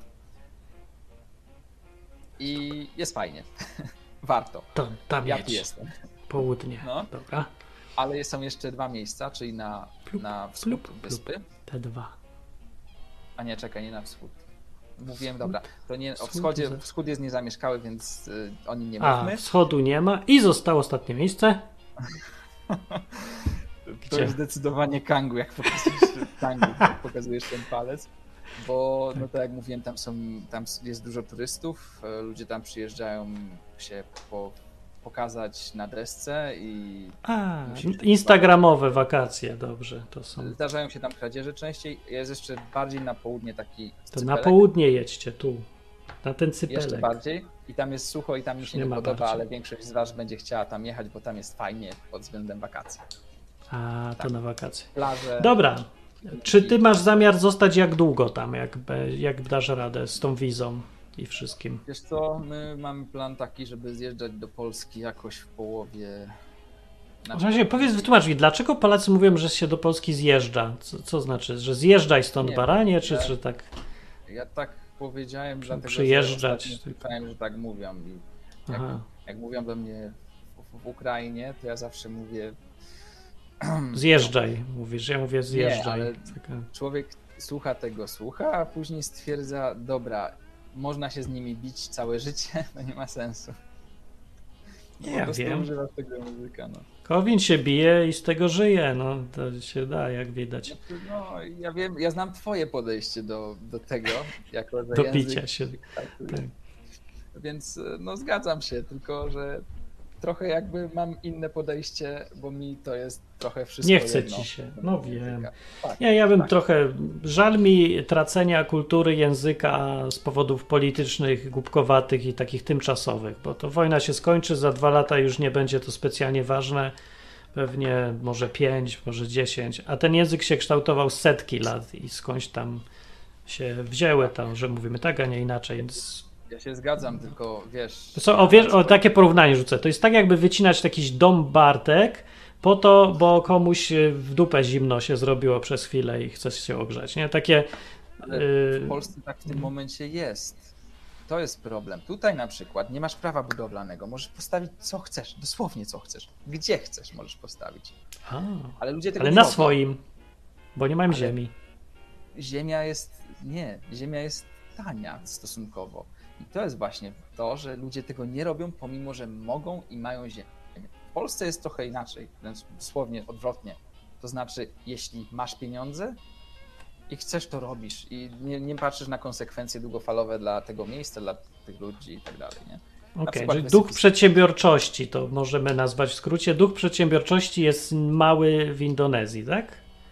i jest fajnie. Warto. Tam, tam Ja tu jedź. jestem. Południe. No. Dobra. Ale są jeszcze dwa miejsca, czyli na, Plup, na wschód plup, plup. wyspy. Te dwa. A nie, czekaj, nie na wschód. Mówiłem, dobra, to nie, o Wschód wschodzie, ze- wschód jest niezamieszkały, więc y, o nim nie A, mówmy. wschodu nie ma i zostało ostatnie miejsce. To Gdzie? jest zdecydowanie Kangu, jak pokazujesz, Kangu, jak pokazujesz ten palec. Bo, no tak jak mówiłem, tam są, tam jest dużo turystów, e, ludzie tam przyjeżdżają się po, pokazać na desce i A, Musisz- instagramowe wakacje, dobrze, to są. zdarzają się tam kradzieże częściej. Jest jeszcze bardziej na południe taki To na cypelek, południe jedźcie, tu. Na ten jeszcze cypelek. bardziej i tam jest sucho i tam mi się Nie nie, ma podoba, bardziej. ale większość z was będzie chciała tam jechać, bo tam jest fajnie pod względem wakacji. A, to Tak. na wakacje. Plaże. Dobra. Czy ty masz zamiar zostać jak długo tam, jak, be- jak dasz radę z tą wizą i wszystkim? Wiesz co, my mamy plan taki, żeby zjeżdżać do Polski jakoś w połowie... W razie powiedz, wytłumacz mi, dlaczego Polacy mówią, że się do Polski zjeżdża? Co, co znaczy, że zjeżdżaj stąd Nie, baranie, czy, ja- czy tak? Ja tak powiedziałem, dlatego przyjeżdżać że ostatnio tylko. słyszałem, że tak mówią. I jak, Aha. jak mówią do mnie w, w Ukrainie, to ja zawsze mówię, Zjeżdżaj, mówisz, ja mówię zjeżdżaj. ale- Taka- człowiek słucha tego, słucha, a później stwierdza, dobra, można się z nimi bić całe życie, to nie ma sensu. Nie, Po ja prostu wiem. używasz tego języka, no. Kowin się bije i z tego żyje, no to się da, jak widać. Znaczy, no, ja wiem, ja znam twoje podejście do, do tego, jako że Do język bicia się. kształtuje. Tak. Więc no zgadzam się, tylko że trochę jakby mam inne podejście, bo mi to jest trochę wszystko Nie chce jedno. ci się, no wiem. Języka. Tak. Nie, ja bym tak. trochę. Żal mi tracenia kultury języka z powodów politycznych, głupkowatych i takich tymczasowych, bo to wojna się skończy, za dwa lata już nie będzie to specjalnie ważne. Pewnie może pięć, może dziesięć, a ten język się kształtował setki lat i skądś tam się wzięły tam, że mówimy tak, a nie inaczej, więc Ja się zgadzam, tylko wiesz... co, o, wiesz, o takie porównanie rzucę. To jest tak, jakby wycinać jakiś dom Bartek po to, bo komuś w dupę zimno się zrobiło przez chwilę i chce się ogrzać. Nie? Takie. Ale yy, w Polsce tak w tym momencie jest. To jest problem. Tutaj na przykład nie masz prawa budowlanego. Możesz postawić co chcesz, dosłownie co chcesz. Gdzie chcesz możesz postawić. a, Ale ludzie tego ale nie na robią. swoim, bo nie mają Ale- ziemi. Ziemia jest... Nie, ziemia jest tania stosunkowo. I to jest właśnie to, że ludzie tego nie robią, pomimo że mogą i mają ziemię. W Polsce jest trochę inaczej, wręcz dosłownie odwrotnie. To znaczy, jeśli masz pieniądze i chcesz, to robisz i nie, nie patrzysz na konsekwencje długofalowe dla tego miejsca, dla tych ludzi i tak dalej, nie? Okej, przykład czyli wysypis- duch przedsiębiorczości to możemy nazwać w skrócie. Duch przedsiębiorczości jest mały w Indonezji, tak?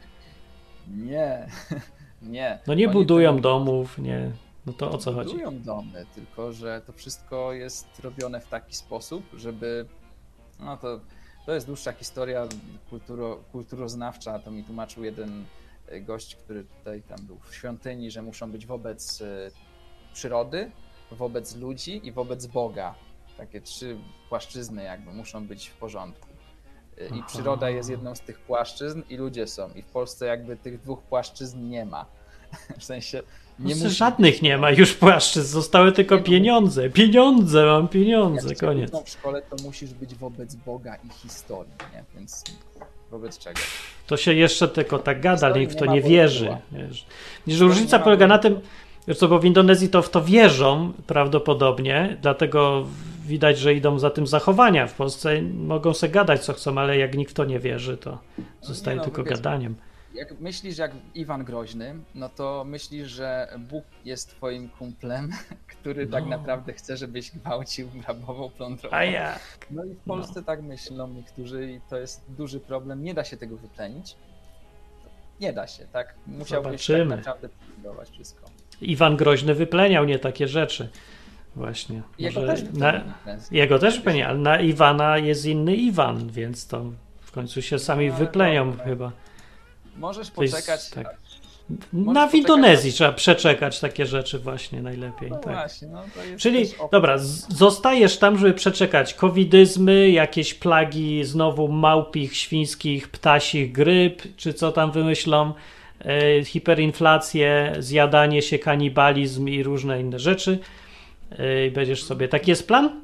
Nie, nie. No nie Oni budują tego- domów, nie. No to o co chodzi? Budują domy, tylko że to wszystko jest robione w taki sposób, żeby, no to To jest dłuższa historia kulturo, kulturoznawcza, to mi tłumaczył jeden gość, który tutaj tam był w świątyni, że muszą być wobec przyrody, wobec ludzi i wobec Boga. Takie trzy płaszczyzny jakby muszą być w porządku. I Aha. przyroda jest jedną z tych płaszczyzn i ludzie są. I w Polsce jakby tych dwóch płaszczyzn nie ma. W sensie nie No, musi żadnych być. nie ma już płaszczyzn, zostały tylko pieniądze. Pieniądze, mam pieniądze, Jak cię koniec. uczą w szkole, to musisz być wobec Boga i historii, nie? Więc wobec czego? To się jeszcze tylko tak gada, ale Historii nikt w nie to ma, nie bo wierzy. była. Wiesz. Wiesz, różnica nie ma, polega bo na tym, wiesz co, bo w Indonezji to w to wierzą prawdopodobnie, dlatego widać, że idą za tym zachowania. W Polsce mogą sobie gadać co chcą, ale jak nikt w to nie wierzy, to zostaje nie no, tylko wiesz, gadaniem. Jak myślisz jak Iwan Groźny, no to myślisz, że Bóg jest twoim kumplem, który tak No. naprawdę chce, żebyś gwałcił, rabował, plądrował. A ja. No i w Polsce tak myślą niektórzy i to jest duży problem. Nie da się tego wyplenić. Nie da się, tak? Musiałbyś Zobaczymy. tak naprawdę próbować wszystko. Iwan Groźny wypleniał nie takie rzeczy. Właśnie. Jego Może też na, wyplenił. jego też wypleniał, ale na Iwana jest inny Iwan, więc to w końcu się sami No, wyplenią dobra. chyba. Możesz To jest poczekać. tak. Możesz Na w poczekać, Indonezji aż- trzeba przeczekać takie rzeczy właśnie najlepiej. No tak. właśnie, no to jest Czyli, też opcja. dobra, z- zostajesz tam, żeby przeczekać covidyzmy, jakieś plagi znowu małpich, świńskich, ptasich gryp, czy co tam wymyślą, e, hiperinflację, zjadanie się, kanibalizm i różne inne rzeczy. E, i będziesz sobie... Taki jest plan?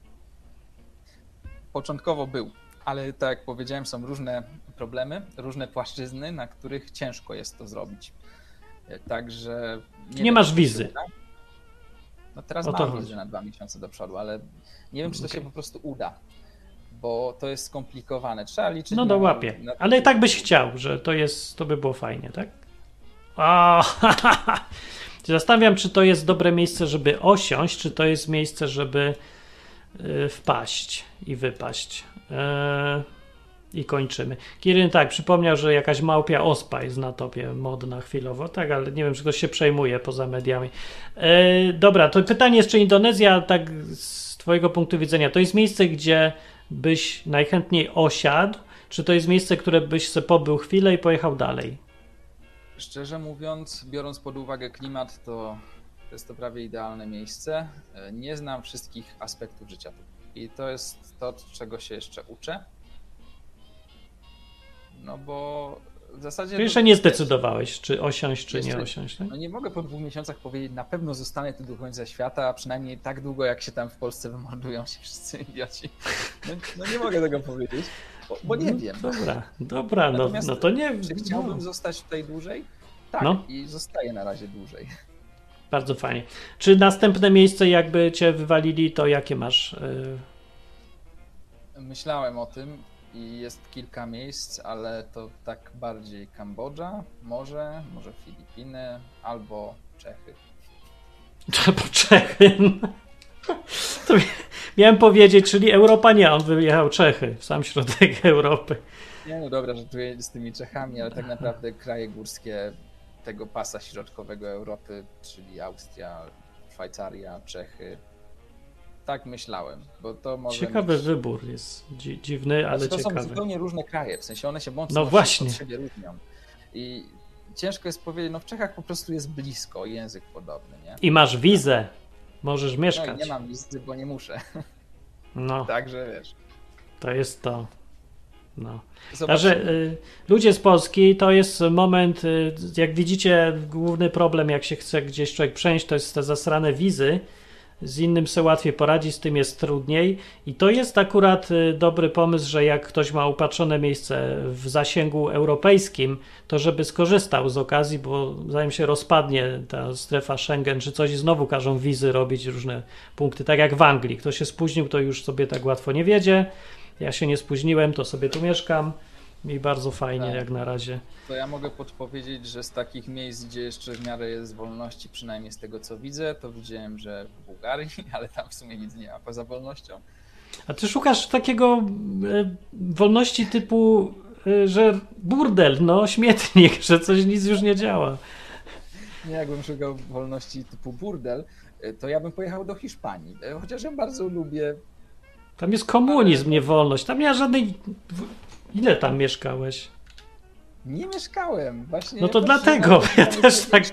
Początkowo był, ale tak jak powiedziałem, są różne problemy, różne płaszczyzny, na których ciężko jest to zrobić. Także... Nie wiem, masz czy to się wizy. uda. No teraz O to mam chodzi. wizję na dwa miesiące do przodu, ale nie wiem, czy to Okej. się po prostu uda, bo to jest skomplikowane. Trzeba liczyć No na... dołapie. na- Ale tak byś chciał, że to jest, to by było fajnie, tak? O, zastanawiam, czy to jest dobre miejsce, żeby osiąść, czy to jest miejsce, żeby y, wpaść i wypaść. E, I kończymy. Kiryn tak, przypomniał, że jakaś małpia ospa jest na topie modna chwilowo, tak, ale nie wiem, czy ktoś się przejmuje poza mediami. E, dobra, to pytanie jeszcze Indonezja, tak z twojego punktu widzenia, to jest miejsce, gdzie byś najchętniej osiadł, czy to jest miejsce, które byś se pobył chwilę i pojechał dalej? Szczerze mówiąc, biorąc pod uwagę klimat, to to jest to prawie idealne miejsce. Nie znam wszystkich aspektów życia tu. I to jest to, czego się jeszcze uczę. No bo w zasadzie... To jeszcze nie zdecydowałeś, czy osiąść, czy nie Jeszcze- osiąść, tak? No nie mogę po dwóch miesiącach powiedzieć, na pewno zostanę tu do końca świata, a przynajmniej tak długo, jak się tam w Polsce wymordują się wszyscy idioci. No, no nie mogę tego powiedzieć, bo, bo nie No, wiem. Dobra, dobra, no, Natomiast no to nie... Czy no. chciałbym zostać tutaj dłużej? Tak, No. i zostaję na razie dłużej. Bardzo fajnie. Czy następne miejsce, jakby cię wywalili, to jakie masz? y, Myślałem o tym i jest kilka miejsc, ale to tak bardziej Kambodża, może, może Filipiny albo Czechy. Albo Czechy. To miałem powiedzieć, czyli Europa nie, on wyjechał Czechy, w sam środek Europy. Nie no dobra, żartuję z tymi Czechami, ale tak naprawdę kraje górskie tego pasa środkowego Europy, czyli Austria, Szwajcaria, Czechy. Tak myślałem, bo to może Ciekawy mieć... wybór jest dzi- dziwny, ale Znaczy, to są ciekawy. zupełnie różne kraje, w sensie one się mocno No właśnie. od siebie różnią. I ciężko jest powiedzieć, no w Czechach po prostu jest blisko, język podobny, nie? I masz wizę, możesz No i mieszkać. nie mam wizy, bo nie muszę. No, Także wiesz. to jest to. No. Zobaczymy. Także y, ludzie z Polski, to jest moment, y, jak widzicie, główny problem, jak się chce gdzieś człowiek przenieść, to jest te zasrane wizy. Z innym se łatwiej poradzi, z tym jest trudniej. I to jest akurat y, dobry pomysł, że jak ktoś ma upatrzone miejsce w zasięgu europejskim, to żeby skorzystał z okazji, bo zanim się rozpadnie ta strefa Schengen czy coś, i znowu każą wizy robić różne punkty, tak jak w Anglii. Kto się spóźnił, to już sobie tak łatwo nie wiedzie. Ja się nie spóźniłem, to sobie tu mieszkam i bardzo fajnie Tak. jak na razie. To ja mogę podpowiedzieć, że z takich miejsc, gdzie jeszcze w miarę jest wolności, przynajmniej z tego co widzę, to widziałem, że w Bułgarii, ale tam w sumie nic nie ma poza wolnością. A ty szukasz takiego e, wolności typu, e, że burdel, no śmietnik, że coś nic już nie działa. Nie, jakbym szukał wolności typu burdel, to ja bym pojechał do Hiszpanii. Chociaż ją bardzo lubię, Tam jest komunizm, nie wolność. Tam nie ma żadnej... Ile tam mieszkałeś? Nie mieszkałem, właśnie. No to ja dlatego, ja też tak...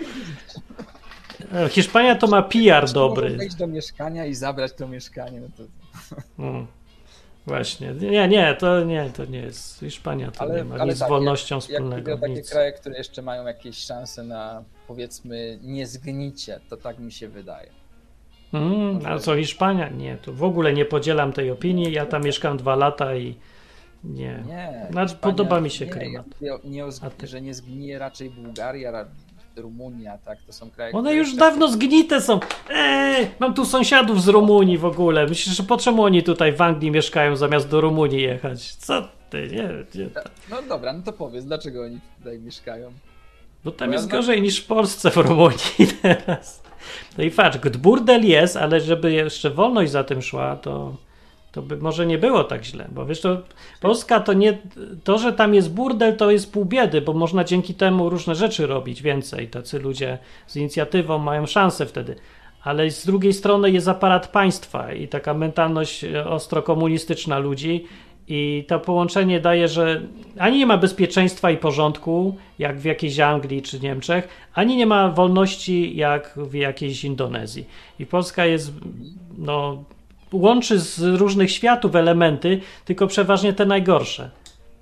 Hiszpania to ma P R dobry. Wejść do mieszkania i zabrać to mieszkanie, no to... No, właśnie. Nie, nie, to nie, to nie jest. Hiszpania to ale, nie ma ale nic tak, z wolnością jak, wspólnego. Jak takie Nic. kraje, które jeszcze mają jakieś szanse na, powiedzmy, niezgnicie, to tak mi się wydaje. Mm, a co Hiszpania? Nie, to w ogóle nie podzielam tej opinii. Ja tam mieszkam dwa lata i nie. Nie. Znaczy, Hiszpania, podoba mi się nie, klimat. Nie, nie, A ty? że nie zgnije raczej Bułgaria, ra- Rumunia, tak? To są kraje, One które już jeszcze- dawno zgnite są. Eee, mam tu sąsiadów z Rumunii w ogóle. Myślisz, że po czemu oni tutaj w Anglii mieszkają zamiast do Rumunii jechać? Co ty? Nie, nie. No dobra, no to powiedz, dlaczego oni tutaj mieszkają? Bo tam Bo ja jest znam- gorzej niż w Polsce w Rumunii teraz. No i patrz, burdel jest, ale żeby jeszcze wolność za tym szła, to, to by może nie było tak źle. Bo wiesz, to Polska to nie... To, że tam jest burdel, to jest pół biedy, bo można dzięki temu różne rzeczy robić więcej. Tacy ludzie z inicjatywą mają szansę wtedy. Ale z drugiej strony jest aparat państwa i taka mentalność ostro komunistyczna ludzi. I to połączenie daje, że ani nie ma bezpieczeństwa i porządku, jak w jakiejś Anglii czy Niemczech, ani nie ma wolności, jak w jakiejś Indonezji. I Polska jest, no, łączy z różnych światów elementy, tylko przeważnie te najgorsze.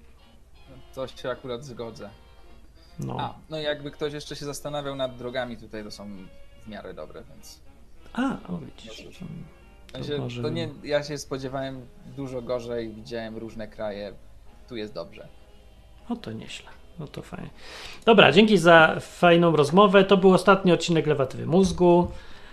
To się akurat zgodzę. No. A, no jakby ktoś jeszcze się zastanawiał nad drogami, tutaj to są w miarę dobre, więc... A, o widzisz. W sensie, może- to nie, ja się spodziewałem dużo gorzej, widziałem różne kraje, tu jest dobrze. No to nieźle. No to fajnie. Dobra, dzięki za fajną rozmowę. To był ostatni odcinek Lewatywy Mózgu.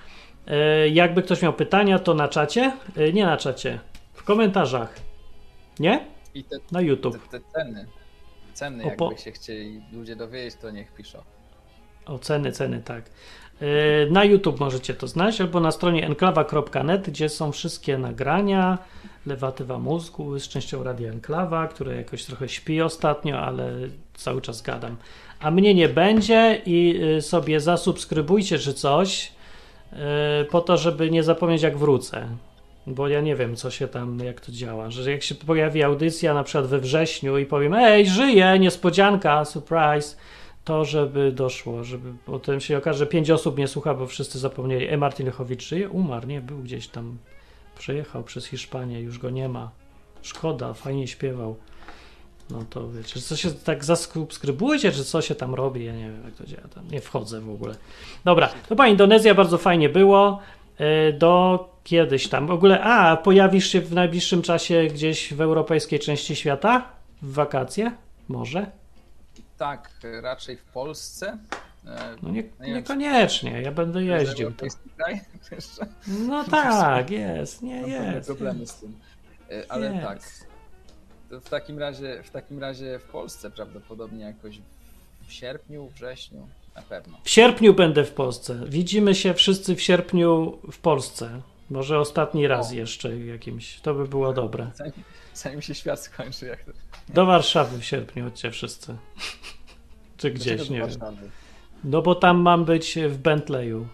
E, jakby ktoś miał pytania, to na czacie. E, nie na czacie, w komentarzach. Nie? I te, Na te, YouTube. te ceny, ceny O, po- jakby się chcieli ludzie dowiedzieć, to niech piszą. O, ceny, ceny, tak. E, na YouTube możecie to znaleźć, albo na stronie enklawa kropka net, gdzie są wszystkie nagrania. Lewatywa Mózgu z częścią Radia Enklawa, które jakoś trochę śpi ostatnio, ale cały czas gadam. A mnie nie będzie i y, sobie zasubskrybujcie czy coś, y, po to, żeby nie zapomnieć jak wrócę. Bo ja nie wiem, co się tam, jak to działa. Że jak się pojawi audycja na przykład we wrześniu i powiem, ej, żyję, niespodzianka, surprise, to żeby doszło, żeby potem się okaże, że pięć osób mnie słucha, bo wszyscy zapomnieli. E, Martin Lechowicz żyje? Umarł, nie, był gdzieś tam. Przejechał przez Hiszpanię, już go nie ma. Szkoda, fajnie śpiewał. No to wiecie, co się tak zasubskrybujecie, czy co się tam robi, ja nie wiem jak to działa, tam nie wchodzę w ogóle. Dobra, to była Indonezja, bardzo fajnie było. Yy, Do kiedyś tam. W ogóle, a pojawisz się w najbliższym czasie gdzieś w europejskiej części świata? W wakacje? Może? Tak, raczej w Polsce. E, No nie, No nie wiem, niekoniecznie, ja będę to jest jeździł. To. europejski kraj jeszcze. No tak, jest, nie Mam pewne jest. problemy z tym. E, Ale jest. tak, to w takim razie w takim razie w Polsce prawdopodobnie jakoś w sierpniu, wrześniu, na pewno. W sierpniu będę w Polsce. Widzimy się wszyscy w sierpniu w Polsce. Może ostatni raz O. jeszcze jakimś. To by było dobre. Zanim, zanim się świat skończy, jak to. Do Warszawy w sierpniu chodźcie wszyscy. Czy Dlaczego gdzieś, do nie wiem. Warszawy? No bo tam mam być w Bentleyu.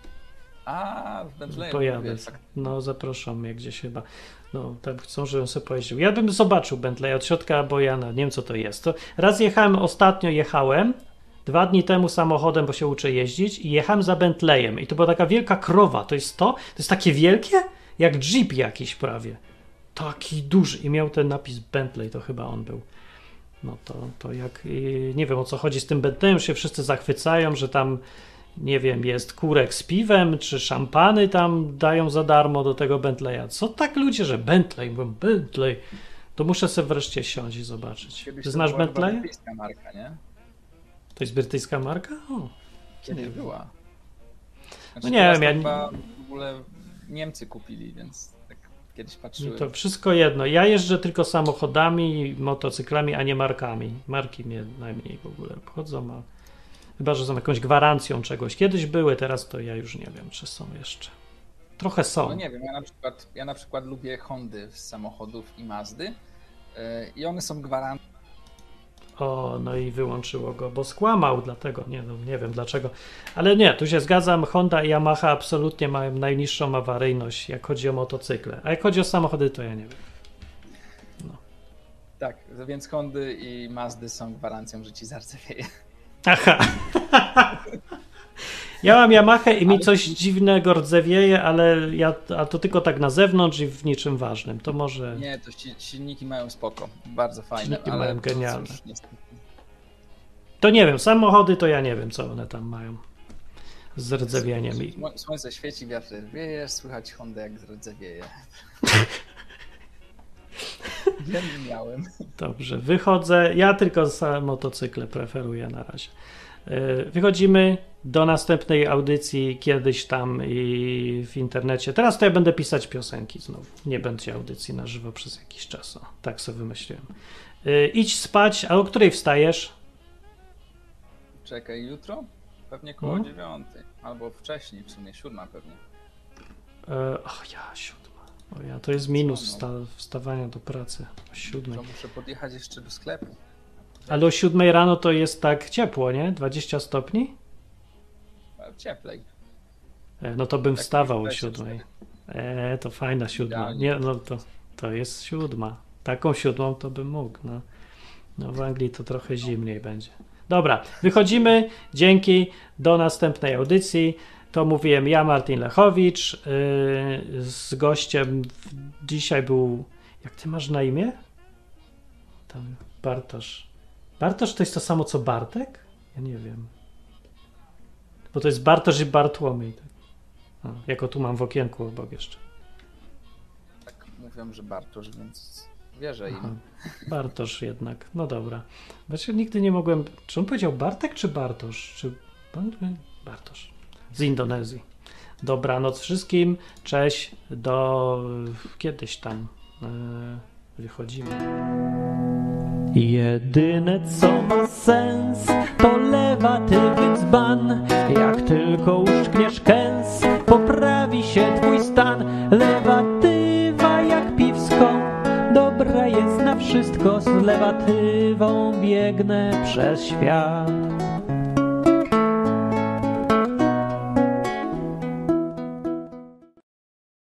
A, w Bentleyu. Pojadę. mówię, tak. No zaproszą mnie gdzieś chyba. No tam chcą, żebym sobie pojeździł. Ja bym zobaczył Bentley od środka, bo ja no, nie wiem co to jest. To raz jechałem, ostatnio jechałem, dwa dni temu samochodem, bo się uczę jeździć i jechałem za Bentleyem i to była taka wielka krowa. To jest to? To jest takie wielkie? Jak Jeep jakiś prawie. Taki duży i miał ten napis Bentley, to chyba on był. No to, to jak, yy, nie wiem o co chodzi z tym Bentleyem, się wszyscy zachwycają, że tam, nie wiem, jest kurek z piwem, czy szampany tam dają za darmo do tego Bentleya. Co tak ludzie, że Bentley, mówią Bentley, to muszę sobie wreszcie siąść i zobaczyć. Kiedyś Ty to znasz była chyba Bentley? brytyjska marka, nie? To jest brytyjska marka? O, Kiedyś była. Znaczy, No nie teraz wiem, ja to nie- chyba w ogóle Niemcy kupili, więc tak kiedyś patrzyłem. to wszystko jedno. Ja jeżdżę tylko samochodami, motocyklami, a nie markami. Marki mnie najmniej w ogóle obchodzą, a chyba, że są jakąś gwarancją czegoś. Kiedyś były, teraz to ja już nie wiem, czy są jeszcze. Trochę są. No nie wiem, ja na przykład, ja na przykład lubię Hondy z samochodów i Mazdy yy, i one są gwarancje. O, no i wyłączyło go, bo skłamał, dlatego, nie, no, nie wiem dlaczego. Ale nie, tu się zgadzam, Honda i Yamaha absolutnie mają najniższą awaryjność, jak chodzi o motocykle. A jak chodzi o samochody, to ja nie wiem. No. Tak, więc Hondy i Mazdy są gwarancją, że ci zardzewieje. Aha. Ja mam Yamahę i mi coś dziwnego rdzewieje, ale ja, a to tylko tak na zewnątrz i w niczym ważnym. To może... Nie, to si- silniki mają spoko, bardzo fajne. Silniki ale mają to genialne. cóż, niestety. To nie wiem, samochody to ja nie wiem, co one tam mają z rdzewieniem. I... Sło- Słońce świeci, wiatr wieje, słychać Hondę jak rdzewieje. Ja nie miałem. Dobrze, wychodzę. Ja tylko za motocykle preferuję na razie. Yy, Wychodzimy do następnej audycji kiedyś tam i w internecie. Teraz to ja będę pisać piosenki znowu. Nie będzie audycji na żywo przez jakiś czas. O, tak sobie wymyśliłem. Yy, Idź spać. A o której wstajesz? Czekaj, jutro? Pewnie koło No. dziewiątej. Albo wcześniej, w sumie siódma pewnie. Yy, Och ja, siódma. O ja, to jest minus wsta- wstawania do pracy o siódmej. To muszę podjechać jeszcze do sklepu. Ale o siódmej rano to jest tak ciepło, nie? dwadzieścia stopni? A Cieplej. E, No to bym Tak wstawał o dwadzieścia siódmej. cztery. E, to fajna siódma. Idealnie. Nie, no to, to jest siódma. Taką siódmą to bym mógł. No. no w Anglii to trochę zimniej będzie. Dobra, wychodzimy. Dzięki. Do następnej audycji. To mówiłem ja, Martin Lechowicz. Yy, z gościem w- dzisiaj był... Jak ty masz na imię? Tam Bartosz. Bartosz to jest to samo co Bartek? Ja nie wiem. Bo to jest Bartosz i Bartłomiej. A, jako tu mam w okienku obok jeszcze. Tak mówią, że Bartosz, więc wierzę Aha. im. Bartosz jednak. No dobra. Znaczy nigdy nie mogłem... Czy on powiedział Bartek czy Bartosz? Czy... Bartosz. Z Indonezji. Dobranoc wszystkim. Cześć. Do... Kiedyś tam yy, wychodzimy. Jedyne co ma sens to lewatywy dzban. Jak tylko uszczkniesz kęs, poprawi się twój stan. Lewatywa jak piwsko, dobra jest na wszystko. Z lewatywą biegnę przez świat.